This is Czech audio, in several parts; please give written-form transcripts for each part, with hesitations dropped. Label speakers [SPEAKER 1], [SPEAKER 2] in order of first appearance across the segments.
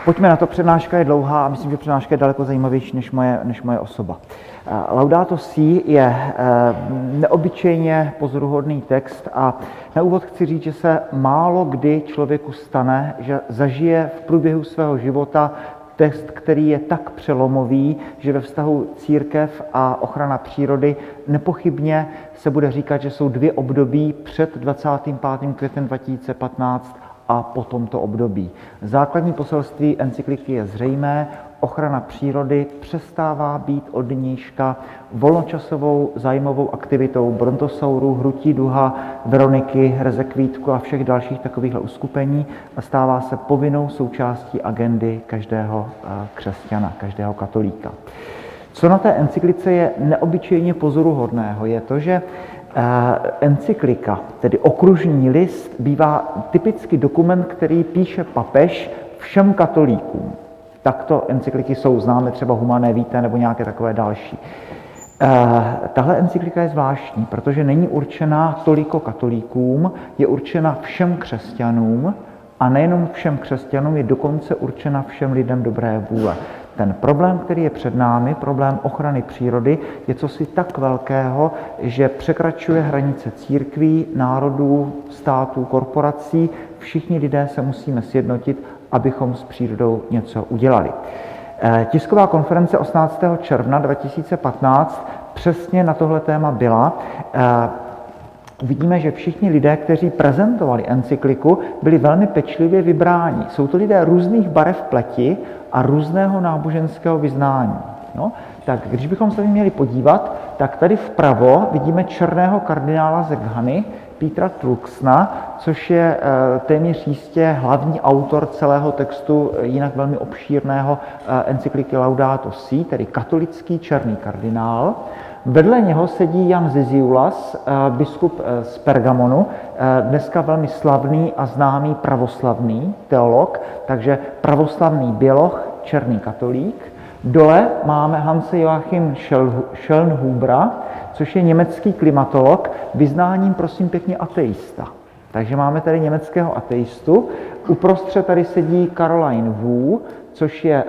[SPEAKER 1] Pojďme na to, přednáška je dlouhá a myslím, že přednáška je daleko zajímavější než moje osoba. Laudato si je neobyčejně pozoruhodný text a na úvod chci říct, že se málo kdy člověku stane, že zažije v průběhu svého života text, který je tak přelomový, že ve vztahu církev a ochrana přírody nepochybně se bude říkat, že jsou dvě období před 25. květnem 2015 a po tomto období. Základní poselství encykliky je zřejmé: ochrana přírody přestává být od nynějška volnočasovou zájmovou aktivitou brontosaurů, hrutí duha, Veroniky, Rezekvítku a všech dalších takovýchhle uskupení a stává se povinnou součástí agendy každého křesťana, každého katolíka. Co na té encyklice je neobyčejně pozoruhodného, je to, že encyklika, tedy okružní list, bývá typický dokument, který píše papež všem katolíkům. Takto encykliky jsou známe, třeba Humanae Vitae nebo nějaké takové další. Tahle encyklika je zvláštní, protože není určená toliko katolíkům, je určena všem křesťanům a nejenom všem křesťanům, je dokonce určena všem lidem dobré vůle. Ten problém, který je před námi, problém ochrany přírody, je cosi tak velkého, že překračuje hranice církví, národů, států, korporací. Všichni lidé se musíme sjednotit, abychom s přírodou něco udělali. Tisková konference 18. června 2015 přesně na tohle téma byla. Vidíme, že všichni lidé, kteří prezentovali encykliku, byli velmi pečlivě vybráni. Jsou to lidé různých barev pleti a různého náboženského vyznání. No, tak když bychom se měli podívat, tak tady vpravo vidíme černého kardinála ze Ghany, Petra Turksna, což je téměř jistě hlavní autor celého textu, jinak velmi obšírného encykliky Laudato si, tedy katolický černý kardinál. Vedle něho sedí Jan Zizioulas, biskup z Pergamonu, dneska velmi slavný a známý pravoslavný teolog, takže pravoslavný běloch, černý katolík. Dole máme Hanse Joachim Schellnhubera, což je německý klimatolog, vyznáním prosím pěkně ateista. Takže máme tady německého ateistu. Uprostřed tady sedí Caroline Wu, což je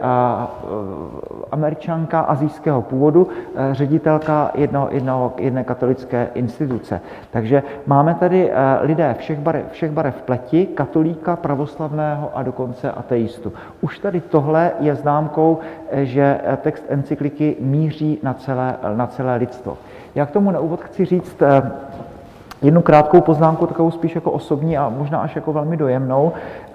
[SPEAKER 1] Američanka asijského původu, ředitelka jedné katolické instituce. Takže máme tady lidé všech barev pleti, katolíka, pravoslavného a dokonce ateistu. Už tady tohle je známkou, že text encykliky míří na celé lidstvo. Já k tomu na úvod chci říct jednu krátkou poznámku, takovou spíš jako osobní a možná až jako velmi dojemnou.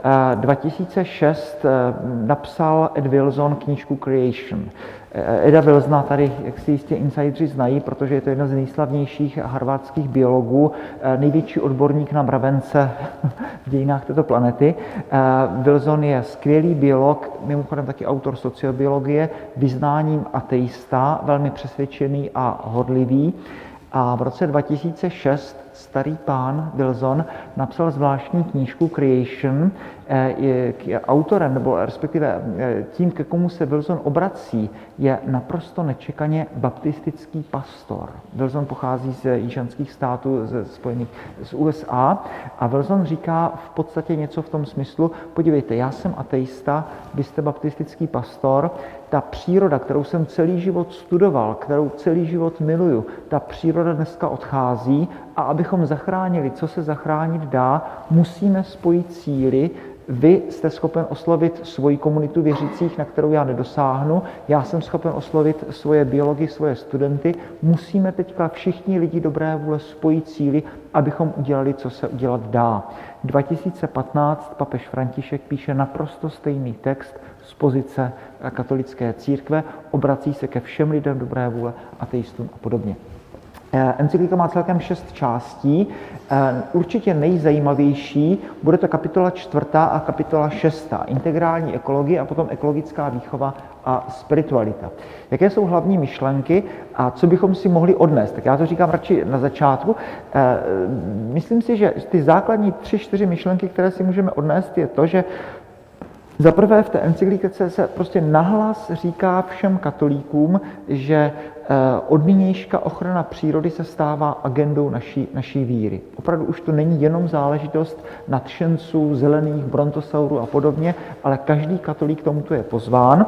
[SPEAKER 1] 2006 napsal Ed Wilson knížku Creation. Eda Wilsona tady, jak si jistě insidři znají, protože je to jeden z nejslavnějších harvardských biologů, největší odborník na mravence v dějinách této planety. Wilson je skvělý biolog, mimochodem taky autor sociobiologie, vyznáním ateista, velmi přesvědčený a horlivý. A v roce 2006 starý pán Wilson napsal zvláštní knížku Creation. Autorem, nebo respektive tím, ke komu se Wilson obrací, je naprosto nečekaně baptistický pastor. Wilson pochází z jižanských států z USA a Wilson říká v podstatě něco v tom smyslu: podívejte, já jsem ateista, vy jste baptistický pastor, ta příroda, kterou jsem celý život studoval, kterou celý život miluju, ta příroda dneska odchází a abychom zachránili, co se zachránit dá, musíme spojit síly. Vy jste schopen oslovit svoji komunitu věřících, na kterou já nedosáhnu. Já jsem schopen oslovit svoje biology, svoje studenty. Musíme teďka všichni lidi dobré vůle spojit síly, abychom udělali, co se udělat dá. 2015 papež František píše naprosto stejný text z pozice katolické církve, obrací se ke všem lidem dobré vůle, ateistům a podobně. Encyklika má celkem 6 částí. Určitě nejzajímavější bude to kapitola 4. a kapitola 6. Integrální ekologie a potom ekologická výchova a spiritualita. Jaké jsou hlavní myšlenky a co bychom si mohli odnést? Tak já to říkám radši na začátku. Myslím si, že ty základní 3-4 myšlenky, které si můžeme odnést, je to, že za prvé v té encyklice se prostě nahlas říká všem katolíkům, že od nynějška ochrana přírody se stává agendou naší víry. Opravdu už to není jenom záležitost nadšenců, zelených, brontosaurů a podobně, ale každý katolík k tomuto je pozván.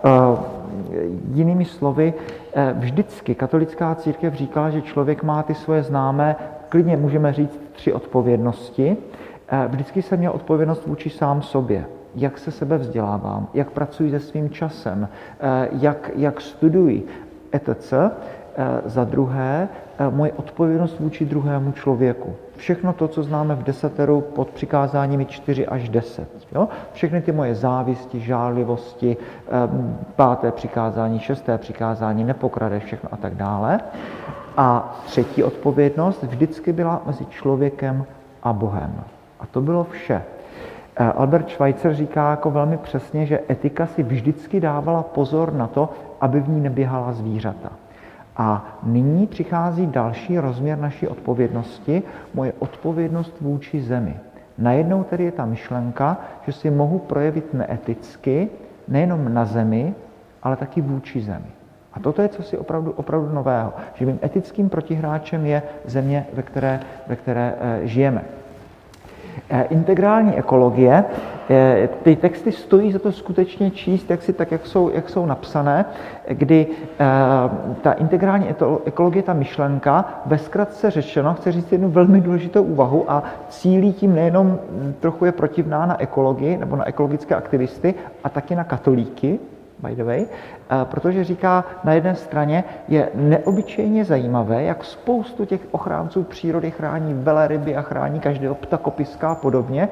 [SPEAKER 1] Jinými slovy, vždycky katolická církev říkala, že člověk má ty svoje známé, klidně můžeme říct 3 odpovědnosti. Vždycky jsem měl odpovědnost vůči sám sobě. Jak se sebe vzdělávám, jak pracuji se svým časem, jak studuji, etc. Za druhé, moje odpovědnost vůči druhému člověku. Všechno to, co známe v desateru pod přikázáními 4 až 10. Jo? Všechny ty moje závisti, žárlivosti, 5. přikázání, 6. přikázání, nepokradeš, všechno a tak dále. A 3. odpovědnost vždycky byla mezi člověkem a Bohem. A to bylo vše. Albert Schweitzer říká jako velmi přesně, že etika si vždycky dávala pozor na to, aby v ní neběhala zvířata. A nyní přichází další rozměr naší odpovědnosti, moje odpovědnost vůči zemi. Najednou tedy je ta myšlenka, že si mohu projevit neeticky, nejenom na zemi, ale taky vůči zemi. A toto je cosi opravdu nového, že mým etickým protihráčem je země, ve které žijeme. Integrální ekologie, ty texty stojí za to skutečně číst, jak jsou napsané, kdy ta integrální ekologie, ta myšlenka, ve zkratce řečeno, chci říct jednu velmi důležitou úvahu a cílí tím nejenom trochu je protivná na ekologii nebo na ekologické aktivisty a taky na katolíky, by the way, protože říká, na jedné straně je neobyčejně zajímavé, jak spoustu těch ochránců přírody chrání veleryby a chrání každého ptakopiska a podobně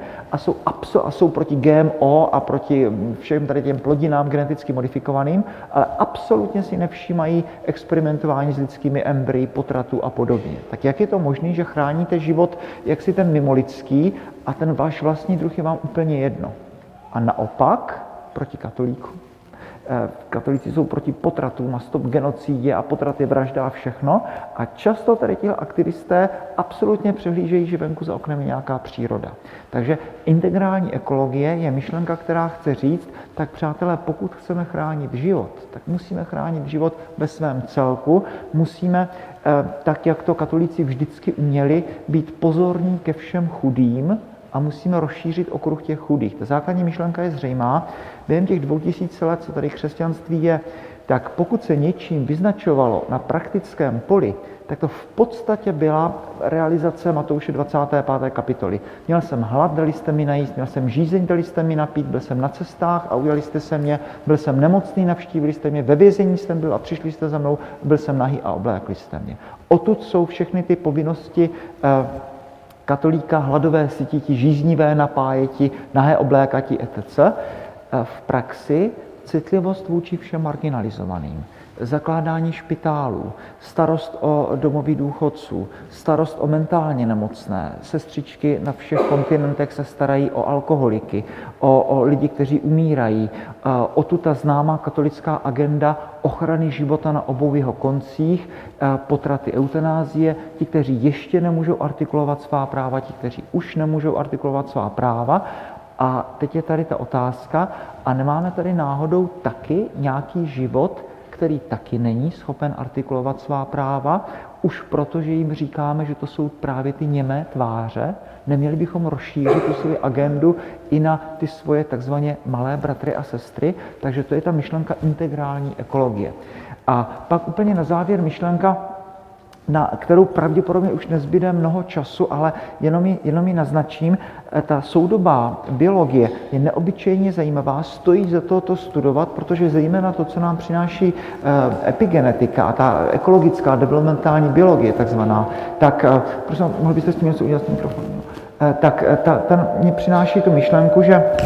[SPEAKER 1] a jsou proti GMO a proti všem tady těm plodinám geneticky modifikovaným, ale absolutně si nevšímají experimentování s lidskými embryi, potratů a podobně. Tak jak je to možné, že chráníte život jaksi ten mimolidský a ten váš vlastní druh je vám úplně jedno? A naopak proti katolíkům. Katolíci jsou proti potratům a stop genocidě a potrat je vražda a všechno. A často tady ti aktivisté absolutně přehlížejí, že venku za oknem je nějaká příroda. Takže integrální ekologie je myšlenka, která chce říct, tak přátelé, pokud chceme chránit život, tak musíme chránit život ve svém celku, musíme, tak jak to katolíci vždycky uměli, být pozorní ke všem chudým, a musíme rozšířit okruh těch chudých. Ta základní myšlenka je zřejmá. Během těch 2000 let, co tady křesťanství je, tak pokud se něčím vyznačovalo na praktickém poli, tak to v podstatě byla realizace Matouše 25. kapitoly. Měl jsem hlad, dali jste mi najíst, měl jsem žízeň, dali jste mi napít, byl jsem na cestách a ujali jste se mě, byl jsem nemocný, navštívili jste mě, ve vězení jsem byl a přišli jste za mnou, byl jsem nahý a oblékli jste mě. Odtud jsou všechny ty povinnosti katolíka, hladové sytiti, žíznivé napájeti, nahé oblékati etc. V praxi citlivost vůči všem marginalizovaným, zakládání špitálů, starost o domovy důchodců, starost o mentálně nemocné, sestřičky na všech kontinentech se starají o alkoholiky, o lidi, kteří umírají, o tu ta známá katolická agenda ochrany života na obou jeho koncích, potraty, eutanázie, ti, kteří ještě nemůžou artikulovat svá práva, ti, kteří už nemůžou artikulovat svá práva. A teď je tady ta otázka, a nemáme tady náhodou taky nějaký život, který taky není schopen artikulovat svá práva, už protože jim říkáme, že to jsou právě ty němé tváře, neměli bychom rozšířit tu svou agendu i na ty svoje takzvaně malé bratry a sestry, takže to je ta myšlenka integrální ekologie. A pak úplně na závěr myšlenka, na kterou pravděpodobně už nezbyde mnoho času, ale jenom ji naznačím. Ta soudobá biologie je neobyčejně zajímavá, stojí za to studovat, protože zejména to, co nám přináší epigenetika a ta ekologická developmentální biologie takzvaná, tak prosím, mohli byste s tím něco udělat s mikrofonem? Tak ta mě přináší tu myšlenku,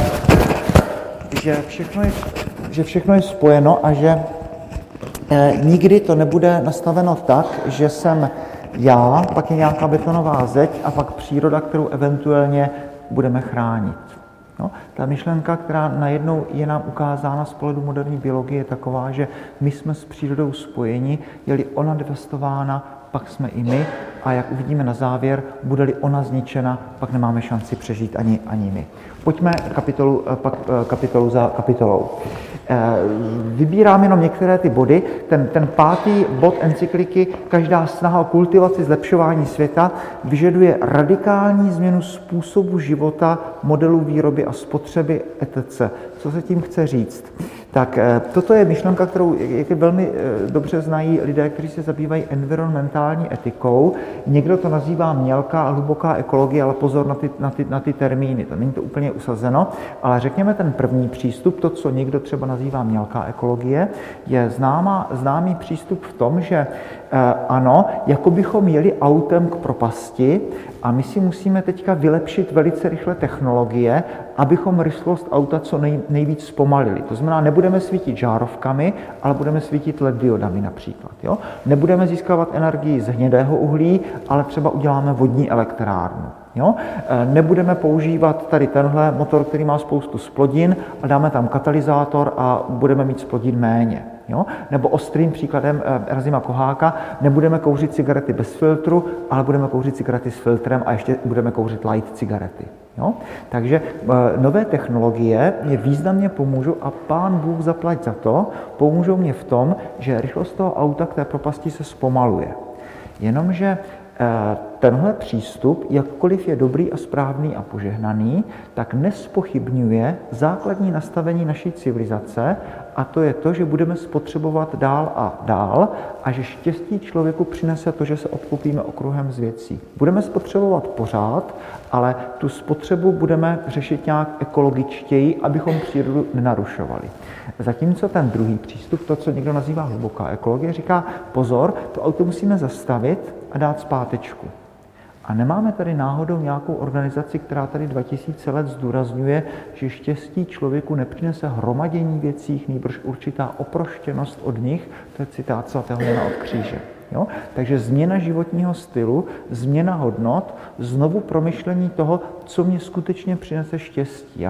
[SPEAKER 1] že všechno je spojeno a že nikdy to nebude nastaveno tak, že jsem já, pak je nějaká betonová zeď a pak příroda, kterou eventuálně budeme chránit. No, ta myšlenka, která najednou je nám ukázána z pohledu moderní biologie, je taková, že my jsme s přírodou spojeni, je-li ona devastována, pak jsme i my a jak uvidíme na závěr, bude-li ona zničena, pak nemáme šanci přežít ani my. Pojďme kapitolu za kapitolou. Vybírám jenom některé ty body. Ten pátý bod encykliky, každá snaha o kultivaci, zlepšování světa, vyžaduje radikální změnu způsobu života, modelu výroby a spotřeby etc. Co se tím chce říct? Tak toto je myšlenka, kterou velmi dobře znají lidé, kteří se zabývají environmentální etikou. Někdo to nazývá mělká a hluboká ekologie, ale pozor na ty termíny, to není to úplně usazeno, ale řekněme ten první přístup, to, co někdo třeba nazývá mělká ekologie, je známý přístup v tom, že ano, jako bychom jeli autem k propasti a my si musíme teďka vylepšit velice rychle technologie, abychom rychlost auta co nejvíc zpomalili. To znamená, nebudeme svítit žárovkami, ale budeme svítit LED diodami například. Jo? Nebudeme získávat energii z hnědého uhlí, ale třeba uděláme vodní elektrárnu. Jo? Nebudeme používat tady tenhle motor, který má spoustu splodin a dáme tam katalyzátor a budeme mít splodin méně. Jo? Nebo ostrým příkladem Erazima Koháka, nebudeme kouřit cigarety bez filtru, ale budeme kouřit cigarety s filtrem a ještě budeme kouřit light cigarety. Jo? Takže nové technologie mě významně pomůžou a Pán Bůh zaplať za to, pomůžou mě v tom, že rychlost toho auta k té propasti se zpomaluje. Jenomže tenhle přístup, jakkoliv je dobrý a správný a požehnaný, tak nespochybňuje základní nastavení naší civilizace a to je to, že budeme spotřebovat dál a dál a že štěstí člověku přinese to, že se obklopíme okruhem z věcí. Budeme spotřebovat pořád, ale tu spotřebu budeme řešit nějak ekologičtěji, abychom přírodu nenarušovali. Zatímco ten druhý přístup, to, co někdo nazývá hluboká ekologie, říká pozor, to auto musíme zastavit a dát zpátečku. A nemáme tady náhodou nějakou organizaci, která tady 2000 let zdůrazňuje, že štěstí člověku nepřinese hromadění věcí, nýbrž určitá oproštěnost od nich, to je citát svatého Jana od kříže. Jo? Takže změna životního stylu, změna hodnot, znovu promyšlení toho, co mě skutečně přinese štěstí.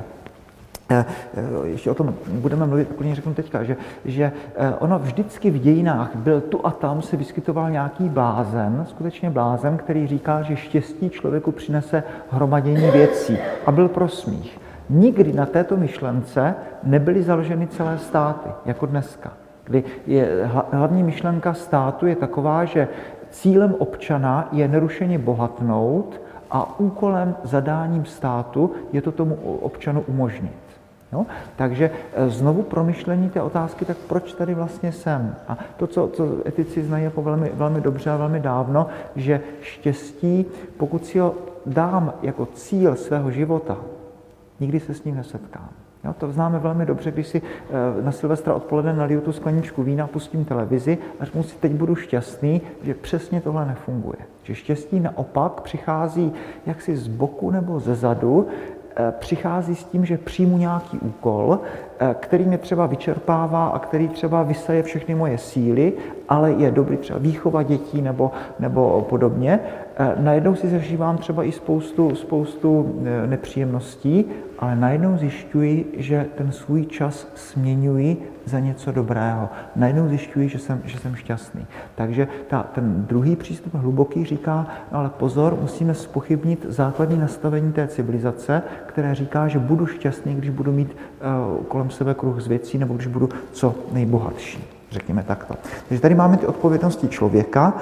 [SPEAKER 1] Ještě o tom budeme mluvit, úplně řeknu teďka, že ono vždycky v dějinách byl tu a tam se vyskytoval nějaký blázen, skutečně blázen, který říkal, že štěstí člověku přinese hromadění věcí a byl pro smích. Nikdy na této myšlence nebyly založeny celé státy, jako dneska, kdy hlavní myšlenka státu je taková, že cílem občana je nerušeně bohatnout a úkolem, zadáním státu je to tomu občanu umožnit. Jo? Takže znovu promyšlení té otázky, tak proč tady vlastně jsem? A to, co etici znají jako velmi, velmi dobře a velmi dávno, že štěstí, pokud si ho dám jako cíl svého života, nikdy se s ním nesetkám. Jo? To známe velmi dobře, když si na Silvestra odpoledne naliju tu skleničku vína, pustím televizi a řeknu si, teď budu šťastný, že přesně tohle nefunguje. Že štěstí naopak přichází jaksi z boku nebo ze zadu, přichází s tím, že přijmu nějaký úkol, který mě třeba vyčerpává a který třeba vysaje všechny moje síly, ale je dobrý třeba výchova dětí nebo podobně. Najednou si zažívám třeba i spoustu nepříjemností, ale najednou zjišťuji, že ten svůj čas směňuji za něco dobrého. Najednou zjišťuji, že jsem šťastný. Takže ten druhý přístup hluboký říká, no ale pozor, musíme zpochybnit základní nastavení té civilizace, které říká, že budu šťastný, když budu mít kolem sebe kruh z věcí nebo když budu co nejbohatší. Řekněme takto. Takže tady máme ty odpovědnosti člověka.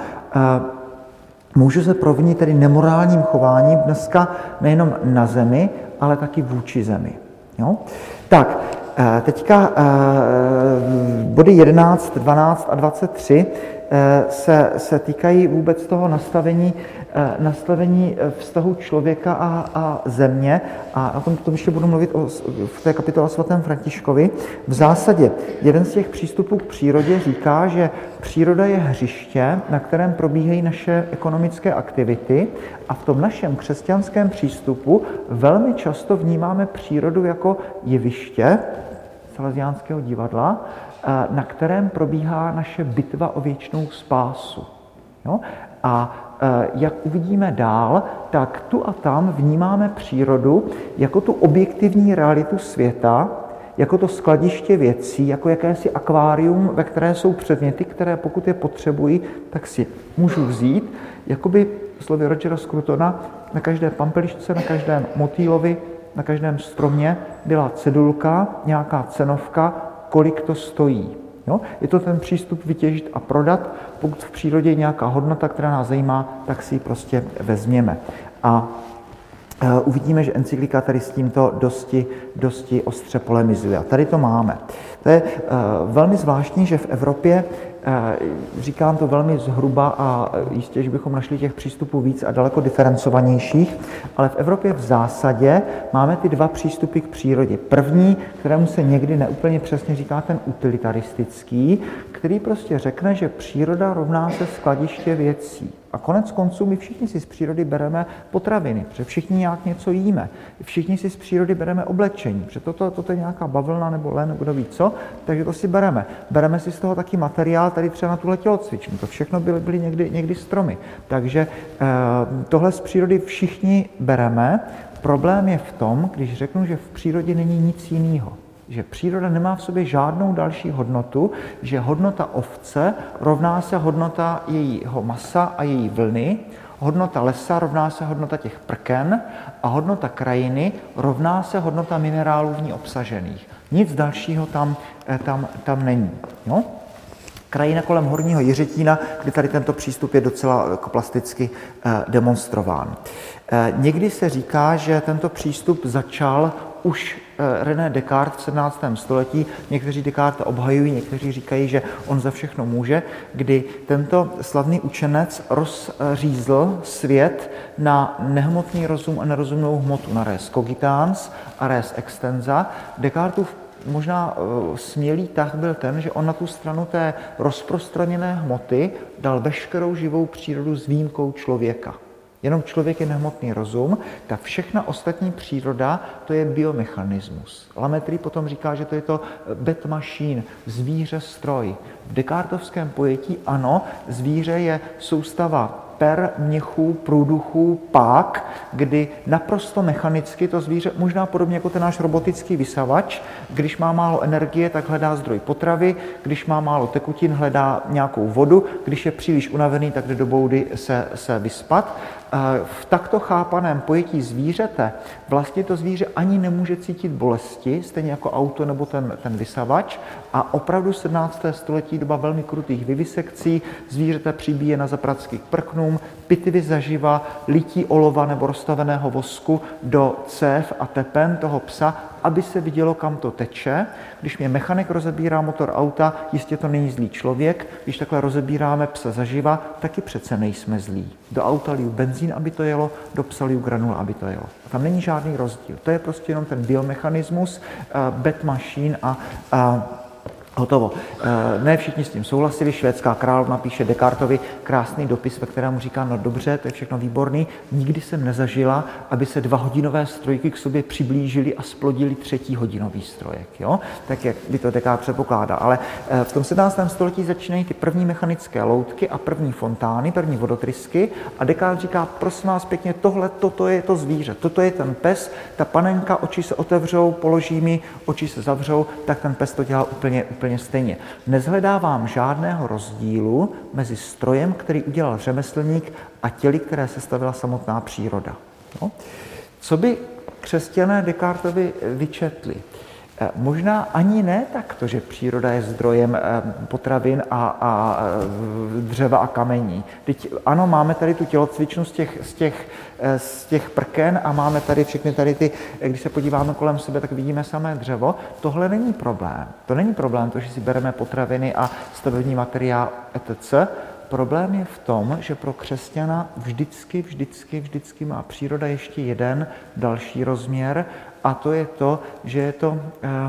[SPEAKER 1] Můžu se provinit tedy nemorálním chováním dneska nejenom na zemi, ale taky vůči zemi. Jo? Tak, teďka body 11, 12 a 23 se týkají vůbec toho nastavení vztahu člověka a země. A o tom ještě budu mluvit v té kapitole o svatém Františkovi. V zásadě jeden z těch přístupů k přírodě říká, že příroda je hřiště, na kterém probíhají naše ekonomické aktivity a v tom našem křesťanském přístupu velmi často vnímáme přírodu jako jeviště Salesiánského divadla, na kterém probíhá naše bitva o věčnou spásu. Jo? A jak uvidíme dál, tak tu a tam vnímáme přírodu jako tu objektivní realitu světa, jako to skladiště věcí, jako jakési akvárium, ve které jsou předměty, které pokud je potřebují, tak si můžu vzít. Jakoby, slovy Rogera Scrutona, na každé pampelišce, na každém motýlovi, na každém stromě byla cedulka, nějaká cenovka kolik to stojí. Jo? Je to ten přístup vytěžit a prodat. Pokud v přírodě je nějaká hodnota, která nás zajímá, tak si ji prostě vezměme. A uvidíme, že encyklika tady s tímto dosti ostře polemizuje. A tady to máme. To je velmi zvláštní, že v Evropě, říkám to velmi zhruba a jistě, že bychom našli těch přístupů víc a daleko diferencovanějších, ale v Evropě v zásadě máme ty dva přístupy k přírodě. První, kterému se někdy neúplně přesně říká ten utilitaristický, který prostě řekne, že příroda rovná se skladiště věcí. A konec konců my všichni si z přírody bereme potraviny, protože všichni nějak něco jíme. Všichni si z přírody bereme oblečení, protože toto je nějaká bavlna nebo len, kdo ví co, takže to si bereme. Bereme si z toho taky materiál, tady třeba na tuhle tělocvičnu. To všechno byly někdy stromy. Takže tohle z přírody všichni bereme. Problém je v tom, když řeknu, že v přírodě není nic jiného. Že příroda nemá v sobě žádnou další hodnotu, že hodnota ovce rovná se hodnota jejího masa a její vlny, hodnota lesa rovná se hodnota těch prken a hodnota krajiny rovná se hodnota minerálů v ní obsažených. Nic dalšího tam není. Jo? Krajina kolem Horního Jiřetína, kdy tady tento přístup je docela jako plasticky demonstrován. Někdy se říká, že tento přístup začal už René Descartes v 17. století. Někteří Descartes obhajují, někteří říkají, že on za všechno může, kdy tento slavný učenec rozřízl svět na nehmotný rozum a nerozumnou hmotu, na res cogitans a res extensa. Descartův možná smělý tah byl ten, že on na tu stranu té rozprostraněné hmoty dal veškerou živou přírodu s výjimkou člověka. Jenom člověk je nehmotný rozum, ta všechna ostatní příroda, to je biomechanismus. Lametrie potom říká, že to je to bed machine, zvíře stroj. V descartovském pojetí ano, zvíře je soustava per, měchů, průduchů, pák, kdy naprosto mechanicky to zvíře, možná podobně jako ten náš robotický vysavač, když má málo energie, tak hledá zdroj potravy, když má málo tekutin, hledá nějakou vodu, když je příliš unavený, tak jde do boudy se vyspat. V takto chápaném pojetí zvířete vlastně to zvíře ani nemůže cítit bolesti, stejně jako auto nebo ten vysavač. A opravdu 17. století, doba velmi krutých vivisekcí, zvířete přibíje na zapracky k prknům, pitvy zaživa, lití olova nebo rozstaveného vosku do cév a tepen toho psa, aby se vidělo, kam to teče. Když mě mechanik rozebírá motor auta, jistě to není zlý člověk. Když takhle rozebíráme psa zaživa, taky přece nejsme zlí. Do auta liju benzín, aby to jelo, do psa liju granul, aby to jelo. Tam není žádný rozdíl. To je prostě jenom ten biomechanismus, bed machine a hotovo. Ne všichni s tím souhlasili. Švédská královna píše Descartovi krásný dopis, ve kterému říká, no dobře, to je všechno výborný, nikdy jsem nezažila, aby se 2hodinové strojky k sobě přiblížily a splodili 3hodinový strojek. Jo? Tak jak by to Descartes předpokládá. Ale v tom 17. století začínají ty první mechanické loutky a první fontány, první vodotrysky a Descartes říká, prosím vás pěkně, toto je to zvíře, toto je ten pes, ta panenka, oči se otevřou, položí mi, oči se zavřou, tak ten pes to dělá úplně stejně. Nezhledávám žádného rozdílu mezi strojem, který udělal řemeslník, a těly, které sestavila samotná příroda. No. Co by křesťané Descartovi vyčetli? Možná ani ne takto, že příroda je zdrojem potravin a dřeva a kamení. Teď, ano, máme tady tu tělocvičnu z těch prken a máme tady všechny tady ty, když se podíváme kolem sebe, tak vidíme samé dřevo. Tohle není problém. To není problém, to, že si bereme potraviny a stavební materiál etc. Problém je v tom, že pro křesťana vždycky má příroda ještě jeden další rozměr, a to je to, že je to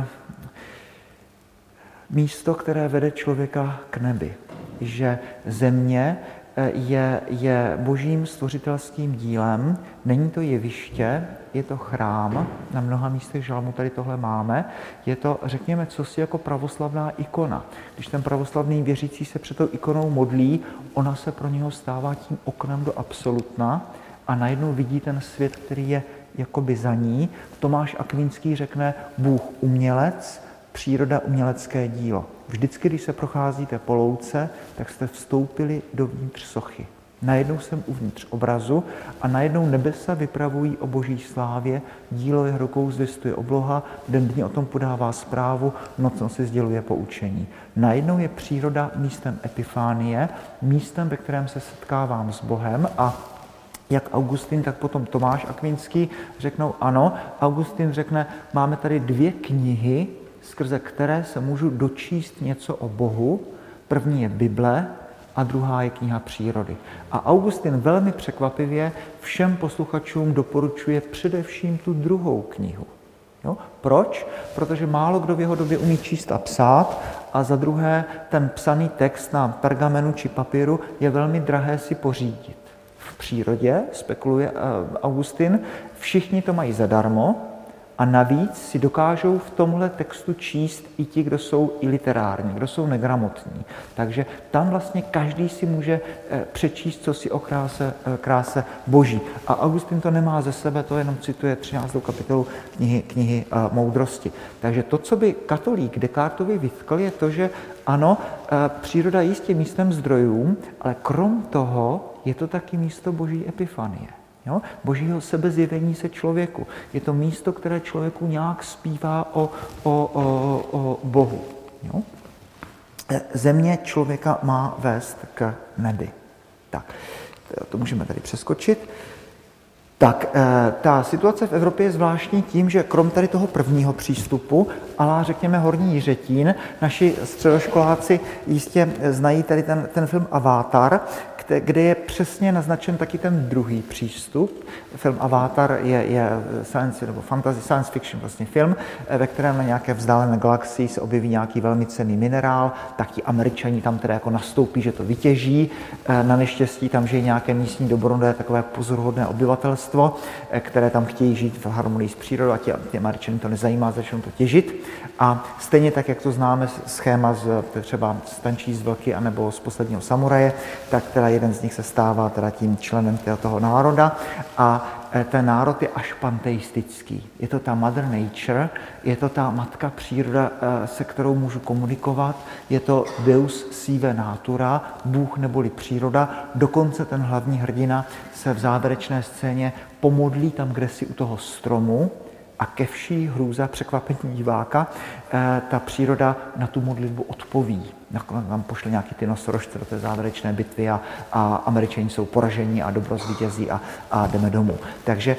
[SPEAKER 1] místo, které vede člověka k nebi. Že země je božím stvořitelským dílem, není to jeviště, je to chrám, na mnoha místech žalmu tady tohle máme, je to, řekněme, cosi jako pravoslavná ikona. Když ten pravoslavný věřící se před tou ikonou modlí, ona se pro něho stává tím oknem do absolutna a najednou vidí ten svět, který je jakoby za ní. Tomáš Akvinský řekne Bůh umělec, příroda umělecké dílo. Vždycky, když se procházíte po louce, tak jste vstoupili dovnitř sochy. Najednou jsem uvnitř obrazu a najednou nebesa vypravují o boží slávě, dílo jeho rukou zvěstuje obloha, den dní o tom podává zprávu, noc si sděluje poučení. Najednou je příroda místem epifánie, místem, ve kterém se setkávám s Bohem a jak Augustin, tak potom Tomáš Akvinský řeknou ano. Augustin řekne, máme tady 2 knihy, skrze které se můžu dočíst něco o Bohu. První je Bible a druhá je kniha přírody. A Augustin velmi překvapivě všem posluchačům doporučuje především tu druhou knihu. Jo? Proč? Protože málo kdo v jeho době umí číst a psát a za druhé ten psaný text na pergamenu či papíru je velmi drahé si pořídit. V přírodě, spekuluje Augustin, všichni to mají zadarmo a navíc si dokážou v tomhle textu číst i ti, kdo jsou iliterární, kdo jsou negramotní. Takže tam vlastně každý si může přečíst, co si o kráse boží. A Augustin to nemá ze sebe, to jenom cituje 13. kapitolu knihy Moudrosti. Takže to, co by katolík Descartovi vytkl, je to, že ano, příroda je jistě místem zdrojů, ale krom toho je to taky místo boží epifanie. Jo? Božího sebezjevení se člověku. Je to místo, které člověku nějak zpívá o Bohu. Jo? Země člověka má vést k nebi. Tak, to můžeme tady přeskočit. Tak, ta situace v Evropě je zvláštní tím, že krom tady toho prvního přístupu, ale řekněme Horní Jiřetín, naši středoškoláci jistě znají tady ten film Avatar, kde je přesně naznačen taky ten druhý přístup. Film Avatar je science nebo fantasy, science fiction vlastně film, ve kterém na nějaké vzdálené galaxii se objeví nějaký velmi cenný minerál, tak ti Američani tam teda jako nastoupí, že to vytěží. Na neštěstí tam žije nějaké místní dobrodružné, takové pozoruhodné obyvatelstvo, které tam chtějí žít v harmonii s přírodou a ti Američany to nezajímá, začnou to těžit. A stejně tak, jak to známe schéma třeba z Tančí z Vlky anebo z Posledního samuraje, tak teda jeden z nich se stává teda tím členem toho národa a ten národ je až panteistický. Je to ta Mother Nature, je to ta matka příroda, se kterou můžu komunikovat, je to Deus sive natura, Bůh neboli příroda. Dokonce ten hlavní hrdina se v závěrečné scéně pomodlí tam, kde si u toho stromu a ke vší hrůze překvapení diváka ta příroda na tu modlitbu odpoví. Nakonec tam pošle nějaký ty nosorožce do té závěrečné bitvy a Američani jsou poraženi a dobro zvítězí a jdeme domů. Takže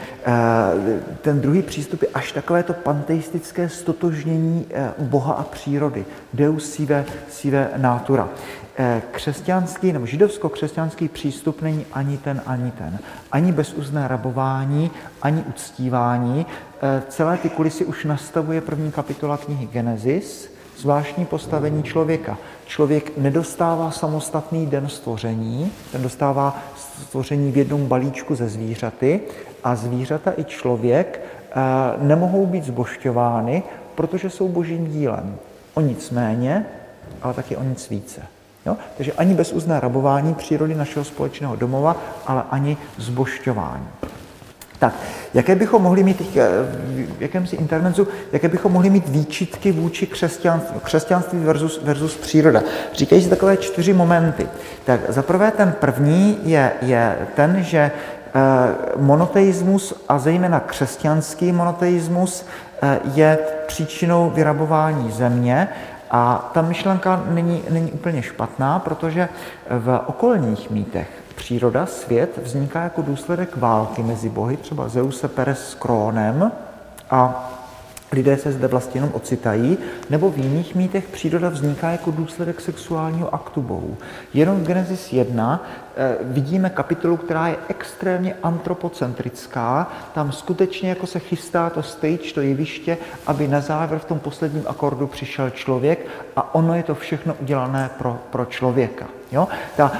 [SPEAKER 1] ten druhý přístup je až takové to panteistické stotožnění Boha a přírody. Deus sive natura. Křesťanský nebo židovsko-křesťanský přístup není ani ten, ani ten. Ani bezúzné rabování, ani uctívání. Celé ty kulisy už nastavuje první kapitola knihy Genesis, zvláštní postavení člověka. Člověk nedostává samostatný den stvoření, ten dostává stvoření v jednom balíčku ze zvířaty a zvířata i člověk nemohou být zbožťovány, protože jsou božím dílem. O nic méně, ale taky o nic více. Jo? Takže ani bezúzné rabování přírody našeho společného domova, ale ani zbožťování. Tak, jaké bychom mohli mít v jakémsi intermezzu, jaké bychom mohli mít výčitky vůči křesťanství versus příroda? Říkají se takové 4 momenty. Tak zaprvé ten první je ten, že monoteismus a zejména křesťanský monoteismus je příčinou vyrabování země. A ta myšlenka není úplně špatná, protože v okolních mýtech příroda, svět vzniká jako důsledek války mezi bohy, třeba Zeuse Peres s Kronem a lidé se zde vlastně jenom ocitají, nebo v jiných mýtech příroda vzniká jako důsledek sexuálního aktu bohů. Jenom v Genesis 1 vidíme kapitolu, která je extrémně antropocentrická, tam skutečně jako se chystá to stage, to jeviště, aby na závěr v tom posledním akordu přišel člověk a ono je to všechno udělané pro člověka. Jo? Ta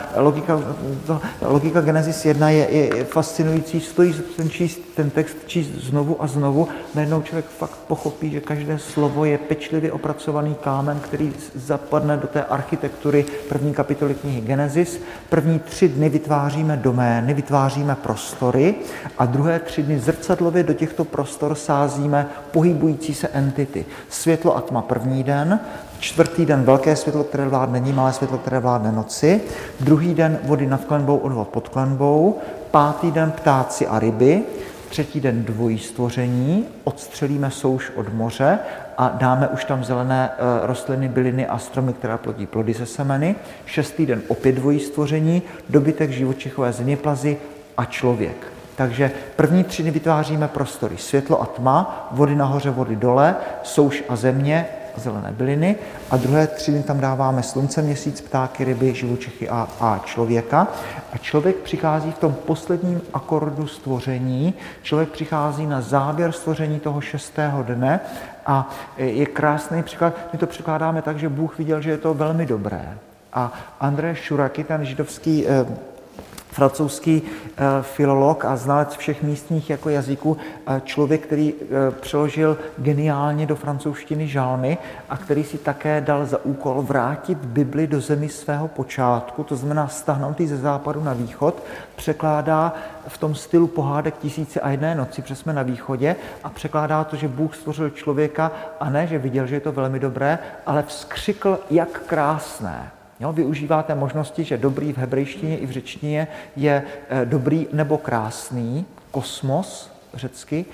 [SPEAKER 1] logika Genesis 1 je fascinující, stojí ten text číst znovu a znovu, najednou člověk fakt pochopí, že každé slovo je pečlivě opracovaný kámen, který zapadne do té architektury první kapitoly knihy Genesis. První 3 dny vytváříme domény, vytváříme prostory a druhé 3 dny zrcadlově do těchto prostor sázíme pohybující se entity. Světlo a tma první den, 4. den velké světlo, které vládne ní, malé světlo, které vládne noci. lesy, druhý den vody nad klenbou, odvod pod klenbou, pátý den ptáci a ryby, třetí den dvojí stvoření, odstřelíme souš od moře a dáme už tam zelené rostliny, byliny a stromy, které plodí plody ze semeny. Šestý den opět dvojí stvoření, dobytek, živočichové, zeměplazy a člověk. Takže první 3 dny vytváříme prostory. Světlo a tma, vody nahoře, vody dole, souš a země, zelené byliny. A druhé 3 dny tam dáváme slunce, měsíc, ptáky, ryby, živočichy a člověka. A člověk přichází v tom posledním akordu stvoření. Člověk přichází na závěr stvoření toho 6. dne a je krásný příklad. My to překládáme tak, že Bůh viděl, že je to velmi dobré. A André Šuraky, ten židovský francouzský filolog a znalec všech místních jako jazyků, člověk, který přeložil geniálně do francouzštiny žalmy a který si také dal za úkol vrátit Bibli do zemi svého počátku, to znamená stáhnout ji ze západu na východ, překládá v tom stylu pohádek 1001 noci, protože jsme na východě, a překládá to, že Bůh stvořil člověka a ne, že viděl, že je to velmi dobré, ale vzkřikl, jak krásné. Jo, využívá té možnosti, že dobrý v hebrejštině i v řečtině je dobrý nebo krásný, kosmos, řecky,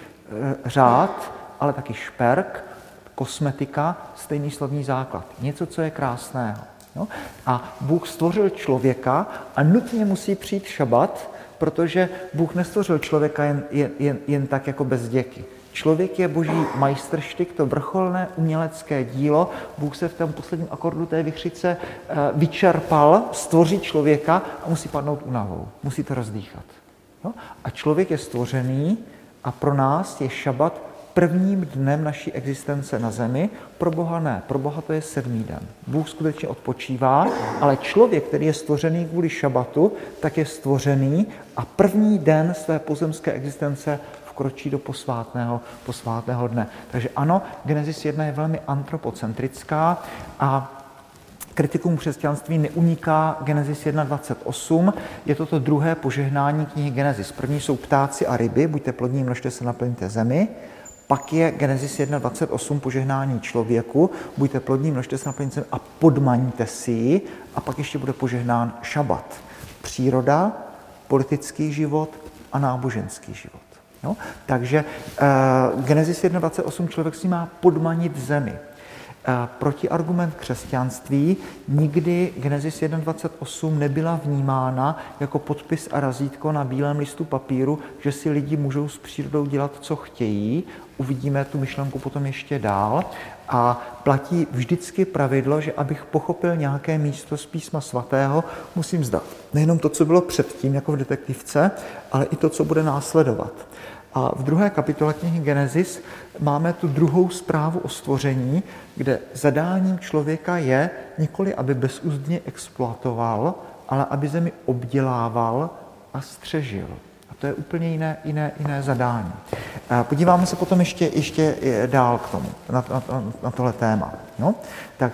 [SPEAKER 1] řád, ale taky šperk, kosmetika, stejný slovní základ. Něco, co je krásného. Jo? A Bůh stvořil člověka a nutně musí přijít šabat, protože Bůh nestvořil člověka jen tak jako bez děky. Člověk je boží majstrštyk, to vrcholné umělecké dílo. Bůh se v tom posledním akordu té vichřice vyčerpal, stvoří člověka a musí padnout únavou. Musí to rozdýchat. Jo? A člověk je stvořený a pro nás je šabat prvním dnem naší existence na zemi. Pro Boha ne. Pro Boha to je 7. den. Bůh skutečně odpočívá, ale člověk, který je stvořený kvůli šabatu, tak je stvořený a první den své pozemské existence kročí do posvátného dne. Takže ano, Genesis 1 je velmi antropocentrická a kritikům křesťanství neuniká Genesis 1.28. Je to druhé požehnání knihy Genesis. První jsou ptáci a ryby, buďte plodní, množte se, naplňte zemi. Pak je Genesis 1.28 požehnání člověku, buďte plodní, množte se, naplňte zemi a podmaňte si ji. A pak ještě bude požehnán šabat. Příroda, politický život a náboženský život. No, takže Genesis 1.28 člověk si má podmanit zemi. Protiargument křesťanství, nikdy Genesis 1.28 nebyla vnímána jako podpis a razítko na bílém listu papíru, že si lidi můžou s přírodou dělat, co chtějí. Uvidíme tu myšlenku potom ještě dál. A platí vždycky pravidlo, že abych pochopil nějaké místo z písma svatého, musím znát nejenom to, co bylo předtím, jako v detektivce, ale i to, co bude následovat. A v 2. kapitole knihy Genesis máme tu druhou zprávu o stvoření, kde zadáním člověka je nikoli, aby bezúzdně exploatoval, ale aby zemi obdělával a střežil. A to je úplně jiné zadání. Podíváme se potom ještě dál k tomu, na tohle téma. No? Tak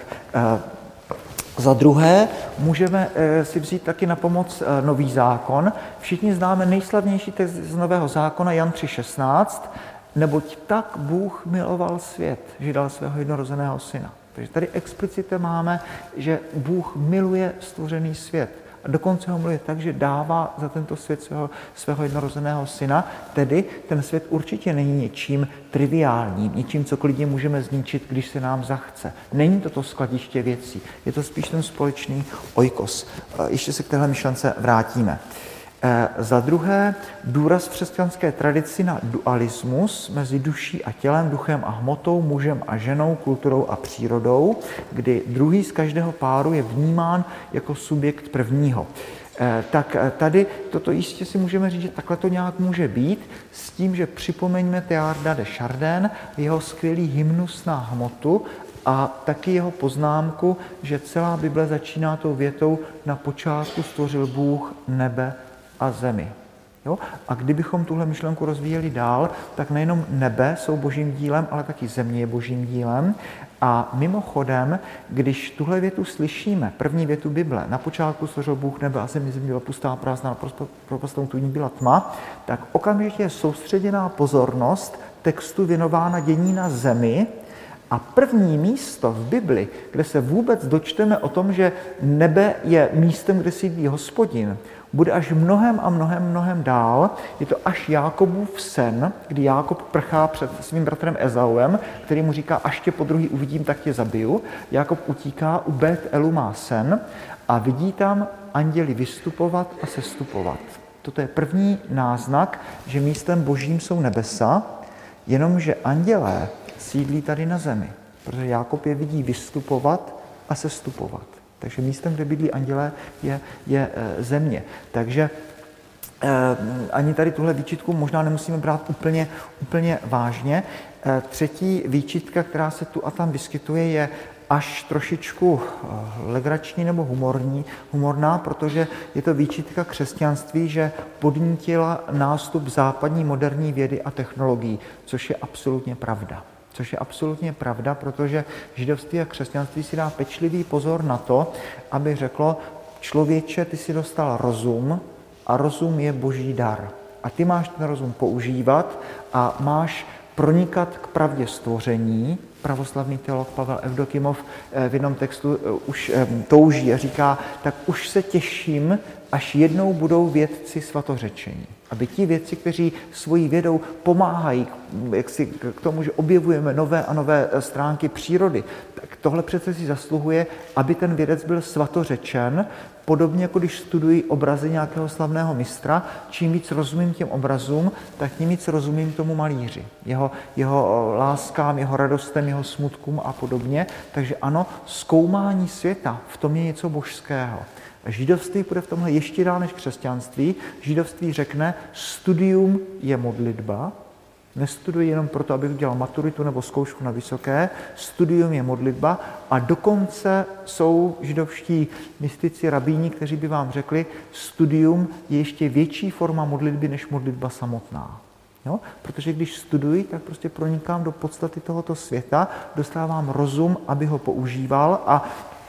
[SPEAKER 1] za druhé můžeme si vzít taky na pomoc Nový zákon. Všichni známe nejslavnější text z Nového zákona, Jan 3.16, neboť tak Bůh miloval svět, že dal svého jednorozeného syna. Takže tady explicitně máme, že Bůh miluje stvořený svět. A dokonce ho miluje tak, že dává za tento svět svého jednorozeného syna. Tedy ten svět určitě není něčím triviálním, něčím, co klidně můžeme zničit, když se nám zachce. Není to skladiště věcí, je to spíš ten společný oikos. Ještě se k téhle myšlence vrátíme. Za druhé, důraz v křesťanské tradici na dualismus mezi duší a tělem, duchem a hmotou, mužem a ženou, kulturou a přírodou, kdy druhý z každého páru je vnímán jako subjekt prvního. Tak tady toto jistě si můžeme říct, že takhle to nějak může být, s tím, že připomeňme Teilharda de Chardin, jeho skvělý hymnus na hmotu a taky jeho poznámku, že celá Bible začíná tou větou: na počátku stvořil Bůh nebe a zemi. Jo? A kdybychom tuhle myšlenku rozvíjeli dál, tak nejenom nebe jsou božím dílem, ale taky země je božím dílem. A mimochodem, když tuhle větu slyšíme, první větu Bible, na počátku stvořil Bůh nebe a zemi byla pustá, prázdná, propastou tůní byla tma, tak okamžitě je soustředěná pozornost textu věnována dění na zemi A první místo v Bibli, kde se vůbec dočteme o tom, že nebe je místem, kde sídlí Hospodin, bude až mnohem dál. Je to až Jákobův sen, kdy Jákob prchá před svým bratrem Ezauem, který mu říká, až tě podruhý uvidím, tak tě zabiju. Jákob utíká, u Bet-Elu má sen a vidí tam anděli vystupovat a sestupovat. Toto je první náznak, že místem božím jsou nebesa, jenomže andělé sídlí tady na zemi, protože Jákob je vidí vystupovat a sestupovat. Takže místem, kde bydlí andělé, je země. Takže ani tady tuhle výčitku možná nemusíme brát úplně vážně. Třetí výčitka, která se tu a tam vyskytuje, je až trošičku legrační nebo humorná, protože je to výčitka křesťanství, že podnítila nástup západní moderní vědy a technologií, což je absolutně pravda. Protože židovství a křesťanství si dá pečlivý pozor na to, aby řeklo, člověče, ty si dostal rozum a rozum je boží dar. A ty máš ten rozum používat a máš pronikat k pravdě stvoření. Pravoslavný teolog Pavel Evdokimov v jednom textu už touží a říká, tak už se těším, až jednou budou vědci svatořečení. Aby ti vědci, kteří svojí vědou pomáhají k tomu, že objevujeme nové a nové stránky přírody, tak tohle přece si zasluhuje, aby ten vědec byl svatořečen, podobně jako když studuji obrazy nějakého slavného mistra, čím víc rozumím těm obrazům, tak tím víc rozumím tomu malíři, jeho láskám, jeho radostem, jeho smutkům a podobně. Takže ano, zkoumání světa, v tom je něco božského. Židovství půjde v tomhle ještě dál než křesťanství. Židovství řekne, studium je modlitba, nestuduji jenom proto, abych udělal maturitu nebo zkoušku na vysoké, studium je modlitba a dokonce jsou židovští mystici, rabíni, kteří by vám řekli, studium je ještě větší forma modlitby než modlitba samotná. Jo? Protože když studuji, tak prostě pronikám do podstaty tohoto světa, dostávám rozum, aby ho používal a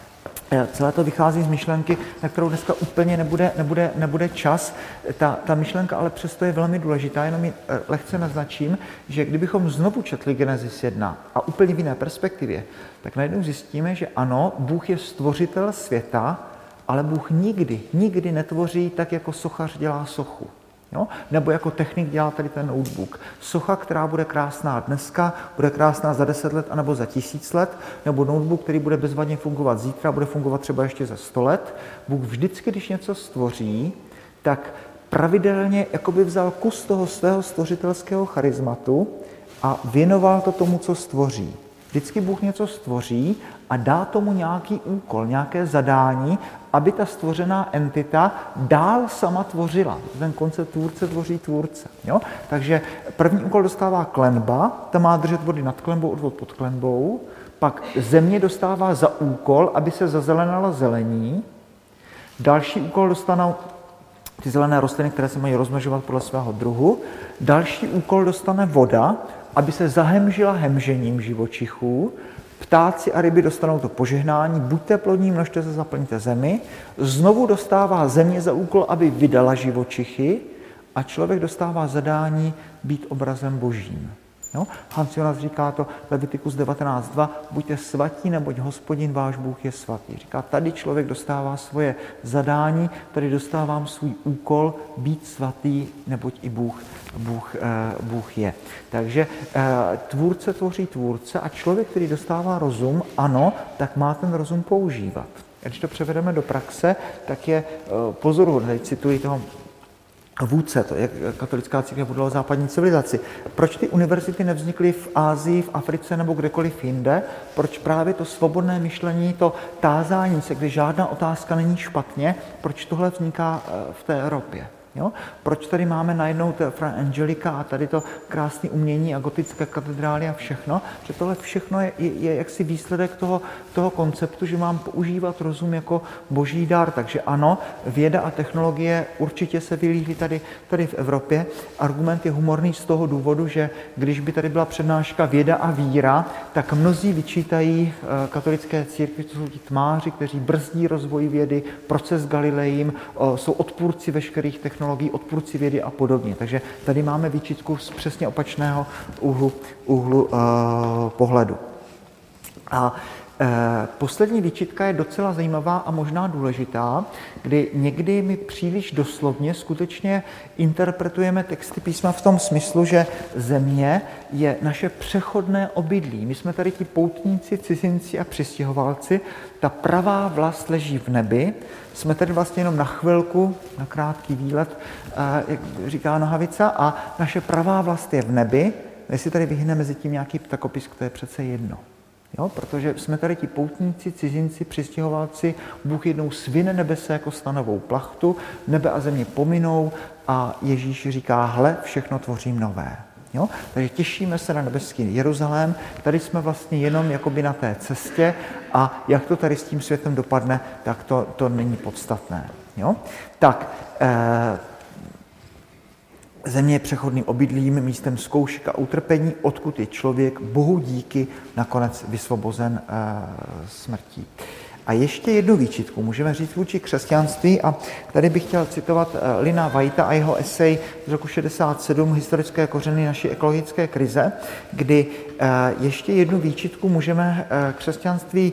[SPEAKER 1] celé to vychází z myšlenky, na kterou dneska úplně nebude čas. Ta myšlenka ale přesto je velmi důležitá, jenom ji lehce naznačím, že kdybychom znovu četli Genesis 1 a úplně v jiné perspektivě, tak najednou zjistíme, že ano, Bůh je stvořitel světa, ale Bůh nikdy netvoří tak, jako sochař dělá sochu. Jo? Nebo jako technik dělá tady ten notebook. Socha, která bude krásná dneska, bude krásná za 10 let anebo za 1000 let, nebo notebook, který bude bezvadně fungovat zítra, bude fungovat třeba ještě za 100 let. Bůh vždycky, když něco stvoří, tak pravidelně jakoby vzal kus toho svého stvořitelského charizmatu a věnoval to tomu, co stvoří. Vždycky Bůh něco stvoří a dá tomu nějaký úkol, nějaké zadání, aby ta stvořená entita dál sama tvořila. Ten koncept tvůrce tvoří tvůrce. Jo? Takže první úkol dostává klenba, ta má držet vody nad klenbou, odvod pod klenbou, pak země dostává za úkol, aby se zazelenala zelení, další úkol dostanou ty zelené rostliny, které se mají rozmnožovat podle svého druhu, další úkol dostane voda, aby se zahemžila hemžením živočichů, ptáci a ryby dostanou to požehnání, buďte plodní, množte se, zaplňte zemi, znovu dostává země za úkol, aby vydala živočichy a člověk dostává zadání být obrazem božím. No? Hans Jonas říká to Leviticus 19.2, buďte svatí, neboť Hospodin váš Bůh je svatý. Říká, tady člověk dostává svoje zadání, tady dostávám svůj úkol být svatý, neboť i Bůh je. Takže tvůrce tvoří tvůrce a člověk, který dostává rozum, ano, tak má ten rozum používat. A když to převedeme do praxe, tak je pozoruhodné, cituji toho vůdce, to je katolická církev budovala západní civilizaci. Proč ty univerzity nevznikly v Asii, v Africe nebo kdekoliv jinde? Proč právě to svobodné myšlení, to tázání se, kdy žádná otázka není špatně, proč tohle vzniká v té Evropě? Jo? Proč tady máme najednou Fra Angelika a tady to krásné umění a gotické katedrály a všechno? Že tohle všechno je jaksi výsledek toho konceptu, že mám používat rozum jako boží dar. Takže ano, věda a technologie určitě se vylíhly tady v Evropě. Argument je humorný z toho důvodu, že když by tady byla přednáška věda a víra, tak mnozí vyčítají katolické církvi, to jsou ti tmáři, kteří brzdí rozvoj vědy, proces Galileím, jsou odpůrci veškerých technologií, odpůrci vědy a podobně. Takže tady máme výčitku z přesně opačného úhlu pohledu. A poslední výčitka je docela zajímavá a možná důležitá, kdy někdy my příliš doslovně skutečně interpretujeme texty písma v tom smyslu, že země je naše přechodné obydlí. My jsme tady ti poutníci, cizinci a přistěhovalci, ta pravá vlast leží v nebi, jsme tady vlastně jenom na chvilku, na krátký výlet, jak říká Nohavica, a naše pravá vlast je v nebi. Jestli tady vyhne mezi tím nějaký ptakopisk, to je přece jedno. Jo, protože jsme tady ti poutníci, cizinci, přistěhovalci, Bůh jednou svine nebese jako stanovou plachtu, nebe a země pominou a Ježíš říká, hle, všechno tvořím nové. Jo? Takže těšíme se na nebeský Jeruzalém, tady jsme vlastně jenom jakoby na té cestě a jak to tady s tím světem dopadne, tak to není podstatné. Jo? Tak, země je přechodným obydlím, místem zkoušek a utrpení, odkud je člověk Bohu díky nakonec vysvobozen smrtí. A ještě jednu výčitku můžeme říct vůči křesťanství a tady bych chtěl citovat Lina Whitea a jeho esej z roku 67 Historické kořeny naší ekologické krize, kdy ještě jednu výčitku můžeme křesťanství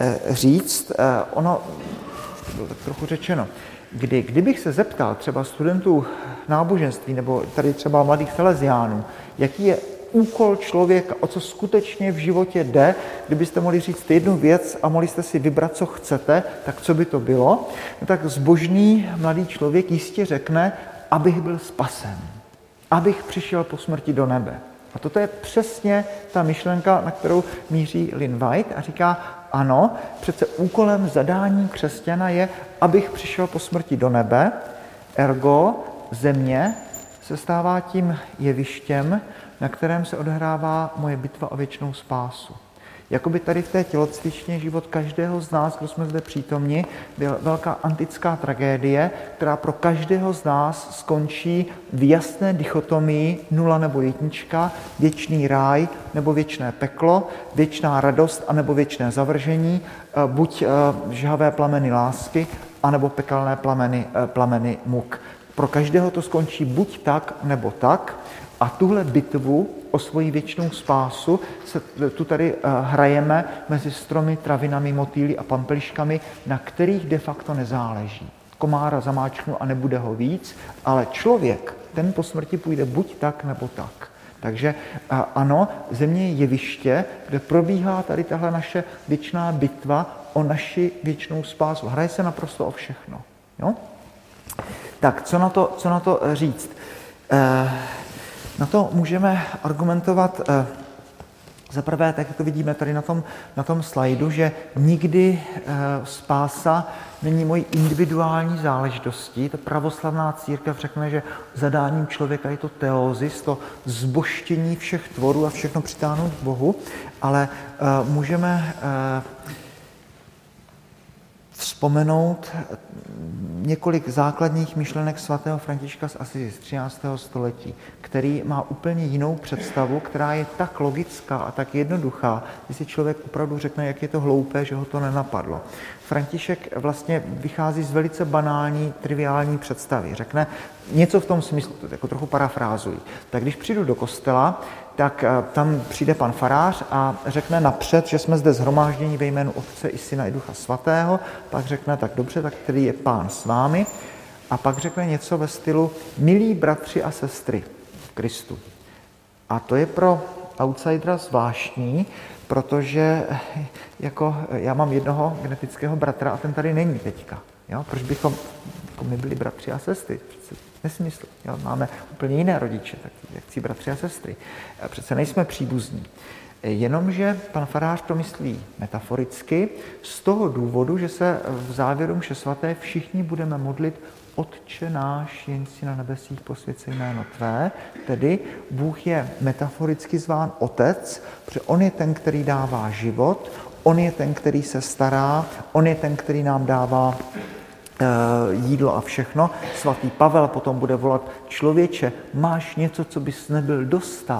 [SPEAKER 1] říct, ono tak trochu řečeno, kdybych se zeptal třeba studentů náboženství nebo tady třeba mladých salesiánů, jaký je úkol člověka, o co skutečně v životě jde, kdybyste mohli říct jednu věc a mohli jste si vybrat, co chcete, tak co by to bylo? No tak zbožný mladý člověk jistě řekne, abych byl spasen, abych přišel po smrti do nebe. A toto je přesně ta myšlenka, na kterou míří Lynn White a říká, ano, přece úkolem zadání křesťana je, abych přišel po smrti do nebe, ergo země se stává tím jevištěm, na kterém se odehrává moje bitva o věčnou spásu. Jakoby tady v té tělocvičně život každého z nás, kdo jsme zde přítomni, byla velká antická tragédie, která pro každého z nás skončí v jasné dichotomii 0 nebo 1, věčný ráj nebo věčné peklo, věčná radost anebo věčné zavržení, buď žhavé plameny lásky, anebo pekelné plameny muk. Pro každého to skončí buď tak, nebo tak. A tuhle bitvu o svoji věčnou spásu se tu tady hrajeme mezi stromy, travinami, motýly a pampeliškami, na kterých de facto nezáleží. Komára zamáčknu a nebude ho víc, ale člověk, ten po smrti půjde buď tak, nebo tak. Takže ano, země je jeviště, kde probíhá tady tahle naše věčná bitva o naši věčnou spásu. Hraje se naprosto o všechno. Jo? Tak, co na to říct? Na to můžeme argumentovat za prvé, tak jak to vidíme tady na tom slajdu, že nikdy spása není mojí individuální záležitostí. Ta pravoslavná církev řekne, že zadáním člověka je to teózis, to zbožtění všech tvorů a všechno přitáhnout k Bohu, ale můžeme vzpomenout několik základních myšlenek svatého Františka z Asisi z 13. století, který má úplně jinou představu, která je tak logická a tak jednoduchá, že si člověk opravdu řekne, jak je to hloupé, že ho to nenapadlo. František vlastně vychází z velice banální, triviální představy. Řekne něco v tom smyslu, to jako trochu parafrázuji. Tak když přijdu do kostela, tak tam přijde pan farář a řekne napřed, že jsme zde shromážděni ve jménu Otce i Syna i Ducha Svatého, pak řekne, tak dobře, tak který je Pán s vámi, a pak řekne něco ve stylu milí bratři a sestry v Kristu. A to je pro outsidera zvláštní, protože jako já mám jednoho genetického bratra a ten tady není teďka. Jo? Proč bychom jako my byli bratři a sestry? Nesmysl. Jo? Máme úplně jiné rodiče, tak jak chci bratři a sestry. Přece nejsme příbuzní. Jenomže pan farář to myslí metaforicky z toho důvodu, že se v závěru mše svaté všichni budeme modlit Otče náš, jenž jsi na nebesích, posvěd jméno tvé, tedy Bůh je metaforicky zván Otec, protože on je ten, který dává život, on je ten, který se stará, on je ten, který nám dává jídlo a všechno. Svatý Pavel potom bude volat, člověče, máš něco, co bys nebyl dostal,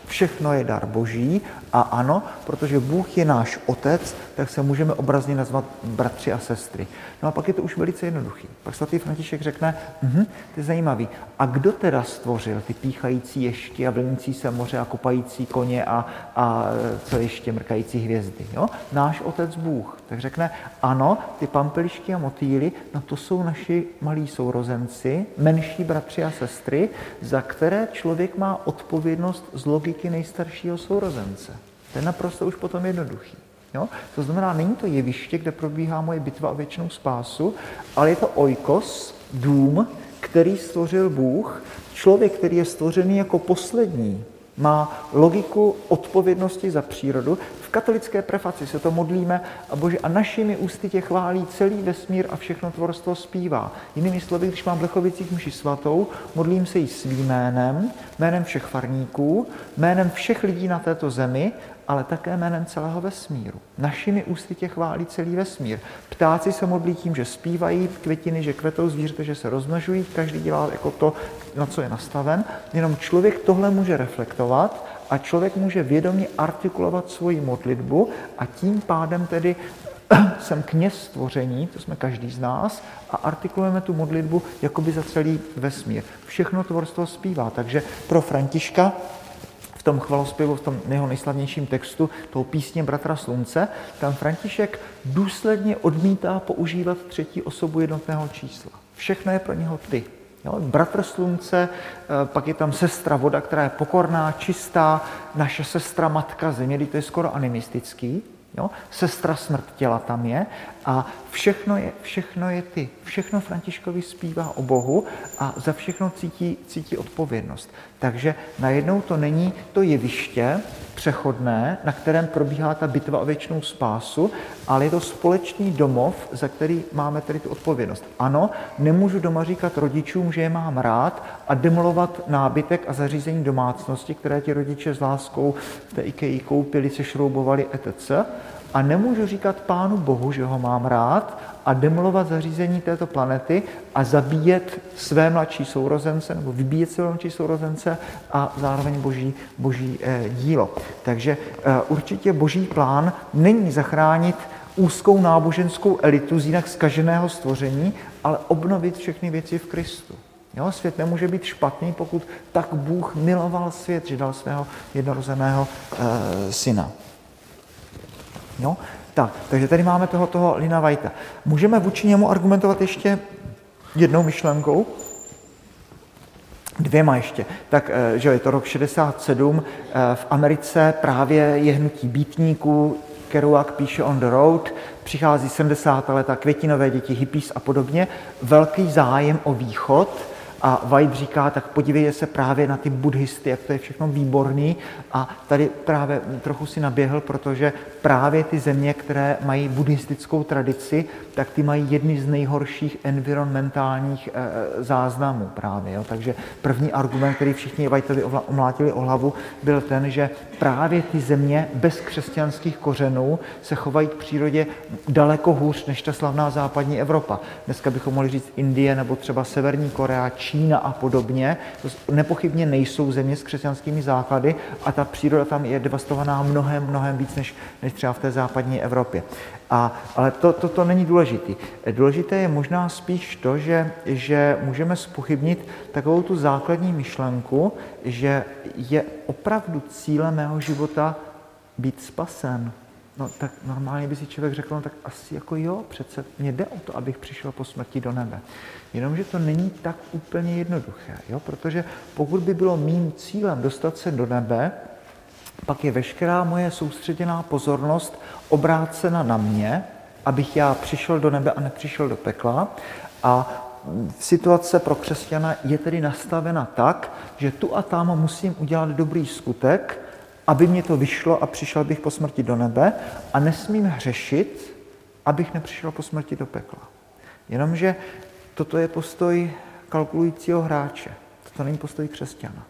[SPEAKER 1] Všechno je dar Boží a ano, protože Bůh je náš otec, tak se můžeme obrazně nazvat bratři a sestry. No a pak je to už velice jednoduchý. Pak svatý František řekne, to je zajímavý, a kdo teda stvořil ty píchající ješky a vlnící se moře a kopající koně a co ještě mrkající hvězdy? Jo? Náš otec Bůh. Tak řekne, ano, ty pampelišky a motýly, no to jsou naši malí sourozenci, menší bratři a sestry, za které člověk má odpovědnost z logiky nejstaršího sourozence. To je naprosto už potom jednoduchý. Jo? To znamená, není to jeviště, kde probíhá moje bitva o věčnou spásu, ale je to oikos, dům, který stvořil Bůh. Člověk, který je stvořený jako poslední, má logiku odpovědnosti za přírodu. V katolické prefaci se to modlíme a Bože, a našimi ústy tě chválí celý vesmír a všechno tvorstvo zpívá. Jinými slovy, když mám v Blechovicích mši svatou, modlím se jí svým jménem, jménem všech farníků, jménem všech lidí na této zemi, ale také jménem celého vesmíru. Našimi ústy tě chválí celý vesmír. Ptáci se modlí tím, že zpívají, květiny, že kvetou, zvířata, že se rozmnožují, každý dělá jako to, na co je nastaven. Jenom člověk tohle může reflektovat a člověk může vědomě artikulovat svoji modlitbu a tím pádem tedy jsem kněz stvoření, to jsme každý z nás, a artikulujeme tu modlitbu jakoby za celý vesmír. Všechno tvorstvo zpívá, takže pro Františka v tom chvalospěvu, v tom jeho nejslavnějším textu, toho písně Bratra slunce, tam František důsledně odmítá používat třetí osobu jednotného čísla. Všechno je pro něho ty. Jo? Bratr slunce, pak je tam sestra voda, která je pokorná, čistá, naše sestra matka země, to je skoro animistický. Jo? Sestra smrt těla tam je a všechno je ty. Všechno Františkovi zpívá o Bohu a za všechno cítí odpovědnost. Takže najednou to není to jeviště přechodné, na kterém probíhá ta bitva o věčnou spásu, ale je to společný domov, za který máme tedy tu odpovědnost. Ano, nemůžu doma říkat rodičům, že je mám rád a demolovat nábytek a zařízení domácnosti, které ti rodiče s láskou v té IKEA koupili, sešroubovali etc. A nemůžu říkat Pánu Bohu, že ho mám rád a demolovat zařízení této planety a zabíjet své mladší sourozence nebo vybíjet své mladší sourozence a zároveň boží dílo. Takže určitě boží plán není zachránit úzkou náboženskou elitu z jinak zkaženého stvoření, ale obnovit všechny věci v Kristu. Jo, svět nemůže být špatný, pokud tak Bůh miloval svět, že dal svého jednorozeného syna. Jo? Takže tady máme toho Lina Whitea. Můžeme vůči němu argumentovat ještě jednou myšlenkou? Dvěma ještě. Tak, že je to rok 67, v Americe právě je hnutí beatníků, Kerouac píše On the Road, přichází 70. leta, květinové děti, hippies a podobně, velký zájem o východ. A White říká, tak podívejte se právě na ty buddhisty, jak to je všechno výborný. A tady právě trochu si naběhl, protože právě ty země, které mají buddhistickou tradici, tak ty mají jedny z nejhorších environmentálních záznamů právě. Jo. Takže první argument, který všichni Whiteovi omlátili o hlavu, byl ten, že právě ty země bez křesťanských kořenů se chovají k přírodě daleko hůř než ta slavná západní Evropa. Dneska bychom mohli říct Indie nebo třeba Severní Korea, Čína a podobně. To nepochybně nejsou země s křesťanskými základy a ta příroda tam je devastovaná mnohem víc než třeba v té západní Evropě. Ale to není důležité. Důležité je možná spíš to, že můžeme zpochybnit takovou tu základní myšlenku, že je opravdu cílem mého života být spasen. No tak normálně by si člověk řekl, no tak asi jako jo, přece mě jde o to, abych přišel po smrti do nebe. Jenomže to není tak úplně jednoduché, jo? Protože pokud by bylo mým cílem dostat se do nebe, pak je veškerá moje soustředěná pozornost obrácena na mě, abych já přišel do nebe a nepřišel do pekla. A situace pro křesťana je tedy nastavena tak, že tu a tam musím udělat dobrý skutek, aby mě to vyšlo a přišel bych po smrti do nebe a nesmím hřešit, abych nepřišel po smrti do pekla. Jenomže toto je postoj kalkulujícího hráče. To není postoj křesťana.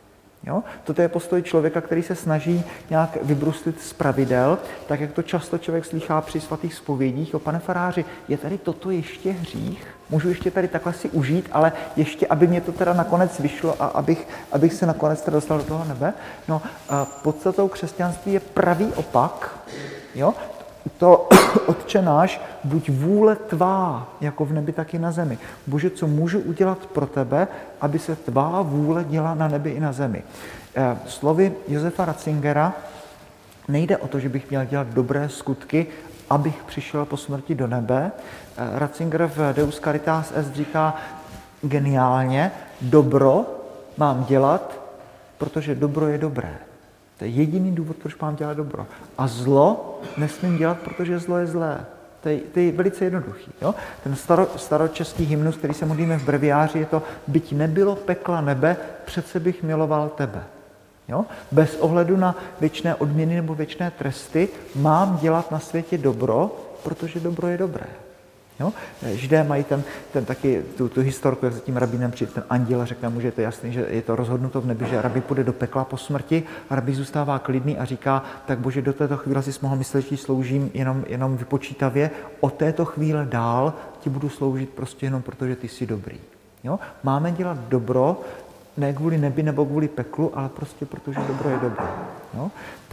[SPEAKER 1] Jo? Toto je postoj člověka, který se snaží nějak vybruslit z pravidel, tak jak to často člověk slýchá při svatých zpovědích. Pane faráři, je tady toto ještě hřích? Můžu ještě tady takhle si užít, ale ještě, aby mě to teda nakonec vyšlo a abych se nakonec teda dostal do toho nebe? No, podstatou křesťanství je pravý opak. Jo? To Otče náš, buď vůle tvá, jako v nebi, tak i na zemi. Bože, co můžu udělat pro tebe, aby se tvá vůle děla na nebi i na zemi. Slovy Josefa Ratzingera nejde o to, že bych měl dělat dobré skutky, abych přišel po smrti do nebe. Ratzinger v Deus Caritas Est říká geniálně, dobro mám dělat, protože dobro je dobré. To je jediný důvod, proč mám dělat dobro. A zlo nesmím dělat, protože zlo je zlé. To je velice jednoduchý. Jo? Ten staročeský hymnus, který se modlíme v breviáři, je to byť nebylo pekla nebe, přece bych miloval tebe. Jo? Bez ohledu na věčné odměny nebo věčné tresty mám dělat na světě dobro, protože dobro je dobré. Jo? Židé mají taky tu historku, jak za tím rabínem přijde ten anděl a řekne mu, že je to jasný, že je to rozhodnuto v nebi, že rabí půjde do pekla po smrti a rabí zůstává klidný a říká, tak Bože, do této chvíle si mohl myslet, že ti sloužím jenom vypočítavě, od této chvíle dál ti budu sloužit prostě jenom proto, že ty jsi dobrý. Jo? Máme dělat dobro, ne kvůli nebi nebo kvůli peklu, ale prostě protože dobro je dobro. No?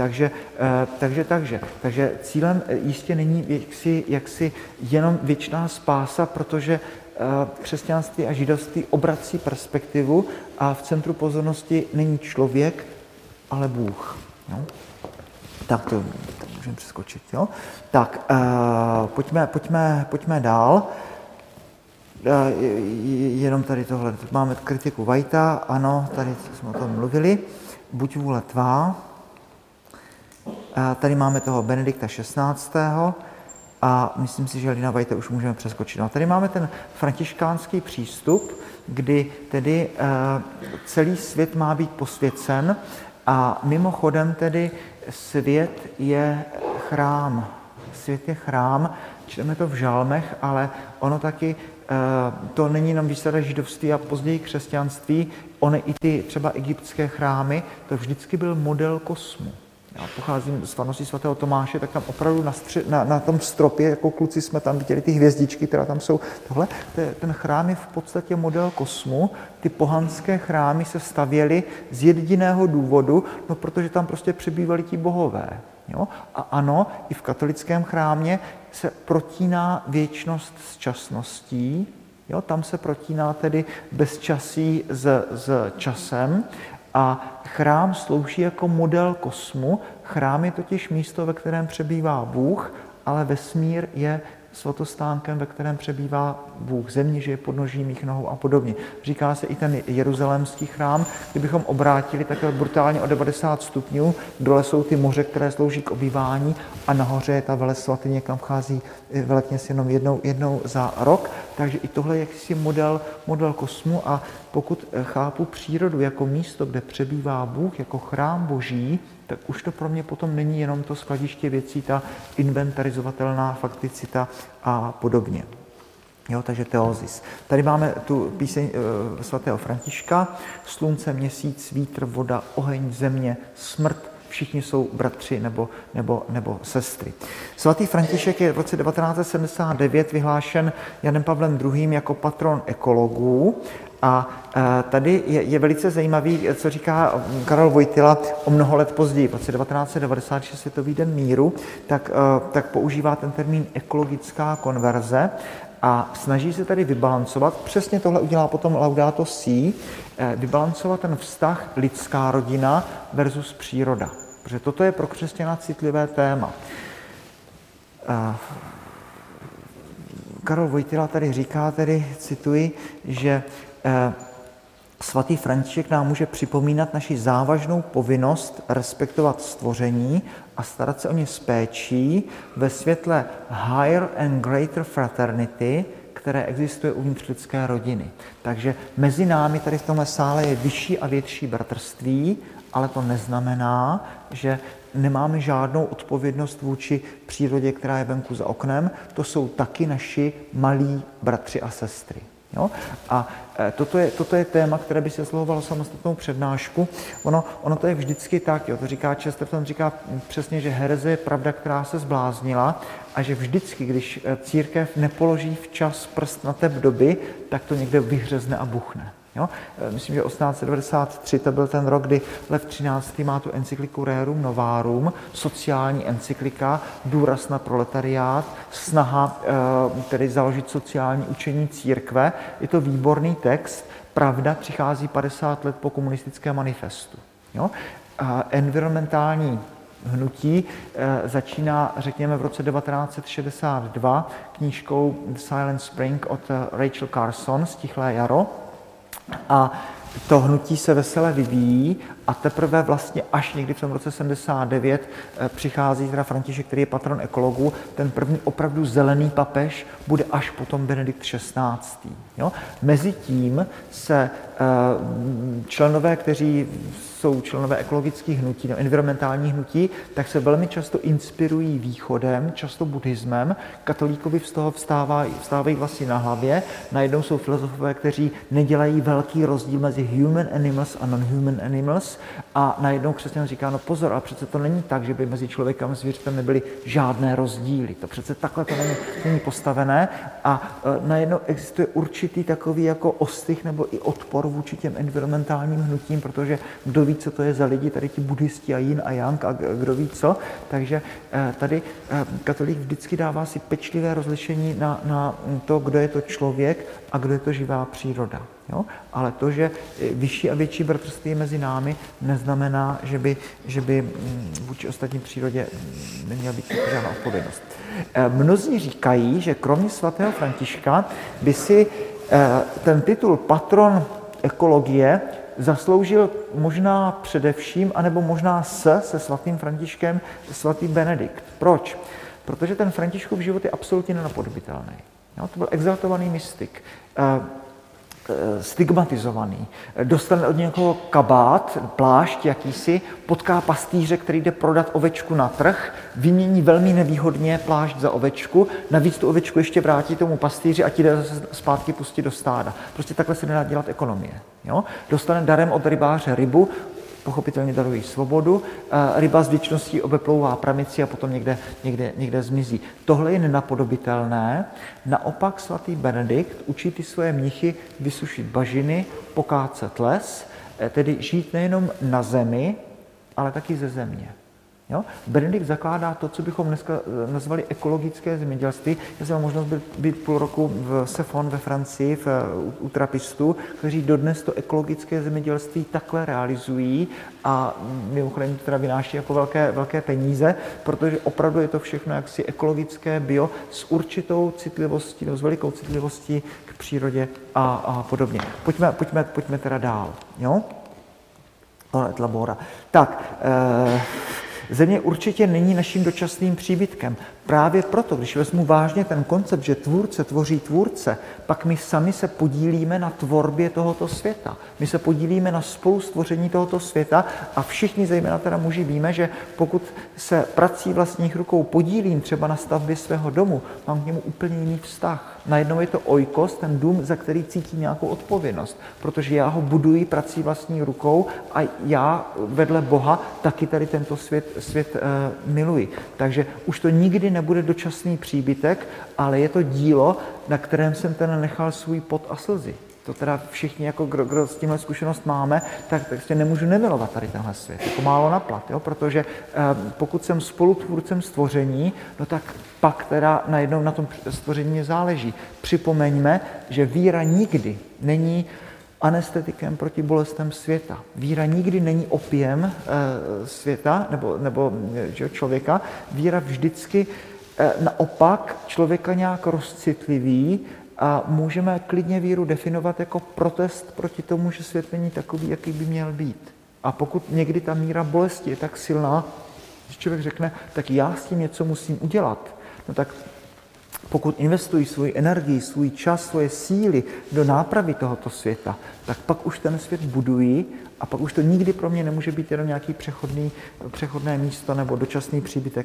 [SPEAKER 1] Takže cílem jistě není jaksi jenom věčná spása, protože křesťanství a židovství obrací perspektivu a v centru pozornosti není člověk, ale Bůh. No? Tak to můžeme přeskočit. Jo? Tak, pojďme dál. Jenom tady tohle. Máme kritiku Whitea, ano, tady jsme o tom mluvili. Buď vůle tvá. Tady máme toho Benedikta XVI. A myslím si, že Lina Whitea už můžeme přeskočit. No, tady máme ten františkánský přístup, kdy tedy celý svět má být posvěcen a mimochodem tedy svět je chrám. Svět je chrám, čteme to v žalmech, ale ono taky to není jenom výsledek židovství a později křesťanství, ony i ty třeba egyptské chrámy, to vždycky byl model kosmu. Já pocházím z farnosti svatého Tomáše, tak tam opravdu na tom stropě, jako kluci jsme tam viděli ty hvězdičky, které tam jsou. Tohle, ten chrám je v podstatě model kosmu. Ty pohanské chrámy se stavěly z jediného důvodu, no protože tam prostě přebývali ti bohové. Jo? A ano, i v katolickém chrámě se protíná věčnost s časností, jo? Tam se protíná tedy bezčasí s časem a chrám slouží jako model kosmu. Chrám je totiž místo, ve kterém přebývá Bůh, ale vesmír je svatostánkem, ve kterém přebývá Bůh. Země, že je podnoží mých nohou a podobně. Říká se i ten jeruzalémský chrám, kdybychom obrátili takhle brutálně o 90 stupňů, dole jsou ty moře, které slouží k obývání a nahoře je ta velesvatyně, kam vchází velekněz jenom jednou za rok. Takže i tohle je jaksi model kosmu a pokud chápu přírodu jako místo, kde přebývá Bůh, jako chrám Boží, tak už to pro mě potom není jenom to skladiště věcí, ta inventarizovatelná fakticita a podobně. Jo, takže teozis. Tady máme tu píseň svatého Františka. Slunce, měsíc, vítr, voda, oheň, země, smrt, všichni jsou bratři nebo sestry. Svatý František je v roce 1979 vyhlášen Janem Pavlem II. Jako patron ekologů. A tady je velice zajímavý, co říká Karel Wojtyla o mnoho let později, v roce 1996 Světový den míru, tak používá ten termín ekologická konverze a snaží se tady vybalancovat, přesně tohle udělá potom Laudato Si, vybalancovat ten vztah lidská rodina versus příroda. Protože toto je pro křesťana citlivé téma. Karel Wojtyla tady říká, cituji, že svatý František nám může připomínat naši závažnou povinnost respektovat stvoření a starat se o ně s péčí ve světle higher and greater fraternity, které existuje uvnitř lidské rodiny. Takže mezi námi tady v tomhle sále je vyšší a větší bratrství, ale to neznamená, že nemáme žádnou odpovědnost vůči přírodě, která je venku za oknem. To jsou taky naši malí bratři a sestry. Jo? A toto je téma, které by si zasluhovalo samostatnou přednášku. Ono to je vždycky tak, jo? To říká Chesterton, říká přesně, že hereze je pravda, která se zbláznila, a že vždycky, když církev nepoloží včas prst na tep doby, tak to někde vyhřezne a buchne. Jo? Myslím, že 1893 to byl ten rok, kdy Lev XIII. Má tu encykliku Rerum Novarum, sociální encyklika, důraz na proletariát, snaha tedy založit sociální učení církve. Je to výborný text. Pravda přichází 50 let po komunistickém manifestu. Jo? Environmentální hnutí začíná, řekněme, v roce 1962 knížkou The Silent Spring od Rachel Carson, Stichlé jaro. A to hnutí se vesele vyvíjí a teprve vlastně až někdy v tom roce 79 přichází teda František, který je patron ekologů. Ten první opravdu zelený papež bude až potom Benedikt XVI. Jo? Mezitím se členové, kteří jsou členové ekologických hnutí, no, environmentální hnutí, tak se velmi často inspirují východem, často buddhismem. Katolíkovi z toho vstávají vlasy na hlavě. Najednou jsou filozofové, kteří nedělají velký rozdíl mezi human animals a non-human animals. A najednou křesťan říká, no pozor, ale přece to není tak, že by mezi člověkem a zvířetem nebyly žádné rozdíly. To přece takhle to není postavené. A najednou existuje určitý takový jako ostych nebo i odpor vůči těm environmentálním hnutím, protože kdo ví, co to je za lidi, tady ti buddhisti a yin a yang a kdo ví co. Takže tady katolík vždycky dává si pečlivé rozlišení na to, kdo je to člověk a kdo je to živá příroda. Jo? Ale to, že vyšší a větší bratrství mezi námi, neznamená, že by vůči ostatní přírodě neměla být žádná odpovědnost. Mnozí říkají, že kromě svatého Františka by si ten titul patron ekologie zasloužil možná především, anebo možná se svatým Františkem, svatý Benedikt. Proč? Protože ten Františkův život je absolutně nenapodobitelný. Jo? To byl exaltovaný mystik, stigmatizovaný. Dostane od někoho kabát, plášť jakýsi, potká pastýře, který jde prodat ovečku na trh, vymění velmi nevýhodně plášť za ovečku, navíc tu ovečku ještě vrátí tomu pastýři a ti jde zase zpátky pustit do stáda. Prostě takhle se nedá dělat ekonomie. Jo? Dostane darem od rybáře rybu, pochopitelně darují svobodu, ryba s vděčností obeplouvá pramici a potom někde zmizí. Tohle je nenapodobitelné. Naopak svatý Benedikt učí ty svoje mnichy vysušit bažiny, pokácet les, tedy žít nejenom na zemi, ale taky ze země. Jo? Benedikt zakládá to, co bychom dneska nazvali ekologické zemědělství. Já jsem měl možnost být půl roku v Sefon ve Francii, u trapistů, kteří dodnes to ekologické zemědělství takhle realizují a mimochodem to teda vynáší jako velké peníze, protože opravdu je to všechno jaksi ekologické bio s určitou citlivostí, s velikou citlivostí k přírodě a podobně. Pojďme teda dál. Jo? Tak, země určitě není naším dočasným příbytkem. Právě proto, když vezmu vážně ten koncept, že tvůrce tvoří tvůrce, pak my sami se podílíme na tvorbě tohoto světa. My se podílíme na spolustvoření tohoto světa a všichni, zejména teda muži, víme, že pokud se prací vlastních rukou podílím třeba na stavbě svého domu, mám k němu úplně jiný vztah. Najednou je to oikos, ten dům, za který cítím nějakou odpovědnost, protože já ho buduji prací vlastní rukou a já vedle Boha taky tady tento svět miluji. Takže už to nikdy nebude dočasný příbytek, ale je to dílo, na kterém jsem teda nechal svůj pot a slzy. To teda všichni, jako kdo s tímhle zkušenost máme, tak si nemůžu nemilovat tady tenhle svět. Jako málo na plat, jo? Protože pokud jsem spolutvůrcem stvoření, no tak pak teda najednou na tom stvoření záleží. Připomeňme, že víra nikdy není anestetikem proti bolestem světa. Víra nikdy není opiem světa nebo člověka. Víra vždycky naopak člověka nějak rozcitliví a můžeme klidně víru definovat jako protest proti tomu, že svět není takový, jaký by měl být. A pokud někdy ta míra bolesti je tak silná, že člověk řekne, tak já s tím něco musím udělat, no tak pokud investují svou energii, svůj čas, svoje síly do nápravy tohoto světa, tak pak už ten svět budují a pak už to nikdy pro mě nemůže být jenom nějaký přechodné místo nebo dočasný příbytek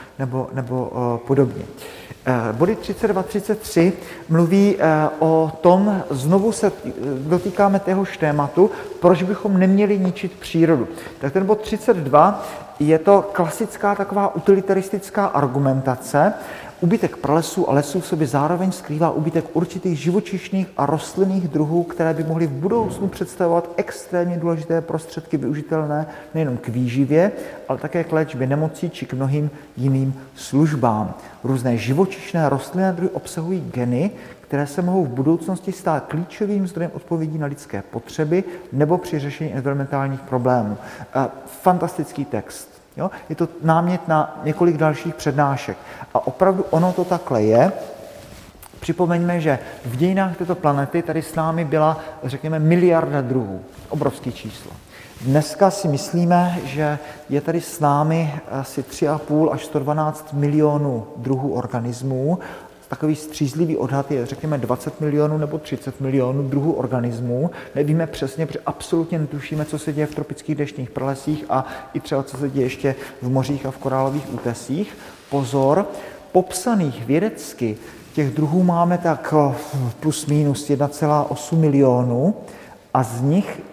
[SPEAKER 1] nebo podobně. Body 32, 33 mluví o tom, znovu se dotýkáme téhož tématu, proč bychom neměli ničit přírodu. Tak ten bod 32 je to klasická taková utilitaristická argumentace. Úbytek pralesů a lesů v sobě zároveň skrývá úbytek určitých živočišných a rostlinných druhů, které by mohly v budoucnu představovat extrémně důležité prostředky využitelné nejen k výživě, ale také k léčbě nemocí či k mnohým jiným službám. Různé živočišné a rostlinné druhy obsahují geny, které se mohou v budoucnosti stát klíčovým zdrojem odpovědí na lidské potřeby nebo při řešení environmentálních problémů. Fantastický text. Jo? Je to námět na několik dalších přednášek. A opravdu ono to takhle je. Připomeňme, že v dějinách této planety tady s námi byla, řekněme, miliarda druhů. Obrovské číslo. Dneska si myslíme, že je tady s námi asi 3,5 až 112 milionů druhů organismů. Takový střízlivý odhad je, řekněme, 20 milionů nebo 30 milionů druhů organismů. Nevíme přesně, protože absolutně netušíme, co se děje v tropických deštných pralesích a i třeba, co se děje ještě v mořích a v korálových útesích. Pozor, popsaných vědecky těch druhů máme tak plus minus 1,8 milionu a z nich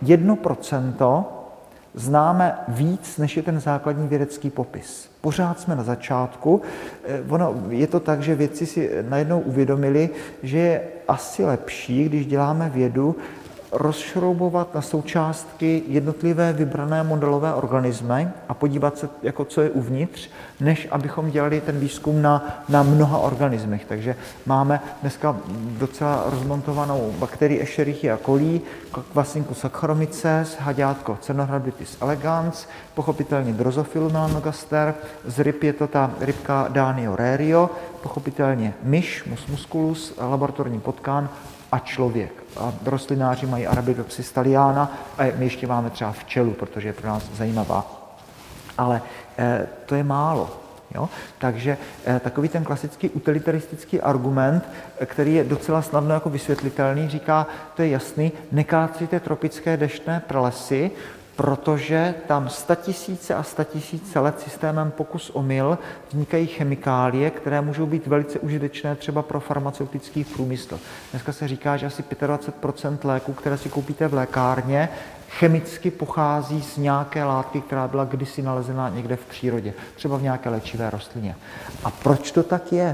[SPEAKER 1] 1% známe víc, než je ten základní vědecký popis. Pořád jsme na začátku. Je to tak, že vědci si najednou uvědomili, že je asi lepší, když děláme vědu, rozšroubovat na součástky jednotlivé vybrané modelové organismy a podívat se, jako co je uvnitř, než abychom dělali ten výzkum na mnoha organismech. Takže máme dneska docela rozmontovanou bakterii Escherichia coli, kvasinku Saccharomyces, haďátko Cenohraditis elegans, pochopitelně Drosophilus melanogaster, z ryb je to ta rybka Danio rerio, pochopitelně myš, Mus musculus, laboratorní potkán a člověk. A rostlináři mají Arabidopsis thaliana a my ještě máme třeba včelu, protože je pro nás zajímavá. Ale to je málo. Jo? Takže takový ten klasický utilitaristický argument, který je docela snadno jako vysvětlitelný, říká, to je jasný, nekácejte tropické deštné pralesy, protože tam 100 000 a 100 000 let systémem pokus-omyl vznikají chemikálie, které můžou být velice užitečné třeba pro farmaceutický průmysl. Dneska se říká, že asi 25% léků, které si koupíte v lékárně, chemicky pochází z nějaké látky, která byla kdysi nalezena někde v přírodě, třeba v nějaké léčivé rostlině. A proč to tak je?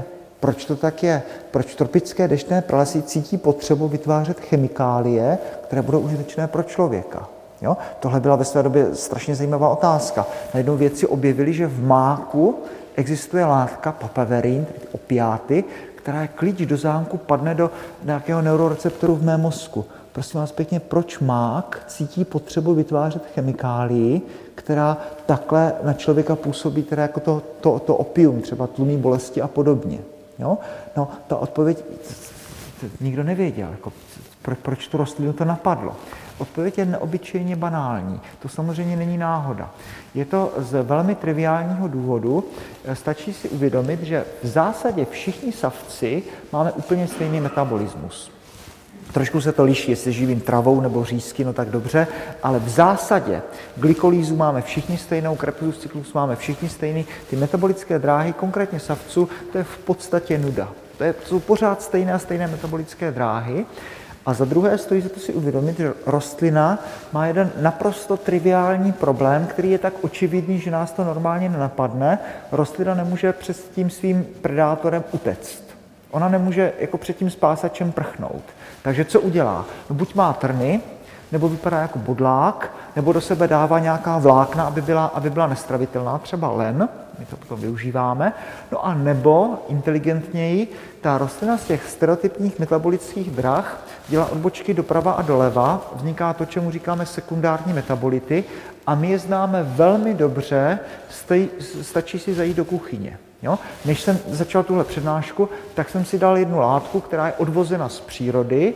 [SPEAKER 1] Proč tropické deštné pralesy cítí potřebu vytvářet chemikálie, které budou užitečné pro člověka? Jo? Tohle byla ve své době strašně zajímavá otázka. Najednou vědci objevili, že v máku existuje látka papaverin, tedy opiáty, která je klíč do zámku, padne do nějakého neuroreceptoru v mém mozku. Prosím vás pěkně, proč mák cítí potřebu vytvářet chemikálii, která takhle na člověka působí, teda jako to opium, třeba tlumí bolesti a podobně. Jo? No, ta odpověď nikdo nevěděl, jako, proč tu rostlinu to napadlo. Odpověď je neobyčejně banální. To samozřejmě není náhoda. Je to z velmi triviálního důvodu. Stačí si uvědomit, že v zásadě všichni savci máme úplně stejný metabolismus. Trošku se to liší, jestli živím travou nebo řízky, no tak dobře, ale v zásadě glykolýzu máme všichni stejnou, Krebsův cyklus máme všichni stejný, ty metabolické dráhy, konkrétně savců, to je v podstatě nuda. To jsou pořád stejné metabolické dráhy. A za druhé stojí za to si uvědomit, že rostlina má jeden naprosto triviální problém, který je tak očividný, že nás to normálně nenapadne. Rostlina nemůže před tím svým predátorem utéct. Ona nemůže jako před tím spásačem prchnout. Takže co udělá? No, buď má trny, nebo vypadá jako bodlák, nebo do sebe dává nějaká vlákna, aby byla nestravitelná, třeba len, my to potom využíváme, no a nebo inteligentněji, ta rostlina z těch stereotypních metabolických drah dělá odbočky doprava a doleva, vzniká to, čemu říkáme sekundární metabolity a my je známe velmi dobře, stačí si zajít do kuchyně. Jo? Než jsem začal tuhle přednášku, tak jsem si dal jednu látku, která je odvozena z přírody,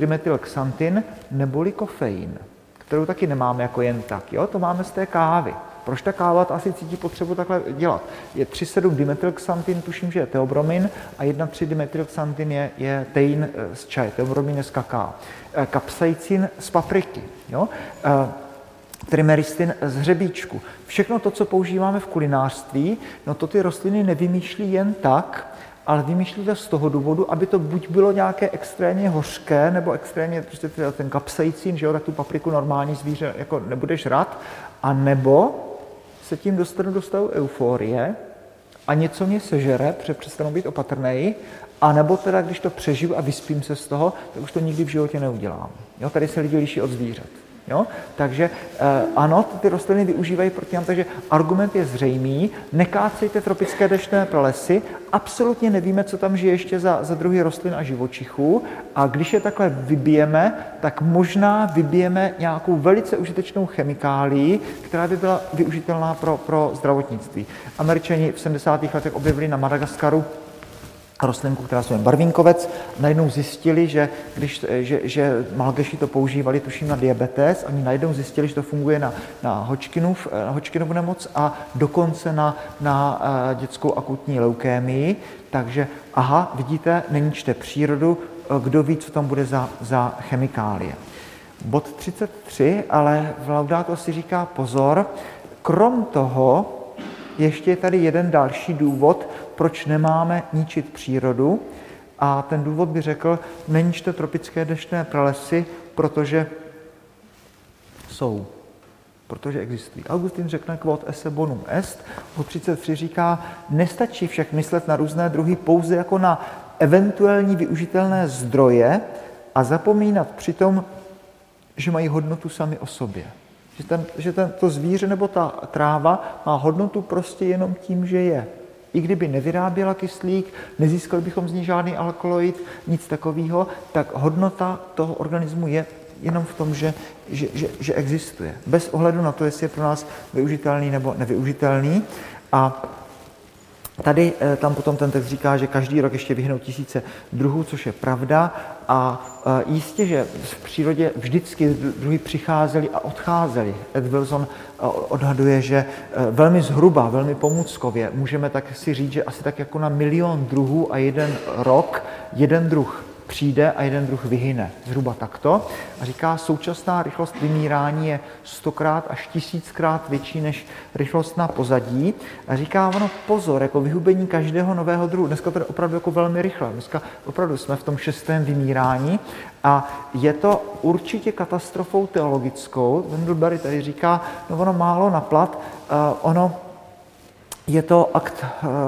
[SPEAKER 1] 1,3,7-trimetylxantin neboli kofein, kterou taky nemáme jako jen tak. Jo? To máme z té kávy. Proč ta káva to asi cítí potřebu takhle dělat? Je 3,7-dimethylxanthin, tuším, že je theobromin, a 1,3-dimethylxanthin je tein z čaje, theobromin je z kaká. Kapsaicin z papriky, jo? Trimeristin z hřebíčku. Všechno to, co používáme v kulinářství, no to ty rostliny nevymýšlí jen tak, ale vymýšlí to z toho důvodu, aby to buď bylo nějaké extrémně hořké, nebo extrémně prostě ten kapsaicin, že jo, tak tu papriku normální zvíře jako nebudeš rád, a nebo se tím dostanu do stavu euforie a něco mě sežere, protože přestanu být opatrnej, a nebo teda, když to přežiju a vyspím se z toho, tak už to nikdy v životě neudělám. Jo, tady se lidi liší od zvířat. Jo? Takže ano, ty rostliny využívají proti nám, takže argument je zřejmý, nekácejte tropické deštné pralesy, absolutně nevíme, co tam žije ještě za druhy rostlin a živočichů, a když je takhle vybijeme, tak možná vybijeme nějakou velice užitečnou chemikálii, která by byla využitelná pro zdravotnictví. Američani v 70. letech objevili na Madagaskaru rostlinku, která se jmenuje barvínkovec, najednou zjistili, že Malgeši to používali, tuším, na diabetes, a oni najednou zjistili, že to funguje na Hodgkinovu nemoc a dokonce na dětskou akutní leukémii. Takže, aha, vidíte, neníčte přírodu, kdo ví, co tam bude za chemikálie. Bod 33, ale v Laudato si říká pozor, krom toho ještě je tady jeden další důvod, proč nemáme ničit přírodu, a ten důvod by řekl, neníčte tropické deštné pralesy, protože existují. Augustin řekne quod esse bonum est, bod 33 říká, nestačí však myslet na různé druhy pouze jako na eventuální využitelné zdroje a zapomínat přitom, že mají hodnotu sami o sobě. Že to zvíře nebo ta tráva má hodnotu prostě jenom tím, že je. I kdyby nevyráběla kyslík, nezískali bychom z ní žádný alkaloid, nic takového, tak hodnota toho organismu je jenom v tom, že existuje. Bez ohledu na to, jestli je pro nás využitelný nebo nevyužitelný. A tady tam potom ten text říká, že každý rok ještě vyhnou tisíce druhů, což je pravda. A jistě, že v přírodě vždycky druhy přicházely a odcházely. Ed Wilson odhaduje, že velmi zhruba, velmi pomůckově můžeme tak si říct, že asi tak jako na 1 000 000 druhů a jeden rok jeden druh přijde a jeden druh vyhyne. Zhruba takto. A říká, současná rychlost vymírání je 100krát až 1000krát větší než rychlost na pozadí. A říká, ono pozor, jako vyhubení každého nového druhu. Dneska to je opravdu jako velmi rychle. Dneska opravdu jsme v tom 6. vymírání a je to určitě katastrofou teologickou. Wendell tady říká, no ono málo na plat, ono je to akt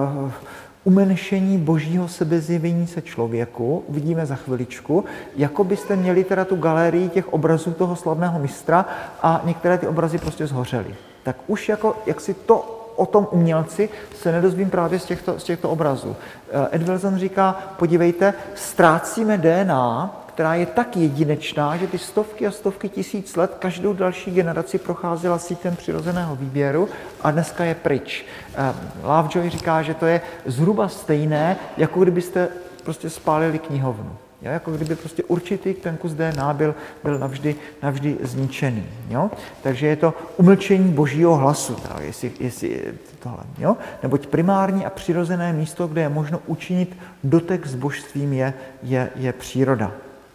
[SPEAKER 1] umenšení božího sebezjevení se člověku, uvidíme za chviličku, jako byste měli teda tu galerii těch obrazů toho slavného mistra a některé ty obrazy prostě zhořely. Tak už jako, jak si to o tom umělci se nedozvím právě z těchto obrazů. Ed Wilson říká, podívejte, ztrácíme DNA, která je tak jedinečná, že ty stovky a stovky tisíc let každou další generaci procházela sítem přirozeného výběru a dneska je pryč. Lovejoy říká, že to je zhruba stejné, jako kdybyste prostě spálili knihovnu. Jo? Jako kdyby prostě určitý ten kus DNA byl navždy zničený. Jo? Takže je to umlčení božího hlasu, jestli tohle. Jo? Neboť primární a přirozené místo, kde je možno učinit dotek s božstvím, je příroda.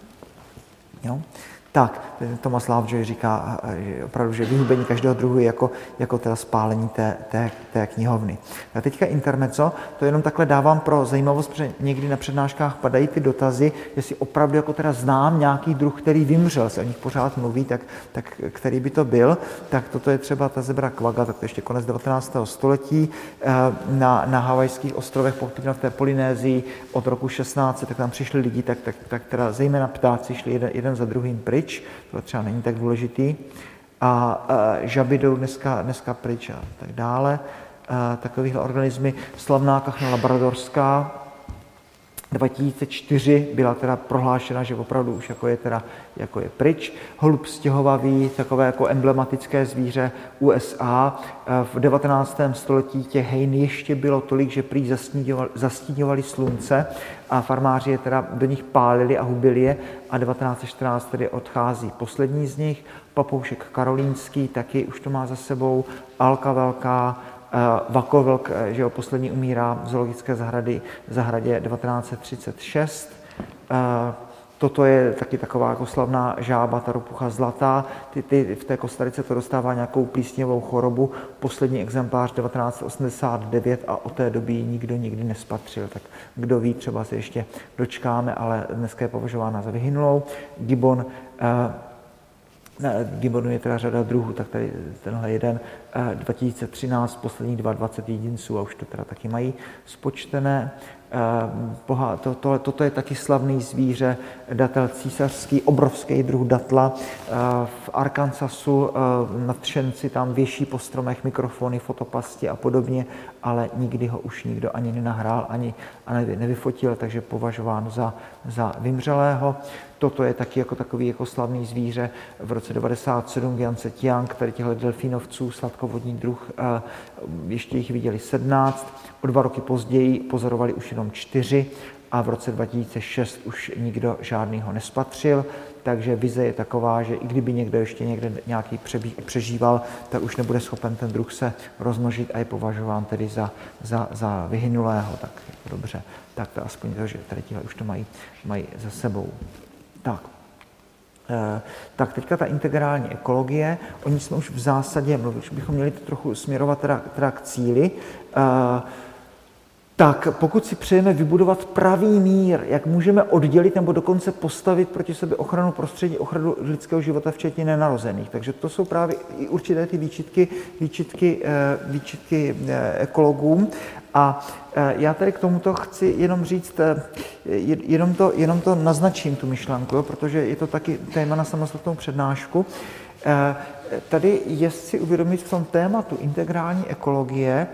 [SPEAKER 1] Jo? Tak, Thomas Lovejoy říká že opravdu, že vyhubení každého druhu je jako teda spálení té knihovny. A teďka intermezzo, to jenom takhle dávám pro zajímavost, protože někdy na přednáškách padají ty dotazy, jestli opravdu jako teda znám nějaký druh, který vymřel, se o nich pořád mluví, tak který by to byl. Tak toto je třeba ta zebra quagga, tak to ještě konec 19. století na Havajských ostrovech, pokud v té Polynésii od roku 16, tak tam přišli lidi, tak teda zejména ptáci šli jeden za druhým pryč. To třeba není tak důležitý. A žaby jdou dneska pryč a tak dále. Takovýhle organismy. Slavná kachna labradorská 2004 byla teda prohlášena, že opravdu už jako je pryč. Holub stěhovavý, takové jako emblematické zvíře USA. V 19. století těch hejn ještě bylo tolik, že prý zastíňovali slunce a farmáři je teda do nich pálili a hubili je a 1914 tedy odchází poslední z nich. Papoušek karolínský taky už to má za sebou, Alka velká, Vakovlk, že jo, poslední umírá v zoologické zahradě 1936. Toto je taky taková jako slavná žába, ta ropucha zlatá. V té Kostarice to dostává nějakou plísněvou chorobu. Poslední exemplář 1989 a od té doby ji nikdo nikdy nespatřil. Tak kdo ví, třeba se ještě dočkáme, ale dneska je považována za vyhynulou. Gibbonu je teda řada druhů, tak tady tenhle jeden 2013, poslední 22 jedinců a už to teda taky mají spočtené. Toto je taky slavný zvíře, datel císařský, obrovský druh datla. V Arkansasu nadšenci tam věší po stromech mikrofony, fotopasti a podobně, ale nikdy ho už nikdo ani nenahrál, ani nevyfotil, takže považován za vymřelého. Toto je taky jako takový jako slavný zvíře. V roce 1997 Giance Tiang, tady těchto delfínovců, sladkovodní druh, ještě jich viděli 17. O 2 roky později pozorovali už jenom 4 a v roce 2006 už nikdo žádnýho nespatřil. Takže vize je taková, že i kdyby někdo ještě někde nějaký přežíval, tak už nebude schopen ten druh se rozmnožit a je považován tedy za vyhynulého. Tak dobře, tak to aspoň to, že tady tihle už to mají za sebou. Tak teďka ta integrální ekologie, o ní jsme už v zásadě mluvili, že bychom měli to trochu směrovat teda k cíli. Tak pokud si přejeme vybudovat pravý mír, jak můžeme oddělit nebo dokonce postavit proti sobě ochranu prostředí, ochranu lidského života, včetně nenarozených. Takže to jsou právě i určité ty výčitky ekologům. A já tady k tomuto chci jenom říct, jenom to naznačím, tu myšlenku, protože je to taky téma na samostatnou přednášku. Tady je si uvědomit v tom tématu integrální ekologie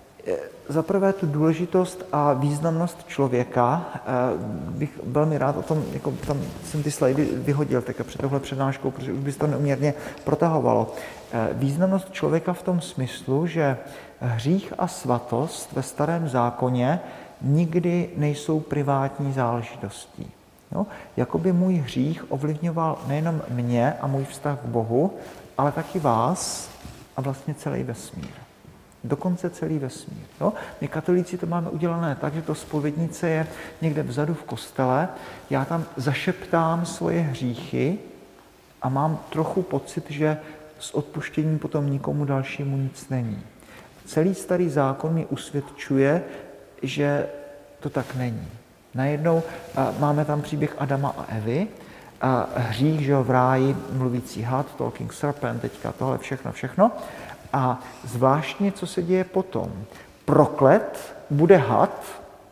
[SPEAKER 1] za prvé tu důležitost a významnost člověka. Bych velmi rád o tom, jako tam jsem ty slajdy vyhodil teďka před tohle přednáškou, protože už by to neuměrně protahovalo. Významnost člověka v tom smyslu, že hřích a svatost ve Starém zákoně nikdy nejsou privátní záležitostí. No, jakoby můj hřích ovlivňoval nejenom mě a můj vztah k Bohu, ale taky vás a vlastně celý vesmír. Dokonce celý vesmír. Jo? My katolíci to máme udělané tak, že to zpovědnice je někde vzadu v kostele, já tam zašeptám svoje hříchy a mám trochu pocit, že s odpuštěním potom nikomu dalšímu nic není. Celý Starý zákon mi usvědčuje, že to tak není. Najednou máme tam příběh Adama a Evy, a hřích, že jo, v ráji, mluvící had, talking serpent, teďka tohle všechno. A zvláštně, co se děje potom. Proklet bude had,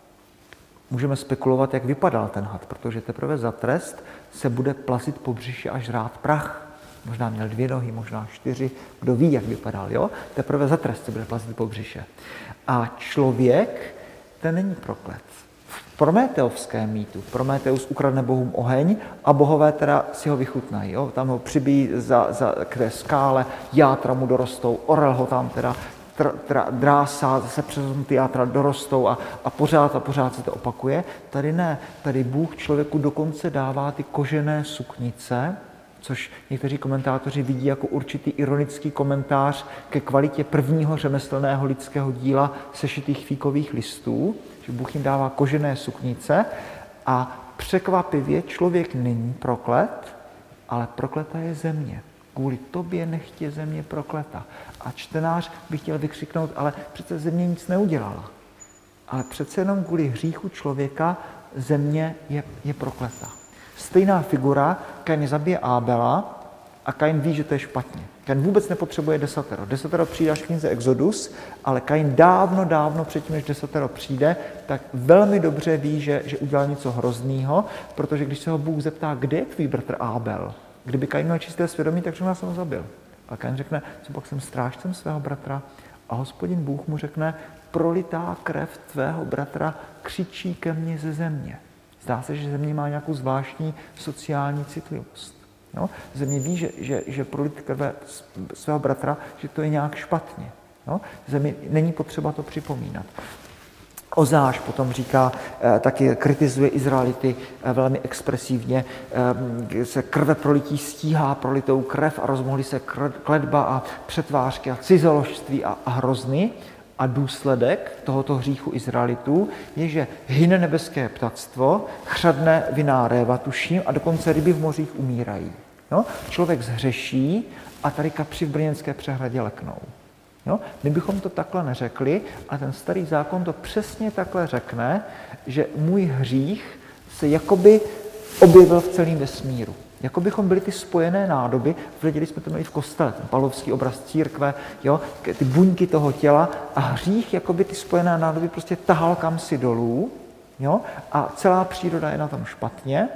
[SPEAKER 1] můžeme spekulovat, jak vypadal ten had, protože teprve za trest se bude plazit po břiše a žrát prach. Možná měl 2 nohy, možná 4, kdo ví, jak vypadal, jo? Teprve za trest se bude plazit po břiše. A člověk, ten není proklet. V prometeovském mýtu Prometeus ukradne bohům oheň a bohové teda si ho vychutnají. Jo? Tam ho přibijí k té skále, játra mu dorostou, orel ho tam teda drásá, zase přes ty játra dorostou a pořád se to opakuje. Tady ne, tady Bůh člověku dokonce dává ty kožené suknice, což někteří komentátoři vidí jako určitý ironický komentář ke kvalitě prvního řemeslného lidského díla sešitých fíkových listů, že Bůh jim dává kožené suknice a překvapivě člověk není proklet, ale prokleta je země. Kvůli tobě nechť je země prokleta. A čtenář by chtěl vykřiknout, ale přece země nic neudělala. Ale přece jenom kvůli hříchu člověka země je prokleta. Stejná figura, Kain zabije Ábela a Kain ví, že to je špatně. Kain vůbec nepotřebuje desatero. Desatero přijde až v knize Exodus, ale Kain dávno předtím, než desatero přijde, tak velmi dobře ví, že udělal něco hroznýho, protože když se ho Bůh zeptá, kde je tvůj bratr Ábel, kdyby Kain měl čisté svědomí, takže já jsem ho zabil. A Kain řekne, co pak jsem strážcem svého bratra? A Hospodin Bůh mu řekne, prolitá krev tvého bratra křičí ke mně ze země. Zdá se, že země má nějakou zvláštní sociální citlivost. Jo? Země ví, že prolit krve svého bratra, že to je nějak špatně. Jo? Zemi není potřeba to připomínat. Ozáš potom říká, taky kritizuje Izraelity velmi expresivně, se krve prolití stíhá prolitou krev a rozmohly se kletba a přetvářky a cizoložství a hrozny. A důsledek tohoto hříchu Izraelitů je, že hyne nebeské ptactvo, chřadne vinná réva, tuším, a dokonce ryby v mořích umírají. Jo? Člověk zhřeší a tady kapři v brněnské přehradě leknou. Jo? My bychom to takhle neřekli, a ten starý zákon to přesně takhle řekne, že můj hřích se jakoby objevil v celém vesmíru. Jako bychom byli ty spojené nádoby, viděli jsme to měli v kostele, ten pavlovský obraz církve, jo? Ty buňky toho těla a hřích, jako by ty spojené nádoby prostě tahal kamsi dolů, jo? A celá příroda je na tom špatně.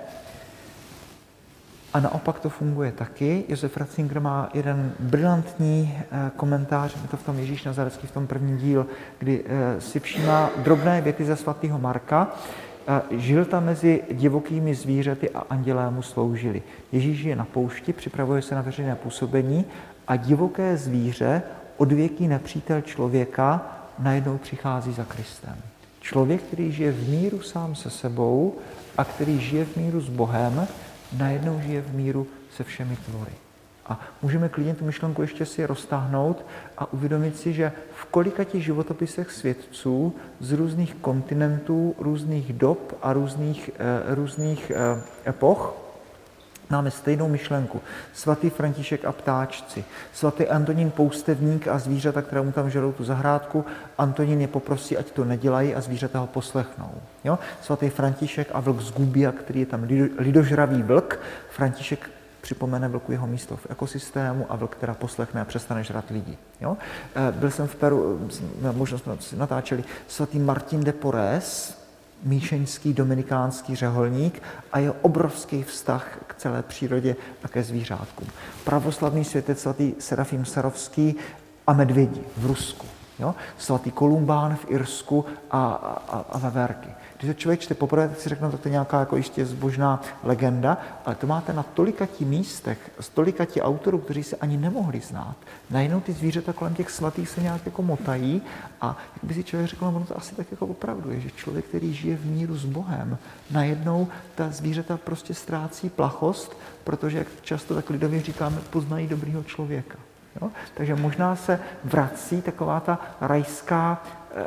[SPEAKER 1] A naopak to funguje taky. Josef Ratzinger má jeden brilantní komentář, je to v tom Ježíš Nazarecký, v tom prvním díl, kdy si všímá drobné věty ze svatého Marka. Žil tam mezi divokými zvířaty a andělé mu sloužili. Ježíš je na poušti, připravuje se na veřejné působení a divoké zvíře, odvěký nepřítel člověka, najednou přichází za Kristem. Člověk, který žije v míru sám se sebou a který žije v míru s Bohem, najednou žije v míru se všemi tvory. A můžeme klidně tu myšlenku ještě si roztáhnout a uvědomit si, že v kolikati životopisech svědců z různých kontinentů, různých dob a různých epoch máme stejnou myšlenku. Svatý František a ptáčci, svatý Antonín Poustevník a zvířata, které mu tam žerou tu zahrádku, Antonín je poprosí, ať to nedělají a zvířata ho poslechnou. Jo? Svatý František a vlk z Gubia, který je tam lidožravý vlk, František připomene vlku jeho místo v ekosystému a vlk teda poslechne a přestane žrat lidi. Jo? Byl jsem v Peru, možnost jsme natáčeli, svatý Martin de Porres, míšeňský dominikánský řeholník a je obrovský vztah k celé přírodě a ke zvířátkům. Pravoslavný světec svatý Serafim Sarovský a medvědi v Rusku. Jo? Svatý Kolumbán v Irsku a veverky. Když se člověk čte poprvé, tak si řekne, že to je nějaká jako jistě zbožná legenda, ale to máte na tolikati místech, z tolikati autorů, kteří se ani nemohli znát. Najednou ty zvířata kolem těch svatých se nějak jako motají a jak by si člověk řekl, ono to asi tak jako opravdu je, že člověk, který žije v míru s Bohem, najednou ta zvířata prostě ztrácí plachost, protože jak často tak lidově říkáme, poznají dobrýho člověka. Jo? Takže možná se vrací taková ta rajská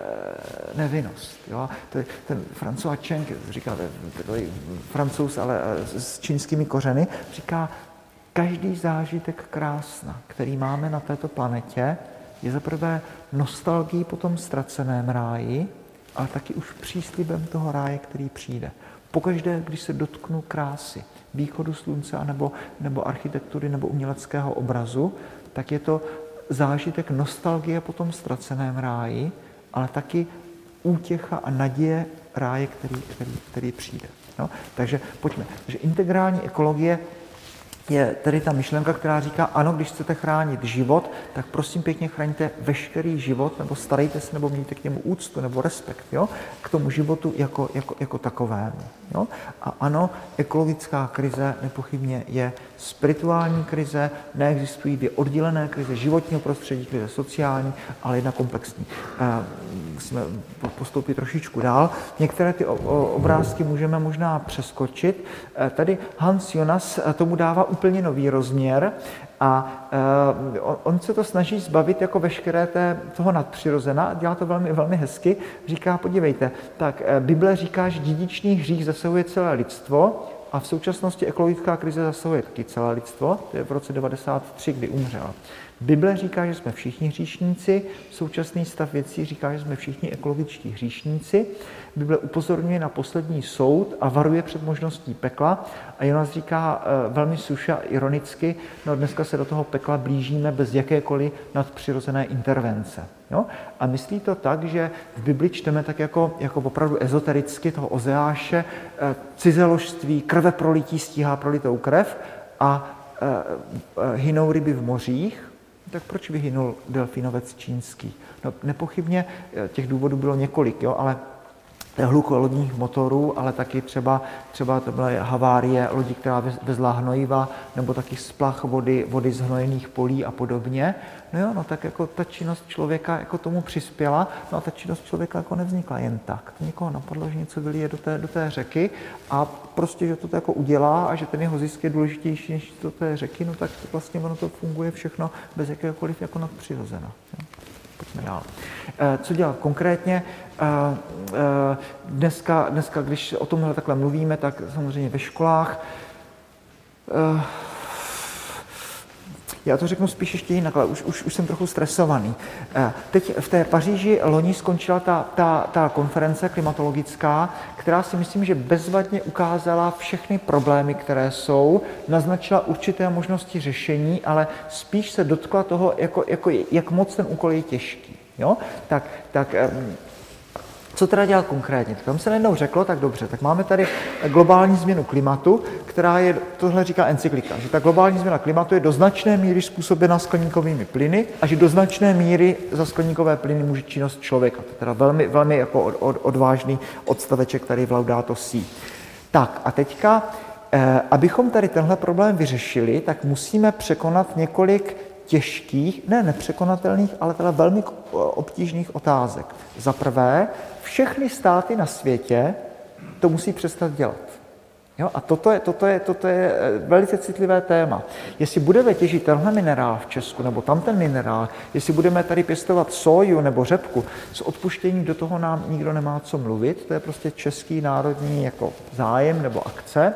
[SPEAKER 1] nevinnost. Jo? Ten François Cheng, říká Francouz, ale s čínskými kořeny, říká, každý zážitek krásna, který máme na této planetě, je zaprvé nostalgií po tom ztraceném ráji, ale taky už příslibem toho ráje, který přijde. Pokaždé, když se dotknu krásy, východu slunce nebo architektury nebo uměleckého obrazu, tak je to zážitek nostalgie po tom ztraceném ráji, ale taky útěcha a naděje ráje, který přijde. No? Takže pojďme. Takže integrální ekologie je tedy ta myšlenka, která říká, ano, když chcete chránit život, tak prosím pěkně chraňte veškerý život, nebo starejte se, nebo mějte k němu úctu, nebo respekt, jo? K tomu životu jako takovému. Jo? A ano, ekologická krize nepochybně je spirituální krize, neexistují dvě oddělené krize životního prostředí, krize sociální, ale jedna komplexní. Musíme postoupit trošičku dál. Některé ty obrázky můžeme možná přeskočit. Tady Hans Jonas tomu dává úplně nový rozměr a on se to snaží zbavit jako veškeré toho nadpřirozena, dělá to velmi, velmi hezky. Říká, podívejte, tak Bible říká, že dědičný hřích zasahuje celé lidstvo a v současnosti ekologická krize zasahuje taky celé lidstvo, to je v roce 1993, kdy umřel. Bible říká, že jsme všichni hříšníci, současný stav věcí říká, že jsme všichni ekologičtí hříšníci. Bible upozorňuje na poslední soud a varuje před možností pekla. A Jonas říká velmi suše a ironicky, no dneska se do toho pekla blížíme bez jakékoliv nadpřirozené intervence. Jo? A myslí to tak, že v Bibli čteme tak jako opravdu ezotericky toho Ozeáše, cizeložství, krve prolití stíhá prolitou krev a hynou ryby v mořích. Tak proč vyhynul delfínovec čínský? No, nepochybně těch důvodů bylo několik, jo, ale hluk lodních motorů, ale taky třeba to byla havárie lodí, která vezla hnojiva, nebo taky splach vody z hnojených polí a podobně. No jo, no tak jako ta činnost člověka jako tomu přispěla, no a ta činnost člověka jako nevznikla jen tak. Někoho napadlo, že něco vylije do té řeky a prostě, že to jako udělá a že ten jeho zisk je důležitější než do té řeky, no tak vlastně ono to funguje všechno bez jakéhokoliv jako nadpřirozena. Pojďme dál. Co dělat konkrétně? Dneska, když o tomhle takhle mluvíme, tak samozřejmě ve školách. Já to řeknu spíš ještě jinak, ale už jsem trochu stresovaný. Teď v té Paříži loni skončila ta konference klimatologická, která si myslím, že bezvadně ukázala všechny problémy, které jsou, naznačila určité možnosti řešení, ale spíš se dotkla toho, jak moc ten úkol je těžký. Jo? Tak co teda dělat konkrétně? Tam se najednou řeklo, tak dobře, tak máme tady globální změnu klimatu, která je, tohle říká encyklika, že ta globální změna klimatu je do značné míry způsobena skleníkovými plyny a že do značné míry za skleníkové plyny může činnost člověka. To je teda velmi jako odvážný odstaveček tady v Laudato Si. Tak a teďka, abychom tady tenhle problém vyřešili, tak musíme překonat několik těžkých, ne nepřekonatelných, ale teda velmi obtížných otázek. Za prvé, všechny státy na světě to musí přestat dělat. Jo? A toto je velice citlivé téma. Jestli budeme těžit tenhle minerál v Česku, nebo tamten minerál, jestli budeme tady pěstovat soju nebo řepku, s odpuštěním do toho nám nikdo nemá co mluvit, to je prostě český národní jako zájem nebo akce,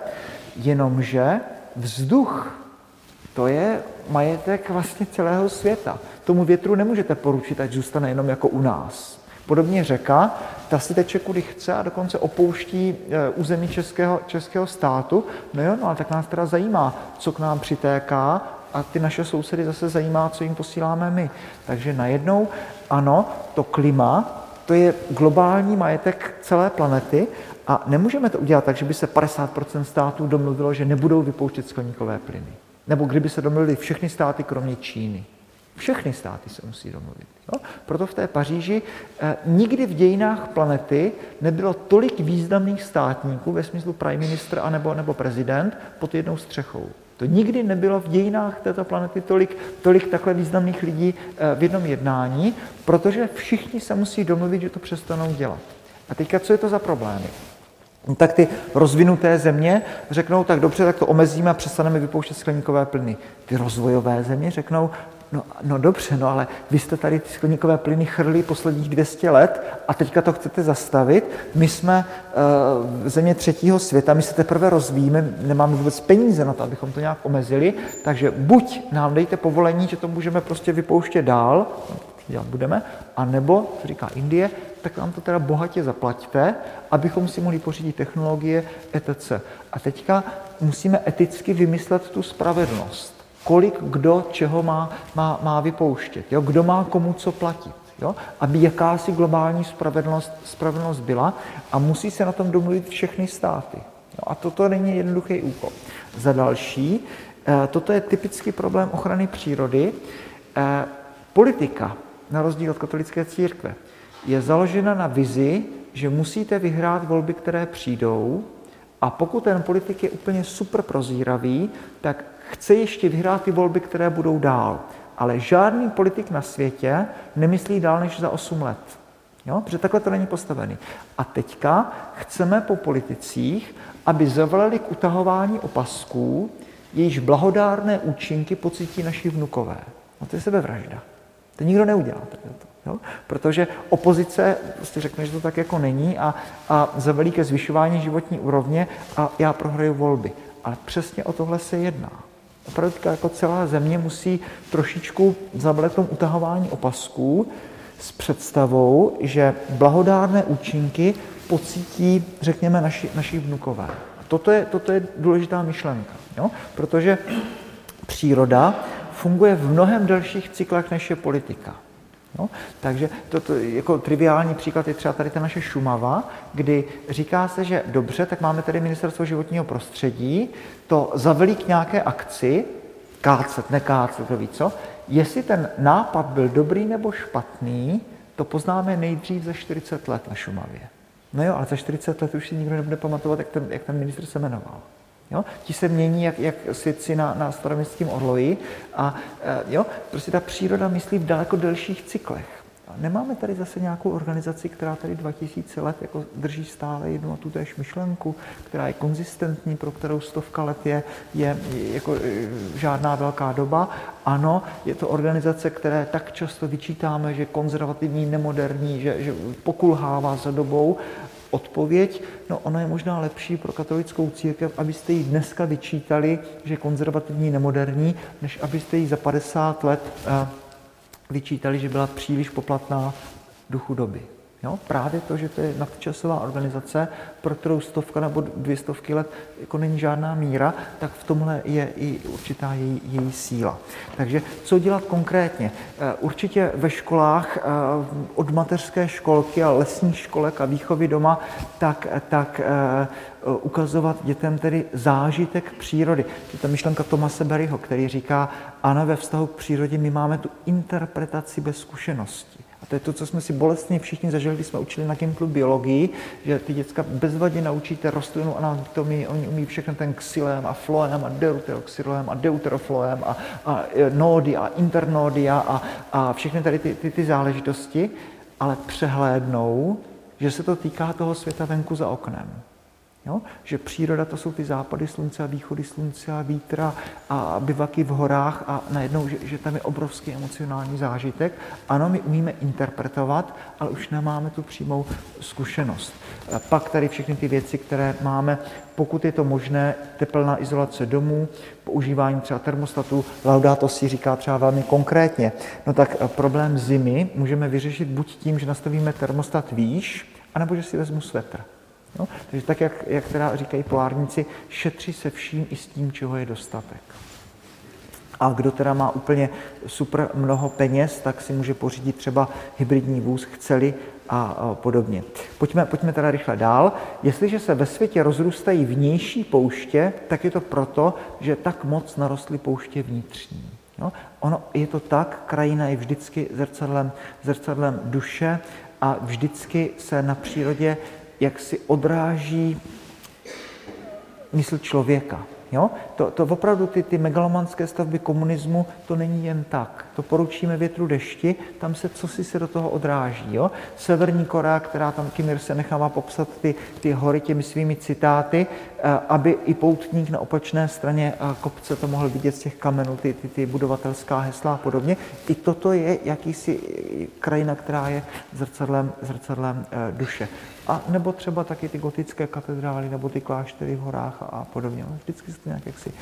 [SPEAKER 1] jenomže vzduch, to je majetek vlastně celého světa. Tomu větru nemůžete poručit, ať zůstane jenom jako u nás. Podobně řeka, ta si teče kudy chce a dokonce opouští území českého státu. No jo, no ale tak nás teda zajímá, co k nám přitéká a ty naše sousedy zase zajímá, co jim posíláme my. Takže najednou, ano, to klima, to je globální majetek celé planety a nemůžeme to udělat tak, že by se 50% států domluvilo, že nebudou vypouštět skleníkové plyny. Nebo kdyby se domluvili všechny státy, kromě Číny. Všechny státy se musí domluvit. Jo? Proto v té Paříži nikdy v dějinách planety nebylo tolik významných státníků ve smyslu prime minister nebo prezident pod jednou střechou. To nikdy nebylo v dějinách této planety tolik takhle významných lidí v jednom jednání, protože všichni se musí domluvit, že to přestanou dělat. A teďka, co je to za problémy? No tak ty rozvinuté země řeknou, tak dobře, tak to omezíme a přestaneme vypouštět skleníkové plyny. Ty rozvojové země řeknou, no dobře, no ale vy jste tady ty skleníkové plyny chrlili posledních 200 let a teďka to chcete zastavit. My jsme země třetího světa, my se teprve rozvíjíme, nemáme vůbec peníze na to, abychom to nějak omezili, takže buď nám dejte povolení, že to můžeme prostě vypouštět dál, dělat budeme, anebo, co říká Indie, tak nám to teda bohatě zaplaťte, abychom si mohli pořídit technologie etc. A teďka musíme eticky vymyslet tu spravedlnost. Kolik kdo čeho má vypouštět, jo? Kdo má komu co platit, jo? Aby jakási globální spravedlnost byla a musí se na tom domluvit všechny státy. Jo? A toto není jednoduchý úkol. Za další, toto je typický problém ochrany přírody. Politika, na rozdíl od katolické církve, je založena na vizi, že musíte vyhrát volby, které přijdou, a pokud ten politik je úplně super prozíravý, tak chce ještě vyhrát ty volby, které budou dál. Ale žádný politik na světě nemyslí dál než za 8 let. Jo? Protože takhle to není postavený. A teďka chceme po politicích, aby zavolali k utahování opasků, jejíž blahodárné účinky pocítí naši vnukové. No to je sebevražda. To nikdo neudělá. Jo? Protože opozice prostě řekne, že to tak jako není a za veliké zvyšování životní úrovně a já prohraju volby. Ale přesně o tohle se jedná. Opravdu jako celá země musí trošičku zabrat tomu utahování opasků s představou, že blahodárné účinky pocítí, řekněme, naši vnukové. Toto je důležitá myšlenka, jo? Protože příroda funguje v mnohem delších cyklech, než je politika. No, takže to jako triviální příklad je třeba tady ta naše Šumava, kdy říká se, že dobře, tak máme tady Ministerstvo životního prostředí, to zavelí k nějaké akci, kácet, nekácet, kdo ví co. Jestli ten nápad byl dobrý nebo špatný, to poznáme nejdřív za 40 let na Šumavě. No jo, ale za 40 let už si nikdo nebude pamatovat, jak ten ministr se jmenoval. Jo? Ti se mění jak svědci na Staroměstském orloji a jo, prostě ta příroda myslí v daleko delších cyklech. A nemáme tady zase nějakou organizaci, která tady 2000 let jako drží stále jednu a tu též myšlenku, která je konzistentní, pro kterou 100 let je jako žádná velká doba. Ano, je to organizace, které tak často vyčítáme, že konzervativní, nemoderní, že pokulhává za dobou. Odpověď, no ono je možná lepší pro katolickou církev, abyste jí dneska vyčítali, že je konzervativní, nemoderní, než abyste jí za 50 let vyčítali, že byla příliš poplatná duchu doby. Jo? Právě to, že to je nadčasová organizace, pro kterou 100 nebo 200 let jako není žádná míra, tak v tomhle je i určitá její síla. Takže co dělat konkrétně? Určitě ve školách od mateřské školky a lesních školek a výchovy doma, tak ukazovat dětem tedy zážitek přírody. Je to myšlenka Thomase Berryho, který říká, ano, ve vztahu k přírodě my máme tu interpretaci bez zkušenosti. A to je to, co jsme si bolestně všichni zažili, když jsme učili na Gimplu biologii, že ty děcka bezvadně naučíte rostlinu anatomii, oni umí všechno ten xylém a floém a deuteroxylém a deuterofloém a nódy a internódia a všechny tady ty záležitosti, ale přehlédnou, že se to týká toho světa venku za oknem. Jo? Že příroda to jsou ty západy slunce a východy slunce a vítra a bivaky v horách a najednou, že tam je obrovský emocionální zážitek. Ano, my umíme interpretovat, ale už nemáme tu přímou zkušenost. A pak tady všechny ty věci, které máme, pokud je to možné, tepelná izolace domů, používání třeba termostatu, Laudato si říká třeba velmi konkrétně. No tak problém zimy můžeme vyřešit buď tím, že nastavíme termostat výš, anebo že si vezmu svetr. No, takže tak, jak teda říkají polárníci, šetří se vším i s tím, čeho je dostatek. A kdo teda má úplně super mnoho peněz, tak si může pořídit třeba hybridní vůz, chceli a podobně. Pojďme teda rychle dál. Jestliže se ve světě rozrůstají vnější pouště, tak je to proto, že tak moc narostly pouště vnitřní. No, ono je to tak, krajina je vždycky zrcadlem duše a vždycky se na přírodě jak si odráží mysl člověka. Jo? To opravdu ty megalomanské stavby komunismu, to není jen tak. To poručíme větru dešti, tam se cosi se do toho odráží. Jo? Severní Korea, která tam Kim Il-se nechává popsat ty hory těmi svými citáty, aby i poutník na opačné straně kopce to mohl vidět z těch kamenů, ty budovatelská hesla a podobně. I toto je jakýsi krajina, která je zrcadlem duše. A nebo třeba taky ty gotické katedrály, nebo ty kláštery v horách a podobně. Vždycky se to nějak jaksi...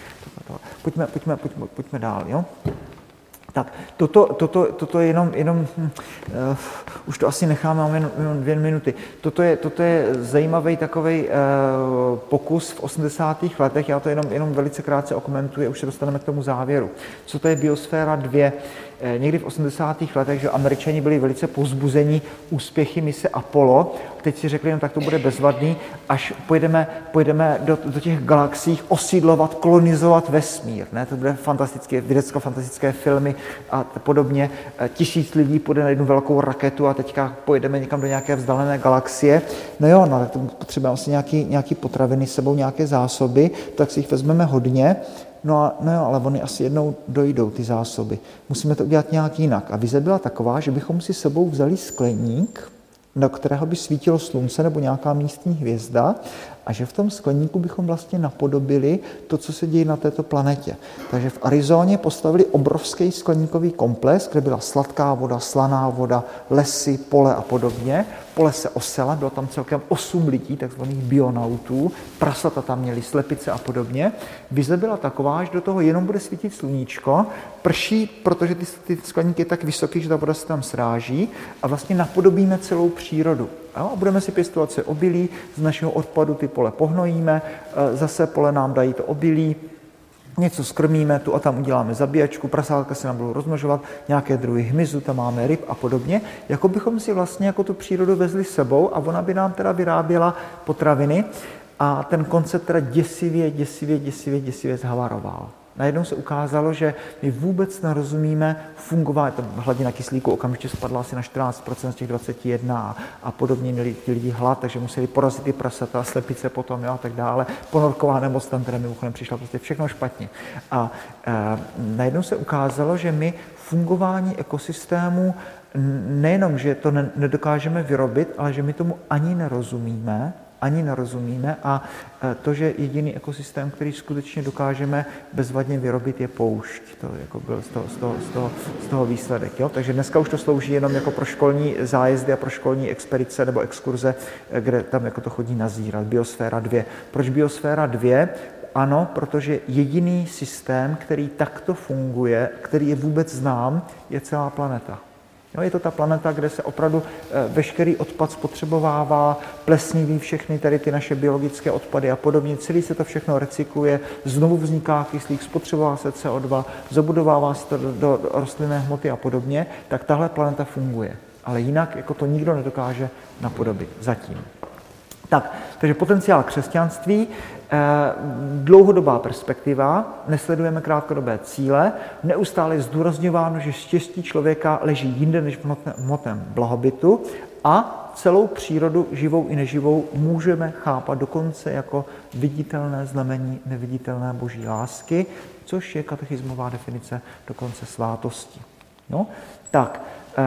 [SPEAKER 1] Pojďme dál, jo? Tak, toto je jenom už to asi necháme, máme jenom 2 minuty. Toto je zajímavý takovej pokus v 80. letech, já to jenom velice krátce okomentuji, už se dostaneme k tomu závěru. Co to je biosféra 2? Někdy v 80. letech, že Američani byli velice povzbuzení úspěchy mise Apollo. Teď si řekli, no tak to bude bezvadný, až pojedeme do těch galaxií osídlovat, kolonizovat vesmír. Ne? To bude fantastické, vědecko-fantastické filmy a podobně. 1000 lidí půjde na jednu velkou raketu a teďka pojedeme někam do nějaké vzdálené galaxie. No jo, no, tak to potřebujeme asi nějaký potraviny s sebou, nějaké zásoby, tak si jich vezmeme hodně. No jo, ale oni asi jednou dojdou, ty zásoby. Musíme to udělat nějak jinak. A vize byla taková, že bychom si sebou vzali skleník, do kterého by svítilo slunce nebo nějaká místní hvězda a že v tom skleníku bychom vlastně napodobili to, co se děje na této planetě. Takže v Arizoně postavili obrovský skleníkový komplex, kde byla sladká voda, slaná voda, lesy, pole a podobně. Pole se osela, bylo tam celkem 8 lidí, takzvaných bionautů, prasata tam měli, slepice a podobně. Vize byla taková, že do toho jenom bude svítit sluníčko, prší, protože ty skleníky je tak vysoký, že ta voda se tam sráží a vlastně napodobíme celou přírodu. A budeme si pěstovat se obilí, z našeho odpadu ty pole pohnojíme, zase pole nám dají to obilí, něco skrmíme, tu a tam uděláme zabíjačku, prasátka se nám budou rozmnožovat, nějaké druhy hmyzu, tam máme ryb a podobně. Jako bychom si vlastně jako tu přírodu vezli s sebou a ona by nám teda vyráběla potraviny a ten koncept teda děsivě zhavaroval. Najednou se ukázalo, že my vůbec nerozumíme fungování, hladina kyslíku okamžitě spadla asi na 14% z těch 21 a podobně, měli ti lidi hlad, takže museli porazit ty prasata, slepice potom, jo, a tak dále. Ponorková nemoc tam teda mimochodem přišla, prostě všechno špatně. A najednou se ukázalo, že my fungování ekosystému nejenom, že to nedokážeme vyrobit, ale že my tomu ani nerozumíme a to, že jediný ekosystém, který skutečně dokážeme bezvadně vyrobit, je poušť. To jako byl z toho výsledek. Jo? Takže dneska už to slouží jenom jako pro školní zájezdy a pro školní expedice nebo exkurze, kde tam jako to chodí nazírat. Biosféra 2. Proč Biosféra 2? Ano, protože jediný systém, který takto funguje, který je vůbec znám, je celá planeta. Jo, je to ta planeta, kde se opravdu veškerý odpad spotřebovává, plesniví všechny tady ty naše biologické odpady a podobně. Celý se to všechno recykluje, znovu vzniká kyslík, spotřebová se CO2, zabudovává se to do rostlinné hmoty a podobně, tak tahle planeta funguje. Ale jinak jako to nikdo nedokáže napodobit zatím. Tak, takže potenciál křesťanství, dlouhodobá perspektiva, nesledujeme krátkodobé cíle, neustále je zdůrazňováno, že štěstí člověka leží jinde než v hmotném blahobytu a celou přírodu, živou i neživou, můžeme chápat dokonce jako viditelné znamení neviditelné boží lásky, což je katechismová definice dokonce svátosti. No, tak,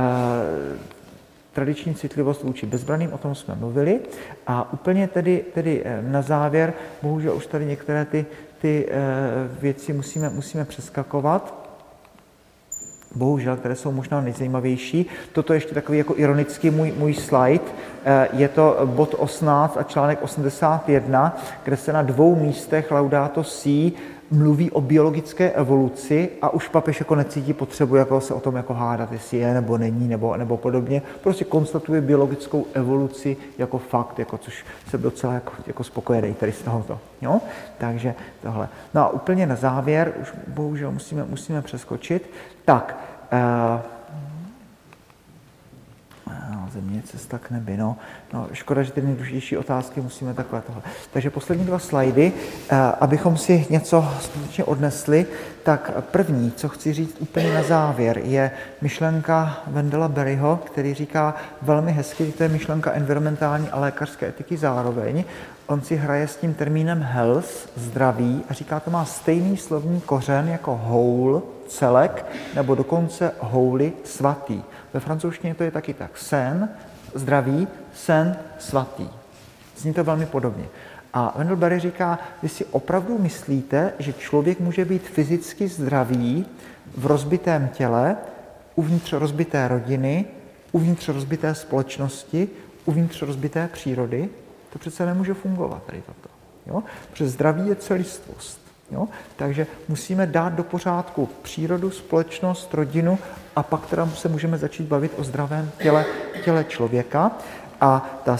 [SPEAKER 1] tradiční citlivost vůči bezbranným, o tom jsme mluvili. A úplně tedy na závěr, bohužel už tady některé ty věci musíme přeskakovat, bohužel, které jsou možná nejzajímavější. Toto je ještě takový jako ironický můj slide. Je to bod 18 a článek 81, kde se na 2 místech Laudato Si mluví o biologické evoluci a už papež jako necítí potřebu jako se o tom jako hádat, jestli je nebo není nebo podobně. Prostě konstatuje biologickou evoluci jako fakt, jako což se docela jako spokojený tady z tohoto. Jo? Takže tohle. No a úplně na závěr, už bohužel musíme přeskočit. Tak, země, cesta k nebi, no škoda, že ty nejdůležitější otázky musíme takhle tohle. Takže poslední 2 slajdy, abychom si něco skutečně odnesli, tak první, co chci říct úplně na závěr, je myšlenka Wendella Berryho, který říká velmi hezky, to je myšlenka environmentální a lékařské etiky zároveň. On si hraje s tím termínem health, zdraví, a říká, to má stejný slovní kořen jako whole, celek, nebo dokonce holy, svatý. Ve francouzštině to je taky tak. Saint, zdraví, saint, svatý. Zní to velmi podobně. A Wendell Berry říká, vy si opravdu myslíte, že člověk může být fyzicky zdravý v rozbitém těle, uvnitř rozbité rodiny, uvnitř rozbité společnosti, uvnitř rozbité přírody? To přece nemůže fungovat tady toto. Jo? Protože zdraví je celistvost. Jo? Takže musíme dát do pořádku přírodu, společnost, rodinu a pak teda se můžeme začít bavit o zdravém těle člověka. A ta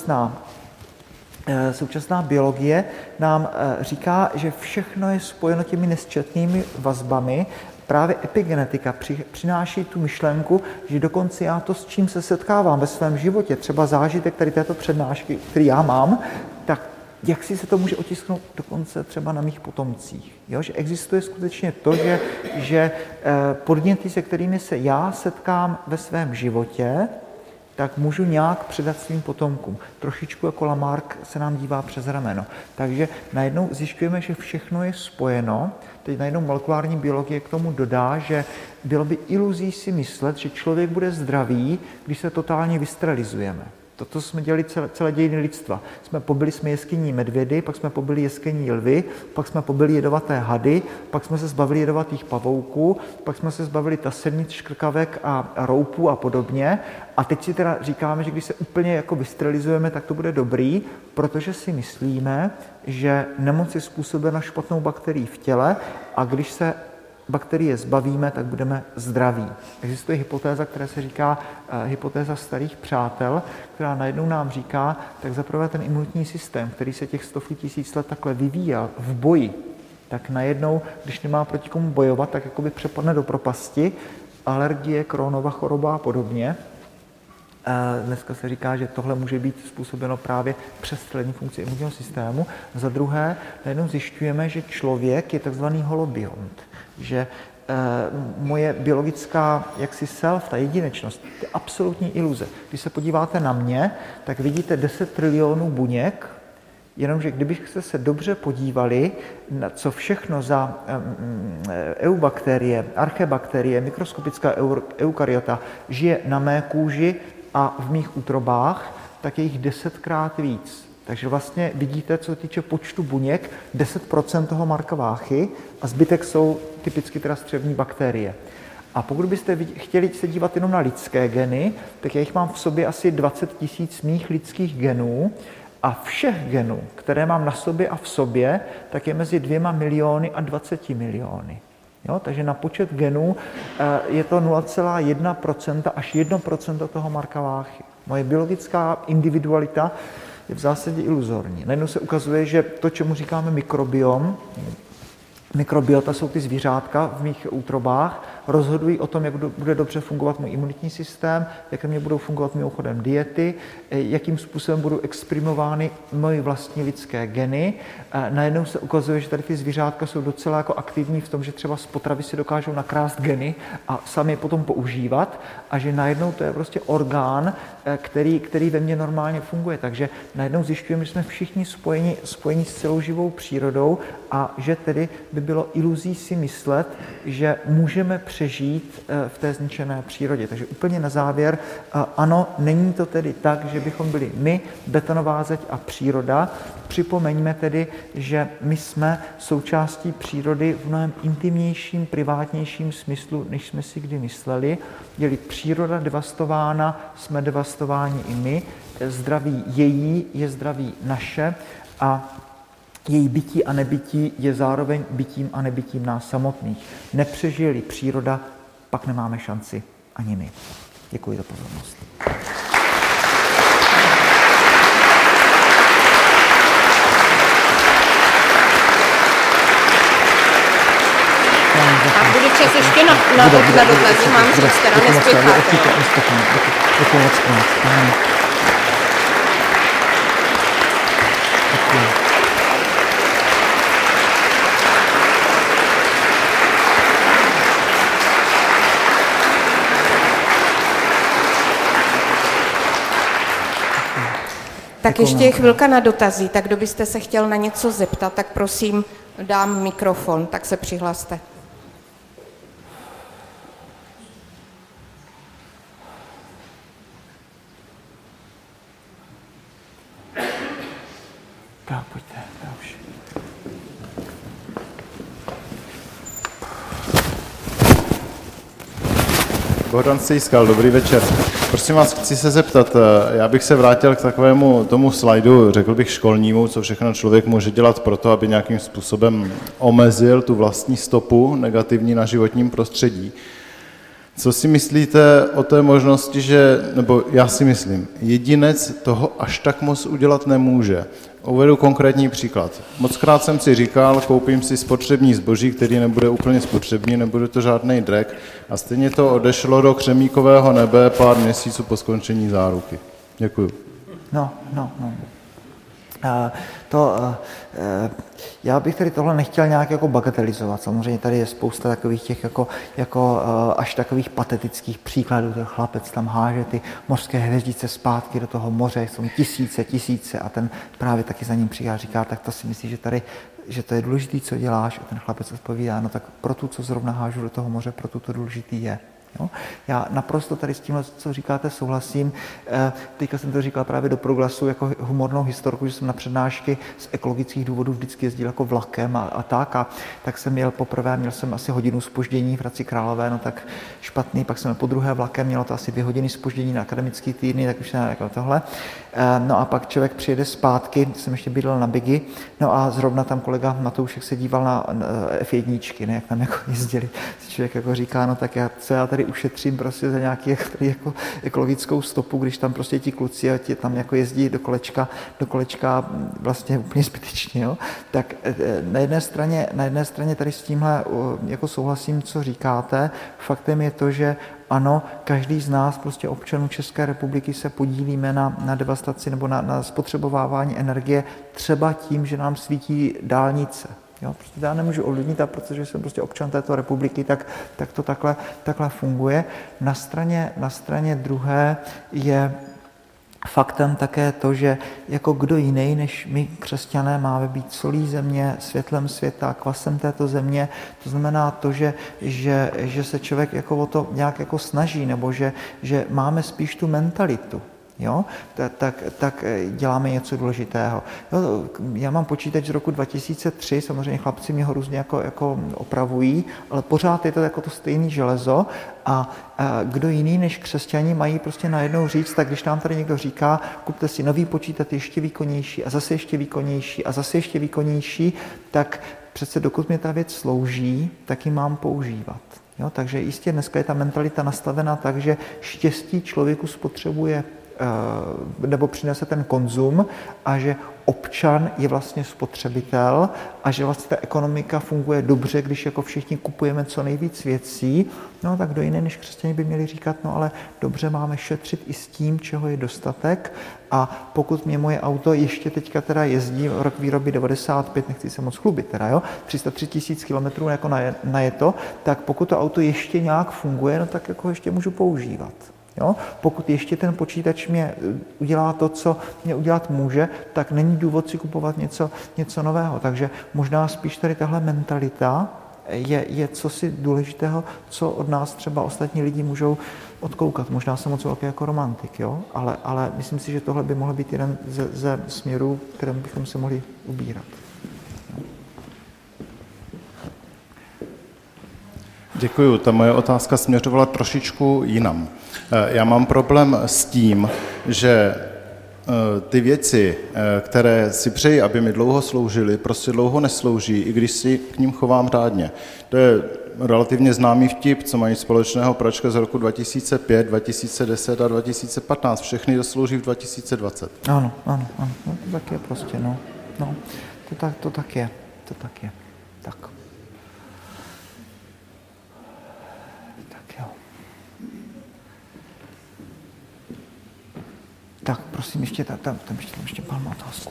[SPEAKER 1] současná biologie nám říká, že všechno je spojeno těmi nesčetnými vazbami. Právě epigenetika přináší tu myšlenku, že dokonce já to, s čím se setkávám ve svém životě, třeba zážitek tady této přednášky, který já mám, tak jak si se to může otisknout dokonce třeba na mých potomcích. Jo? Že existuje skutečně to, že podněty, se kterými se já setkám ve svém životě, tak můžu nějak předat svým potomkům. Trošičku jako Lamarck se nám dívá přes rameno. Takže najednou zjišťujeme, že všechno je spojeno. Teď najednou molekulární biologie k tomu dodá, že bylo by iluzí si myslet, že člověk bude zdravý, když se totálně vysterilizujeme. Toto jsme dělali celé dějiny lidstva. Pobili jsme jeskyní medvědy, pak jsme pobili jeskyní lvy, pak jsme pobili jedovaté hady, pak jsme se zbavili jedovatých pavouků, pak jsme se zbavili tasernic, škrkavek a roupů a podobně. A teď si teda říkáme, že když se úplně jako vysterilizujeme, tak to bude dobrý, protože si myslíme, že nemoc je způsobena špatnou bakterií v těle a když se bakterie zbavíme, tak budeme zdraví. Existuje hypotéza, která se říká hypotéza starých přátel, která najednou nám říká, tak zaprvé ten imunitní systém, který se těch 100 000 let takhle vyvíjel v boji, tak najednou, když nemá proti komu bojovat, tak jakoby přepadne do propasti, alergie, Crohnova choroba a podobně. Dneska se říká, že tohle může být způsobeno právě přestřelením funkce imunitního systému. Za druhé, najednou zjišťujeme, že člověk je takzvaný holobiont, že moje biologická jaksi self, ta jedinečnost, to je absolutní iluze. Když se podíváte na mě, tak vidíte 10 trilionů buněk, jenomže kdybyste se dobře podívali, na co všechno za eubakterie, archebakterie, mikroskopická eukaryota žije na mé kůži a v mých útrobách, tak je jich 10krát víc. Takže vlastně vidíte, co se týče počtu buněk, 10% toho Marka Váchy a zbytek jsou typicky teda střevní bakterie. A pokud byste chtěli se dívat jenom na lidské geny, tak já jich mám v sobě asi 20 000 mých lidských genů a všech genů, které mám na sobě a v sobě, tak je mezi 2 miliony a 20 miliony. Jo, takže na počet genů je to 0,1% až 1% toho Marka Váchy. Moje biologická individualita je v zásadě iluzorní. Najednou se ukazuje, že to, čemu říkáme mikrobiom, mikrobiota jsou ty zvířátka v mých útrobách, rozhodují o tom, jak bude dobře fungovat můj imunitní systém, jak mě budou fungovat mimochodem diety, jakým způsobem budou exprimovány moje vlastní lidské geny. Najednou se ukazuje, že tady ty zvířátka jsou docela jako aktivní v tom, že třeba z potravy si dokážou nakrást geny a sami je potom používat a že najednou to je prostě orgán, který ve mně normálně funguje. Takže najednou zjišťujeme, že jsme všichni spojeni s celou živou přírodou a že tedy by bylo iluzí si myslet, že můžeme přežít v té zničené přírodě. Takže úplně na závěr, ano, není to tedy tak, že bychom byli my, betonová zeď a příroda. Připomeňme tedy, že my jsme součástí přírody v mnohem intimnějším, privátnějším smyslu, než jsme si kdy mysleli. Je-li příroda devastována, jsme devastováni i my. Zdraví její je zdraví naše a její bytí a nebytí je zároveň bytím a nebytím nás samotných. Nepřežije-li příroda, pak nemáme šanci ani my. Děkuji za pozornost.
[SPEAKER 2] A bude čas ještě na dotazy, mám říct, teda nespěcháte.
[SPEAKER 1] Děkuji moc krát.
[SPEAKER 2] Tak ještě je chvilka na dotazy, tak kdo byste se chtěl na něco zeptat, tak prosím, dám mikrofon, tak se přihlaste.
[SPEAKER 1] Tak, pojďte, já už.
[SPEAKER 3] Bohdan Stejskal, dobrý večer. Prosím vás, chci se zeptat, já bych se vrátil k takovému tomu slajdu, řekl bych školnímu, co všechno člověk může dělat pro to, aby nějakým způsobem omezil tu vlastní stopu negativní na životním prostředí. Co si myslíte o té možnosti, nebo já si myslím, jedinec toho až tak moc udělat nemůže. Uvedu konkrétní příklad. Mockrát jsem si říkal, koupím si spotřební zboží, který nebude úplně spotřební, nebude to žádný drek a stejně to odešlo do křemíkového nebe pár měsíců po skončení záruky. Děkuju.
[SPEAKER 1] No. Já bych tady tohle nechtěl nějak jako bagatelizovat. Samozřejmě tady je spousta takových těch jako až takových patetických příkladů. Ten chlapec tam háže ty mořské hvězdice zpátky do toho moře, jsou tisíce a ten právě taky za ním přijde a říká, tak to si myslíš, že to je důležitý, co děláš? A ten chlapec odpovídá, no tak pro tu, co zrovna hážu do toho moře, pro tu to důležitý je. Jo? Já naprosto tady s tímhle, co říkáte, souhlasím. Teďka jsem to říkal právě do Proglasu jako humornou historku, že jsem na přednášky z ekologických důvodů vždycky jezdil jako vlakem a tak jsem jel poprvé, měl jsem asi hodinu zpoždění v Hradci Králové, no tak špatný, pak jsem po druhé vlakem, mělo to asi 2 hodiny zpoždění na akademický týdny, tak už ne jako tohle. No a pak člověk přijede zpátky, jsem ještě bydlel na Bigi, no a zrovna tam kolega Matoušek se díval na F1, ne, jak tam jako jezdili. Člověk jako říká, no tak co já tady tady ušetřím prostě za nějaký jako ekologickou stopu, když tam prostě ti kluci a ti tam jako jezdí do kolečka vlastně úplně zbytečně, jo? Tak na jedné straně tady s tímhle jako souhlasím, co říkáte. Faktem je to, že ano, každý z nás, prostě občanů České republiky, se podílíme na devastaci nebo na spotřebovávání energie třeba tím, že nám svítí dálnice. Jo, prostě já nemůžu ovlivnit, a protože jsem prostě občan této republiky, tak to takhle funguje. Na straně druhé je faktem také to, že jako kdo jiný než my křesťané máme být solí země, světlem světa, kvasem této země. To znamená to, že se člověk jako o to nějak jako snaží, nebo že máme spíš tu mentalitu. Jo? Tak děláme něco důležitého. Jo, já mám počítač z roku 2003, samozřejmě chlapci mě ho různě jako opravují, ale pořád je to jako to stejné železo a kdo jiný než křesťani mají prostě najednou říct, tak když nám tady někdo říká, kupte si nový počítač ještě výkonnější a zase ještě výkonnější a zase ještě výkonnější, tak přece dokud mě ta věc slouží, tak ji mám používat. Jo? Takže jistě dneska je ta mentalita nastavená tak, že štěstí člověku spotřebuje nebo přinese ten konzum a že občan je vlastně spotřebitel a že vlastně ta ekonomika funguje dobře, když jako všichni kupujeme co nejvíc věcí, no tak kdo jiný než křesťané by měli říkat, no ale dobře, máme šetřit i s tím, čeho je dostatek a pokud mě moje auto ještě teďka teda jezdí, rok výroby 95, nechci se moc chlubit teda, jo, 303 000 kilometrů jako najeto, tak pokud to auto ještě nějak funguje, no tak jako ještě můžu používat. Jo? Pokud ještě ten počítač mě udělá to, co mě udělat může, tak není důvod si kupovat něco nového. Takže možná spíš tady tahle mentalita je cosi důležitého, co od nás třeba ostatní lidi můžou odkoukat. Možná jsem moc velký jako romantik, jo? Ale myslím si, že tohle by mohl být jeden ze směrů, kterým bychom se mohli ubírat.
[SPEAKER 3] Děkuju, ta moje otázka směřovala trošičku jinam. Já mám problém s tím, že ty věci, které si přeji, aby mi dlouho sloužily, prostě dlouho neslouží, i když si k ním chovám řádně. To je relativně známý vtip, co mají společného pračka z roku 2005, 2010 a 2015. Všechny doslouží v 2020.
[SPEAKER 1] Ano, no, to tak je prostě, no. To tak je. Tak. Tak, prosím, ještě tam ještě pán má otázku.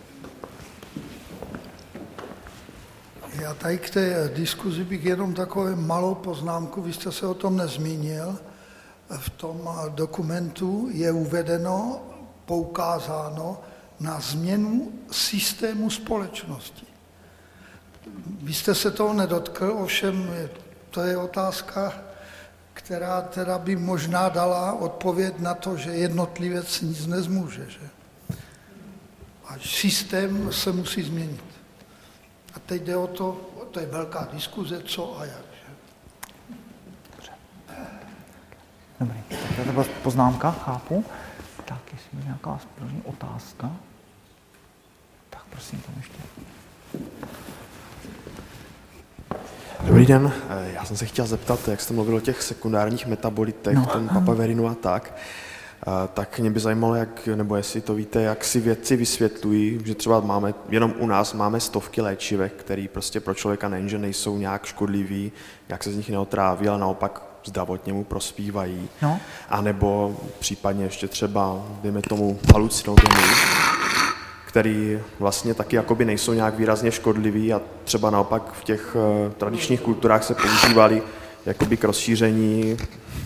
[SPEAKER 4] Já tady k té diskuzi bych jenom takovou malou poznámku, vy jste se o tom nezmínil. V tom dokumentu je uvedeno, poukázáno na změnu systému společnosti. Vy jste se toho nedotkl, ovšem to je otázka, která teda by možná dala odpověď na to, že jednotlivec nic nezmůže. Že? A systém se musí změnit. A teď jde o to je velká diskuze, co a jak. Že?
[SPEAKER 1] Dobrý, tak to byla poznámka, chápu. Tak, jestli je nějaká první otázka. Tak prosím, tam ještě.
[SPEAKER 5] Dobrý den, já jsem se chtěl zeptat, jak jste mluvil o těch sekundárních metabolitech, ten papaverinu a tak mě by zajímalo, nebo jestli to víte, jak si vědci vysvětlují, že třeba jenom u nás máme stovky léčivek, které prostě pro člověka nejenže nejsou nějak škodlivý, jak se z nich neotráví, ale naopak zdravotně mu prospívají. No. A nebo případně ještě třeba, dejme tomu, halucinogeny, který vlastně taky jakoby nejsou nějak výrazně škodlivý a třeba naopak v těch tradičních kulturách se používaly jakoby k rozšíření,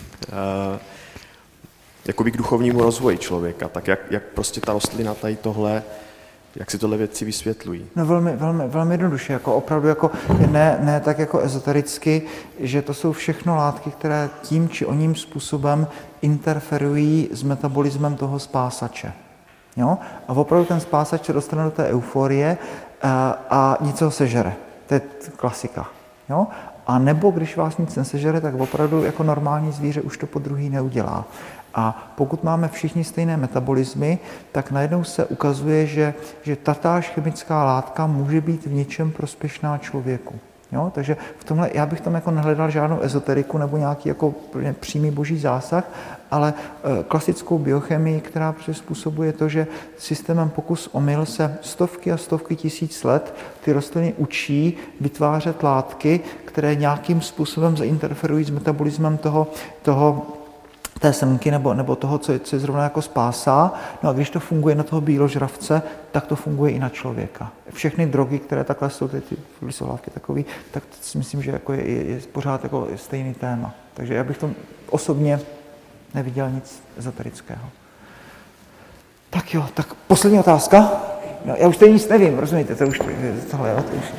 [SPEAKER 5] jakoby k duchovnímu rozvoji člověka. Tak jak prostě ta rostlina tady tohle, jak si tohle věci vysvětlují?
[SPEAKER 1] No velmi jednoduše, jako opravdu jako ne tak jako ezotericky, že to jsou všechno látky, které tím či oním způsobem interferují s metabolismem toho spásače. Jo? A opravdu ten spásač se dostane do té euforie a nic ho sežere. To je klasika. Jo? A nebo když vás nic nesežere, tak opravdu jako normální zvíře už to po druhý neudělá. A pokud máme všichni stejné metabolismy, tak najednou se ukazuje, že tatáž chemická látka může být v něčem prospěšná člověku. Jo? Takže v tomhle já bych tam jako nehledal žádnou ezoteriku nebo nějaký jako přímý boží zásah, ale klasickou biochemii, která způsobuje to, že systémem pokus-omyl se stovky a stovky tisíc let ty rostliny učí vytvářet látky, které nějakým způsobem zainterferují s metabolismem té semky nebo toho, co je zrovna jako spásá. No a když to funguje na toho býložravce, tak to funguje i na člověka. Všechny drogy, které takhle jsou, ty lisohlávky takový, tak si myslím, že jako je pořád jako stejný téma. Takže já bych tom osobně neviděl nic ezoterického. Tak jo, tak poslední otázka. No, já už tady nic nevím, rozumíte, to už tohle, jo, to už.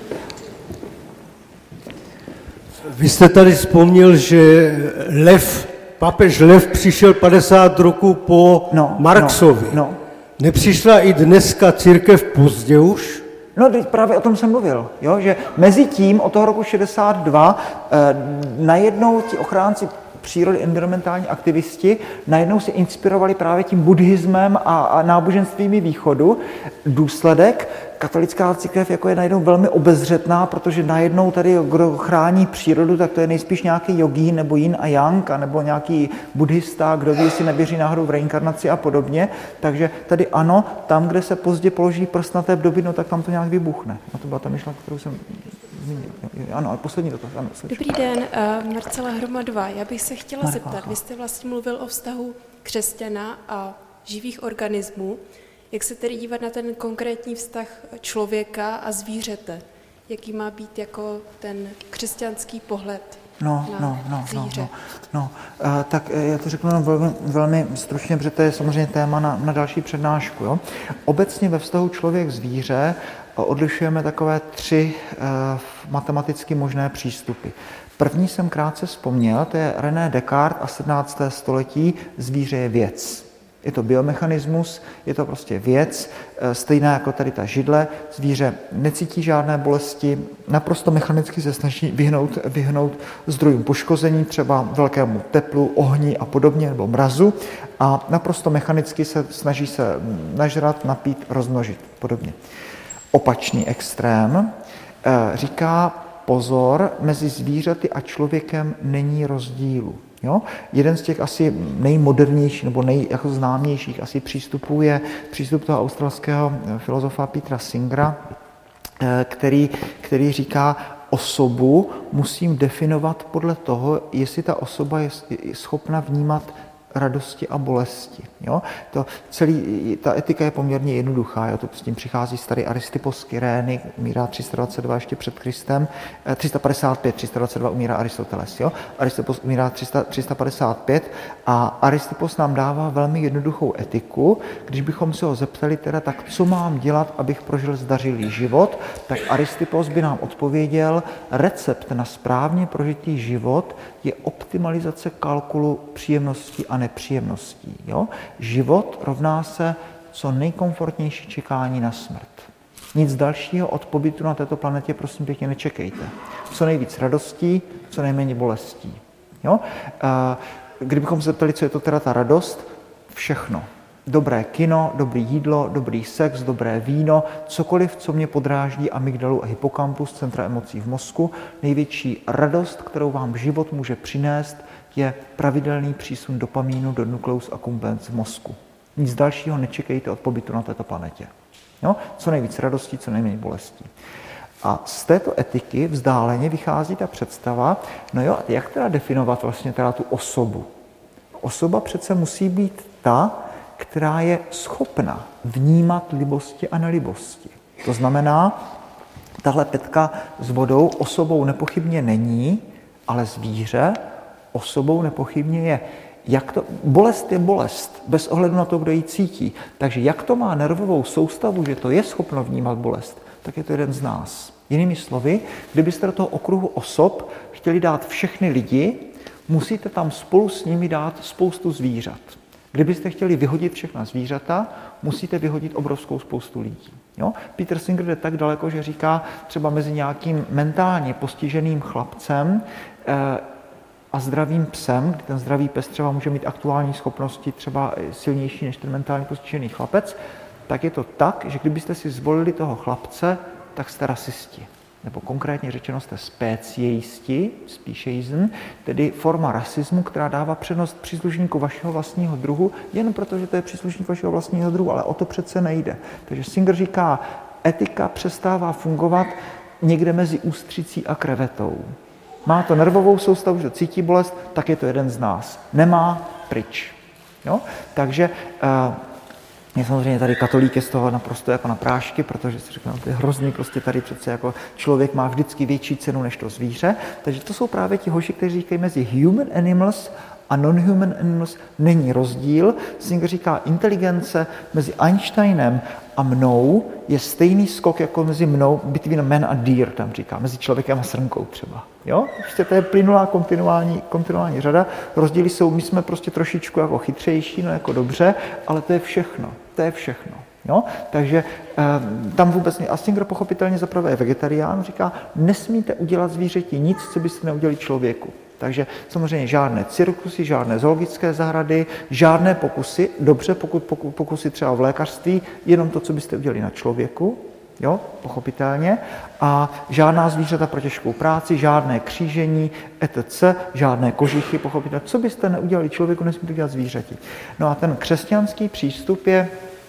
[SPEAKER 6] Vy jste tady vzpomněl, že papež Lev přišel 50 roků po Marxovi.
[SPEAKER 1] No.
[SPEAKER 6] Nepřišla i dneska církev pozdě už?
[SPEAKER 1] No, právě o tom jsem mluvil, jo? Že mezi tím od toho roku 62 najednou ti ochránci přírody, environmentální aktivisti, najednou se inspirovali právě tím buddhismem a náboženstvími východu. Důsledek, katolická církev jako je najednou velmi obezřetná, protože najednou tady, kdo chrání přírodu, tak to je nejspíš nějaký jogín nebo yin a yang, nebo nějaký buddhista, kdo ví, jestli nevěří náhodou v reinkarnaci a podobně. Takže tady ano, tam, kde se pozdě položí prst na té doby, no tak tam to nějak vybuchne. A to byla ta myšlenka, kterou jsem zmínil. Ano, ale poslední dotaz. Ano,
[SPEAKER 7] Dobrý den, Marcela Hromadová. Já bych se chtěla zeptat, vy jste vlastně mluvil o vztahu křesťana a živých organismů. Jak se tedy dívat na ten konkrétní vztah člověka a zvířete? Jaký má být jako ten křesťanský pohled na zvíře?
[SPEAKER 1] Tak já to řeknu velmi stručně, protože to je samozřejmě téma na další přednášku. Jo? Obecně ve vztahu člověk-zvíře odlišujeme takové 3 matematicky možné přístupy. První jsem krátce vzpomněl, to je René Descartes a 17. století, zvíře je věc. Je to biomechanismus, je to prostě věc, stejná jako tady ta židle. Zvíře necítí žádné bolesti, naprosto mechanicky se snaží vyhnout zdrojům poškození, třeba velkému teplu, ohni a podobně, nebo mrazu, a naprosto mechanicky se snaží se nažrat, napít, rozmnožit, podobně. Opačný extrém říká, pozor, mezi zvířaty a člověkem není rozdílu. Jo? Jeden z těch asi nejmodernějších nebo nejznámějších asi přístupů je přístup toho australského filozofa Petera Singera, který říká, osobu musím definovat podle toho, jestli ta osoba je schopna vnímat radosti a bolesti. Jo? Ta etika je poměrně jednoduchá. Jo? To s tím přichází starý Aristippos z Kyrény, umírá 322 ještě před Kristem, 322 umírá Aristoteles. Jo? Aristippos umírá 355 a Aristippos nám dává velmi jednoduchou etiku. Když bychom se ho zeptali teda, tak co mám dělat, abych prožil zdařilý život, tak Aristippos by nám odpověděl, recept na správně prožitý život je optimalizace kalkulu příjemností a nepříjemností. Jo? Život rovná se co nejkomfortnější čekání na smrt. Nic dalšího od pobytu na této planetě prosím pěkně nečekejte. Co nejvíc radostí, co nejméně bolestí. Jo? Kdybychom se zeptali, co je to teda ta radost, všechno. Dobré kino, dobré jídlo, dobrý sex, dobré víno, cokoliv, co mě podráždí amygdalu a hypokampus, centra emocí v mozku. Největší radost, kterou vám život může přinést, je pravidelný přísun dopamínu do nucleus accumbens v mozku. Nic dalšího nečekejte od pobytu na této planetě. Jo? Co nejvíc radostí, co nejméně bolestí. A z této etiky vzdáleně vychází ta představa, no jo, jak teda definovat vlastně teda tu osobu? Osoba přece musí být ta, která je schopna vnímat libosti a nelibosti. To znamená, tahle petka s vodou osobou nepochybně není, ale zvíře osobou nepochybně je. Bolest je bolest, bez ohledu na to, kdo ji cítí. Takže jak to má nervovou soustavu, že to je schopno vnímat bolest, tak je to jeden z nás. Jinými slovy, kdybyste do toho okruhu osob chtěli dát všechny lidi, musíte tam spolu s nimi dát spoustu zvířat. Kdybyste chtěli vyhodit všechna zvířata, musíte vyhodit obrovskou spoustu lidí. Jo? Peter Singer jde tak daleko, že říká třeba mezi nějakým mentálně postiženým chlapcem a zdravým psem, kdy ten zdravý pes třeba může mít aktuální schopnosti třeba silnější než ten mentálně postižený chlapec, tak je to tak, že kdybyste si zvolili toho chlapce, tak jste rasisti. nebo konkrétně řečeno jste speciisti, speciesism, tedy forma rasismu, která dává přednost příslušníku vašeho vlastního druhu, jen proto, že to je příslušník vašeho vlastního druhu, ale o to přece nejde. Takže Singer říká, etika přestává fungovat někde mezi ústřicí a krevetou. Má to nervovou soustavu, že cítí bolest, tak je to jeden z nás. Nemá, pryč. Jo? Takže je samozřejmě tady katolík je z toho naprosto jako na prášky, protože si říkám, to je hrozný, prostě tady přece jako člověk má vždycky větší cenu než to zvíře. Takže to jsou právě ti hoši, kteří říkají, mezi human animals a non-human animals není rozdíl. Singer říká, inteligence mezi Einsteinem a mnou je stejný skok jako mezi mnou, between man a deer, tam říká, mezi člověkem a srnkou třeba. Jo? Prostě to je plynulá kontinuální řada. Rozdíly jsou, my jsme prostě trošičku jako chytřejší, no jako dobře, ale to je všechno. To je všechno. Jo? Takže tam vůbec a Singer pochopitelně zaprvé je vegetarián, říká, nesmíte udělat zvířeti nic, co byste neudělali člověku. Takže samozřejmě žádné cirkusy, žádné zoologické zahrady, žádné pokusy, dobře, pokud pokusy třeba v lékařství, jenom to, co byste udělali na člověku, jo, pochopitelně, a žádná zvířata pro těžkou práci, žádné křížení, etc., žádné kožichy, pochopitelně. Co byste neudělali člověku, nesmíte udělat zvířeti. No a ten křesťanský přístup je,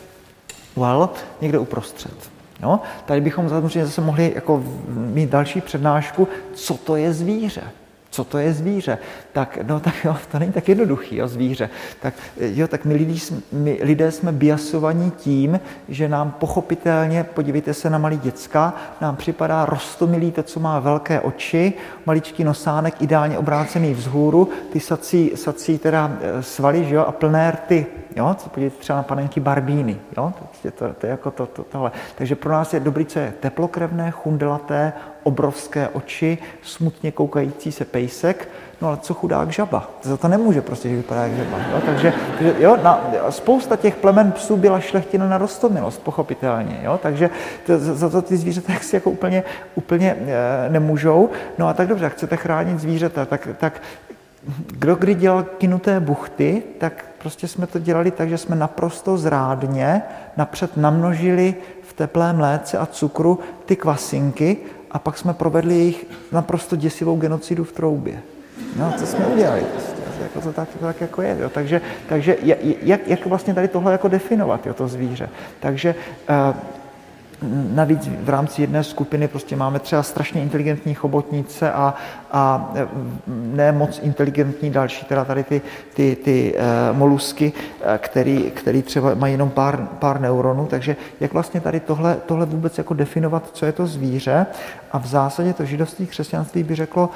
[SPEAKER 1] někde uprostřed. No, tady bychom samozřejmě zase mohli jako mít další přednášku, co to je zvíře. Co to je zvíře? Tak jo, to není tak jednoduchý, jo, zvíře. Tak my lidé jsme biasovaní tím, že nám pochopitelně, podívejte se na malý děcka, nám připadá roztomilý to, co má velké oči, maličký nosánek, ideálně obrácený vzhůru, ty sací teda svaly, že jo, a plné rty. Jo, co podívejte třeba na panenky Barbíny, jo, to je jako tohle. Takže pro nás je dobrý, co je teplokrevné, chundelaté, obrovské oči, smutně koukající se pejsek, no ale co chudák žaba? Za to nemůže prostě, že vypadá jak žaba. Jo? Takže jo, spousta těch plemen psů byla šlechtina na roztomilost, pochopitelně. Jo? Takže za to ty zvířata si jako úplně nemůžou. No a tak dobře, jak chcete chránit zvířata, tak kdy dělal kynuté buchty, tak prostě jsme to dělali tak, že jsme naprosto zrádně napřed namnožili v teplém mléce a cukru ty kvasinky a pak jsme provedli jejich naprosto děsivou genocidu v troubě. No, co jsme udělali? Jako to tak jako je. Jo. Takže jak vlastně tady tohle jako definovat, jo, to zvíře? Takže navíc v rámci jedné skupiny prostě máme třeba strašně inteligentní chobotnice a ne moc inteligentní další, teda tady ty molusky, který třeba mají jenom pár neuronů, takže jak vlastně tady tohle vůbec jako definovat, co je to zvíře, a v zásadě to židovství, křesťanství by řeklo,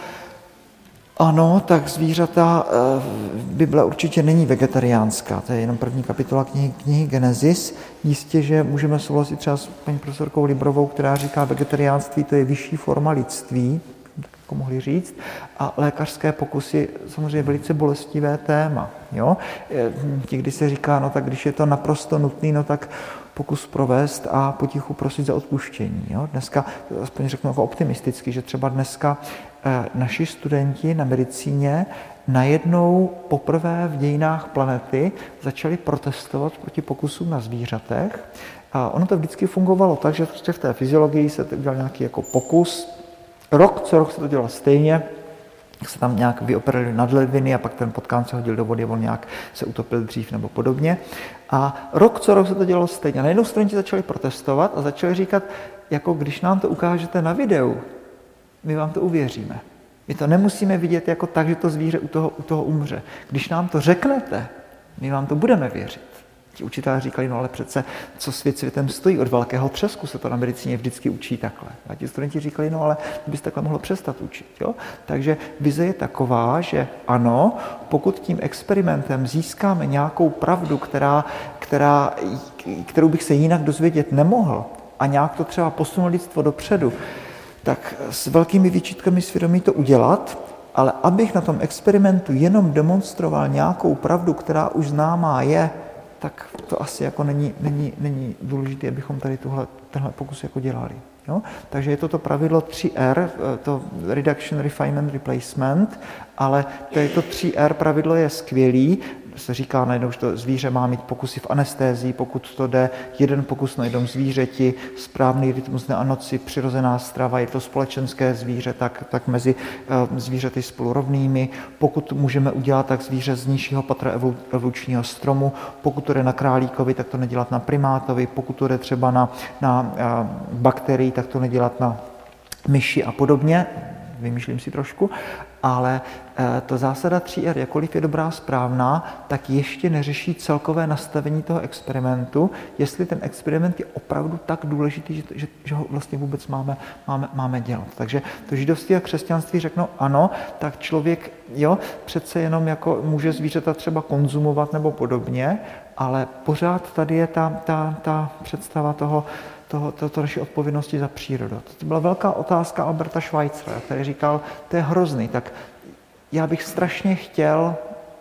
[SPEAKER 1] ano, tak zvířata, Bible určitě není vegetariánská, to je jenom první kapitola knihy Genesis. Jistě, že můžeme souhlasit třeba s paní profesorkou Librovou, která říká, vegetariánství to je vyšší forma lidství, tak jako mohli říct, a lékařské pokusy samozřejmě velice bolestivé téma. Jo? Když se říká, no tak když je to naprosto nutný, no tak pokus provést a potichu prosit za odpuštění. Jo? Dneska, aspoň řeknu jako optimisticky, že třeba dneska naši studenti na medicíně najednou poprvé v dějinách planety začali protestovat proti pokusům na zvířatech. A ono to vždycky fungovalo tak, že v té fyziologii se udělal nějaký jako pokus. Rok co rok se to dělalo stejně, se tam nějak vyoperili nadledviny a pak ten potkán se hodil do vody, on nějak se utopil dřív nebo podobně. A rok co rok se to dělalo stejně. A najednou studenti začali protestovat a začali říkat, jako když nám to ukážete na videu, my vám to uvěříme. My to nemusíme vidět jako tak, že to zvíře u toho umře. Když nám to řeknete, my vám to budeme věřit. Ti učitelé říkali, no ale přece, co svět světem stojí, od velkého třesku se to na medicíně vždycky učí takhle. A ti studenti říkali, no ale bys takhle mohlo přestat učit. Jo? Takže vize je taková, že ano, pokud tím experimentem získáme nějakou pravdu, kterou bych se jinak dozvědět nemohl, a nějak to třeba posune lidstvo dopředu, tak s velkými výčitkami svědomí to udělat, ale abych na tom experimentu jenom demonstroval nějakou pravdu, která už známá je, tak to asi jako není důležité, abychom tady tenhle pokus jako dělali. Jo? Takže je to pravidlo 3R, to Reduction, Refinement, Replacement, ale to 3R pravidlo je skvělý. se říká najednou, že to zvíře má mít pokusy v anestézii, pokud to jde, jeden pokus na jednom zvířeti, správný rytmus dne a noci, přirozená strava, je to společenské zvíře, tak mezi zvířaty spolurovnými. Pokud můžeme udělat tak zvíře z nižšího patra evolučního stromu, pokud to jde na králíkovi, tak to nedělat na primátovi, pokud to jde třeba na bakterii, tak to nedělat na myši a podobně, vymýšlím si trošku, ale ta zásada 3R, jakkoliv je dobrá, správná, tak ještě neřeší celkové nastavení toho experimentu, jestli ten experiment je opravdu tak důležitý, že ho vlastně vůbec máme dělat. Takže to židovství a křesťanství řeknou ano, tak člověk přece jenom jako může zvířata třeba konzumovat nebo podobně, ale pořád tady je ta představa toho naší odpovědnosti za přírodu. To byla velká otázka Alberta Schweitzera, který říkal, to je hrozný, tak já bych strašně chtěl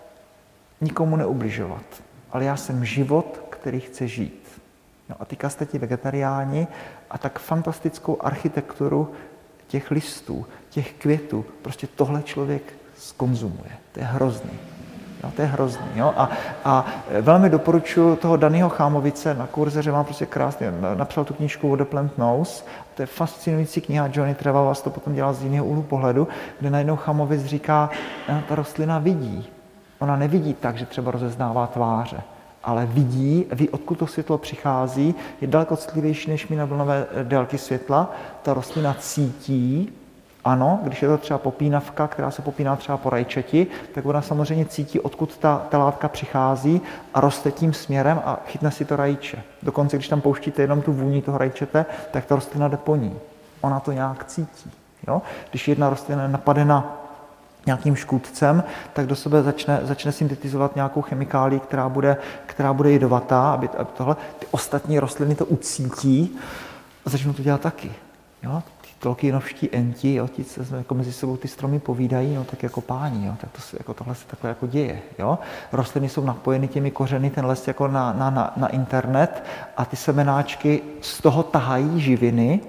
[SPEAKER 1] nikomu neubližovat, ale já jsem život, který chce žít. No a teďka jste ti vegetariáni a tak fantastickou architekturu těch listů, těch květů, prostě tohle člověk zkonzumuje. To je hrozný. No, to je hrozný. Jo? A velmi doporučuji toho Dannyho Chámovice na kurze, že mám prostě krásně, napsal tu knížku What the Plant Knows. To je fascinující kniha, Johnny Treva vás to potom dělá z jiného úhlu pohledu, kde najednou Chámovic říká, ta rostlina vidí. Ona nevidí tak, že třeba rozeznává tváře, ale ví, odkud to světlo přichází, je daleko citlivější než my na vlnové délky světla. Ta rostlina cítí. Ano, když je to třeba popínavka, která se popíná třeba po rajčeti, tak ona samozřejmě cítí, odkud ta látka přichází a roste tím směrem a chytne si to rajče. Dokonce, když tam pouštíte jenom tu vůni toho rajčete, tak ta rostlina jde po ní. Ona to nějak cítí. Jo? Když jedna rostlina je napadena nějakým škůdcem, tak do sebe začne syntetizovat nějakou chemikálii, která bude jedovatá, aby tohle. Ty ostatní rostliny to ucítí a začnou to dělat taky. Jo? Tolkienovští enti, jo, ti se jako mezi sebou ty stromy povídají, no, tak jako páni, jo, tak tohle se takhle jako děje. Jo. Rostliny jsou napojeny těmi kořeny, ten les jako na internet a ty semenáčky z toho tahají živiny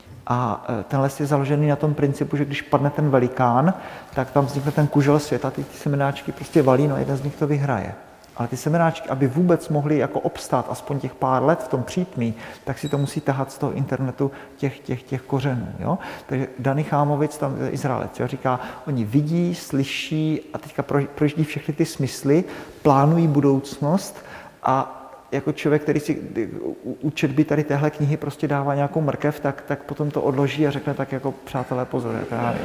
[SPEAKER 1] a ten les je založený na tom principu, že když padne ten velikán, tak tam vznikne ten kužel světa, ty semenáčky prostě valí, no jeden z nich to vyhraje. Ale ty semenáčky, aby vůbec mohly jako obstát aspoň těch pár let v tom přítmí, tak si to musí tahat z toho internetu těch kořenů. Jo? Takže Danny Chámovic, tam Izraelec, jo, říká, oni vidí, slyší a teďka projíždí všechny ty smysly, plánují budoucnost a jako člověk, který si u četby tady téhle knihy prostě dává nějakou mrkev, tak potom to odloží a řekne tak jako přátelé pozor.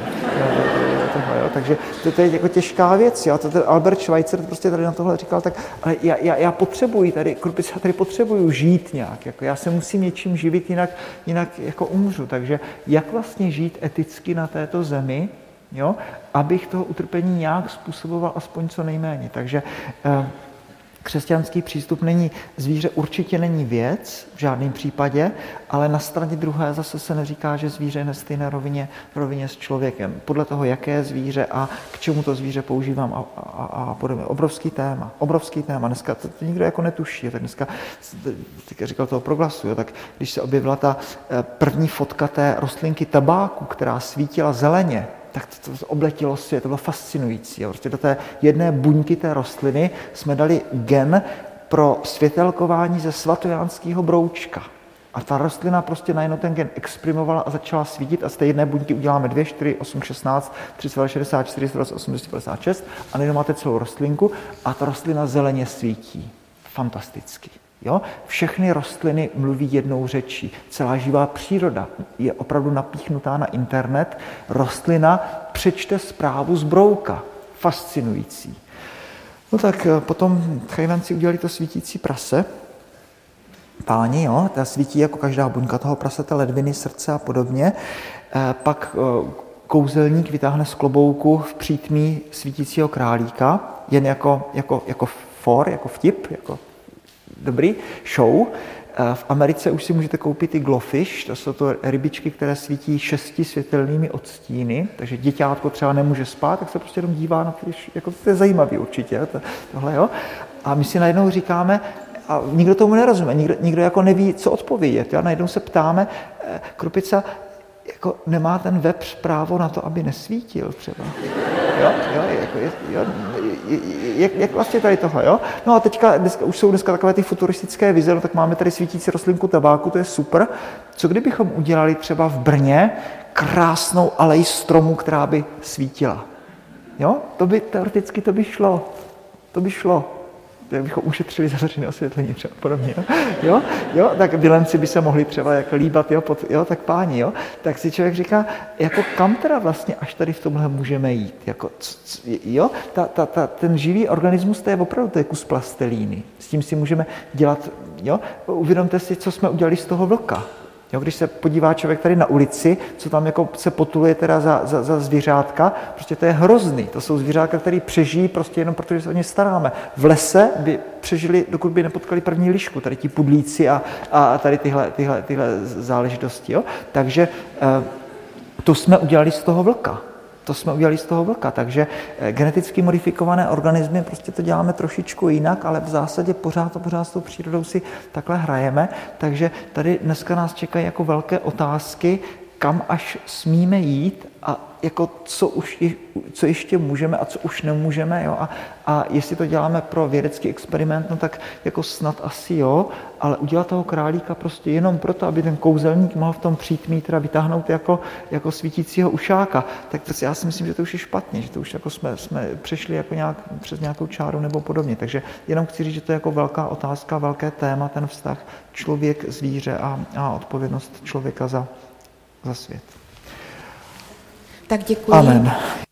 [SPEAKER 1] Takže to je jako těžká věc. Jo? Albert Schweitzer prostě tady na tohle říkal, tak ale já potřebuji tady, já tady potřebuju žít nějak. Jako já se musím něčím živit, jinak jako umřu. Takže jak vlastně žít eticky na této zemi, jo? Abych toho utrpení nějak způsoboval aspoň co nejméně. Takže křesťanský přístup není, zvíře určitě není věc, v žádném případě, ale na straně druhé zase se neříká, že zvíře je na stejné rovině s člověkem. Podle toho, jaké zvíře a k čemu to zvíře používám a podobně. Obrovský téma. Dneska to nikdo jako netuší. Tak dneska, jak říkal toho Proglasu, tak když se objevila ta první fotka té rostlinky tabáku, která svítila zeleně, tak to obletilo svět, to bylo fascinující. Prostě do té jedné buňky té rostliny jsme dali gen pro světelkování ze svatojánského broučka. A ta rostlina prostě najednou ten gen exprimovala a začala svítit a z té jedné buňky uděláme 2, 4, 8, 16, 3,64, 8, 256 a najednou máte celou rostlinku a ta rostlina zeleně svítí. Fantasticky. Jo? Všechny rostliny mluví jednou řečí. Celá živá příroda je opravdu napíchnutá na internet. Rostlina přečte zprávu z brouka. Fascinující. No tak potom Chajvanci udělali to svítící prase. Páni, jo, ta svítí jako každá buňka toho prasete, ledviny, srdce a podobně. Pak kouzelník vytáhne z klobouku v přítmí svítícího králíka, jen jako for, jako vtip, jako dobrý show. V Americe už si můžete koupit i glowfish, to jsou to rybičky, které svítí 6 světelnými odstíny, takže děťátko třeba nemůže spát, tak se prostě jenom dívá na ty, jako to je zajímavý určitě, tohle, jo. A my si najednou říkáme, a nikdo tomu nerozumí, nikdo jako neví, co odpovědět, jo. Najednou se ptáme, Krupica, jako nemá ten vepř právo na to, aby nesvítil třeba. Jak vlastně tady toho, jo? No a teďka, už jsou dneska takové ty futuristické vize, no tak máme tady svítící rostlinku tabáku, to je super. Co kdybychom udělali třeba v Brně krásnou alej stromů, která by svítila? Jo? Teoreticky to by šlo. Jak bychom ušetřili za veřejné osvětlení třeba podobně, jo? Tak Vilenci by se mohli třeba jako líbat, tak páni, jo? Tak si člověk říká, jako kam teda vlastně až tady v tomhle můžeme jít, jako, jo? Ten živý organismus, to je opravdu kus plastelíny, s tím si můžeme dělat, jo? Uvědomte si, co jsme udělali z toho vlka. Jo, když se podívá člověk tady na ulici, co tam jako se potuluje teda za zvířátka, prostě to je hrozný. To jsou zvířátka, které přežijí prostě jenom protože se o ně staráme. V lese by přežili, dokud by nepotkali první lišku, tady ti pudlíci a tady tyhle záležitosti. Jo? Takže to jsme udělali z toho vlka. Takže geneticky modifikované organismy, prostě to děláme trošičku jinak, ale v zásadě pořád s tou přírodou si takhle hrajeme. Takže tady dneska nás čekají jako velké otázky, kam až smíme jít a jako co ještě můžeme a co už nemůžeme. Jo? A jestli to děláme pro vědecký experiment, no tak jako snad asi jo, ale udělat toho králíka prostě jenom proto, aby ten kouzelník mohl v tom přítmí teda vytáhnout jako svítícího ušáka, tak to já si myslím, že to už je špatně, že to už jako jsme přešli jako přes nějakou čáru nebo podobně. Takže jenom chci říct, že to je jako velká otázka, velké téma, ten vztah člověk, zvíře a odpovědnost člověka za svět.
[SPEAKER 2] Tak děkuji.
[SPEAKER 1] Amen.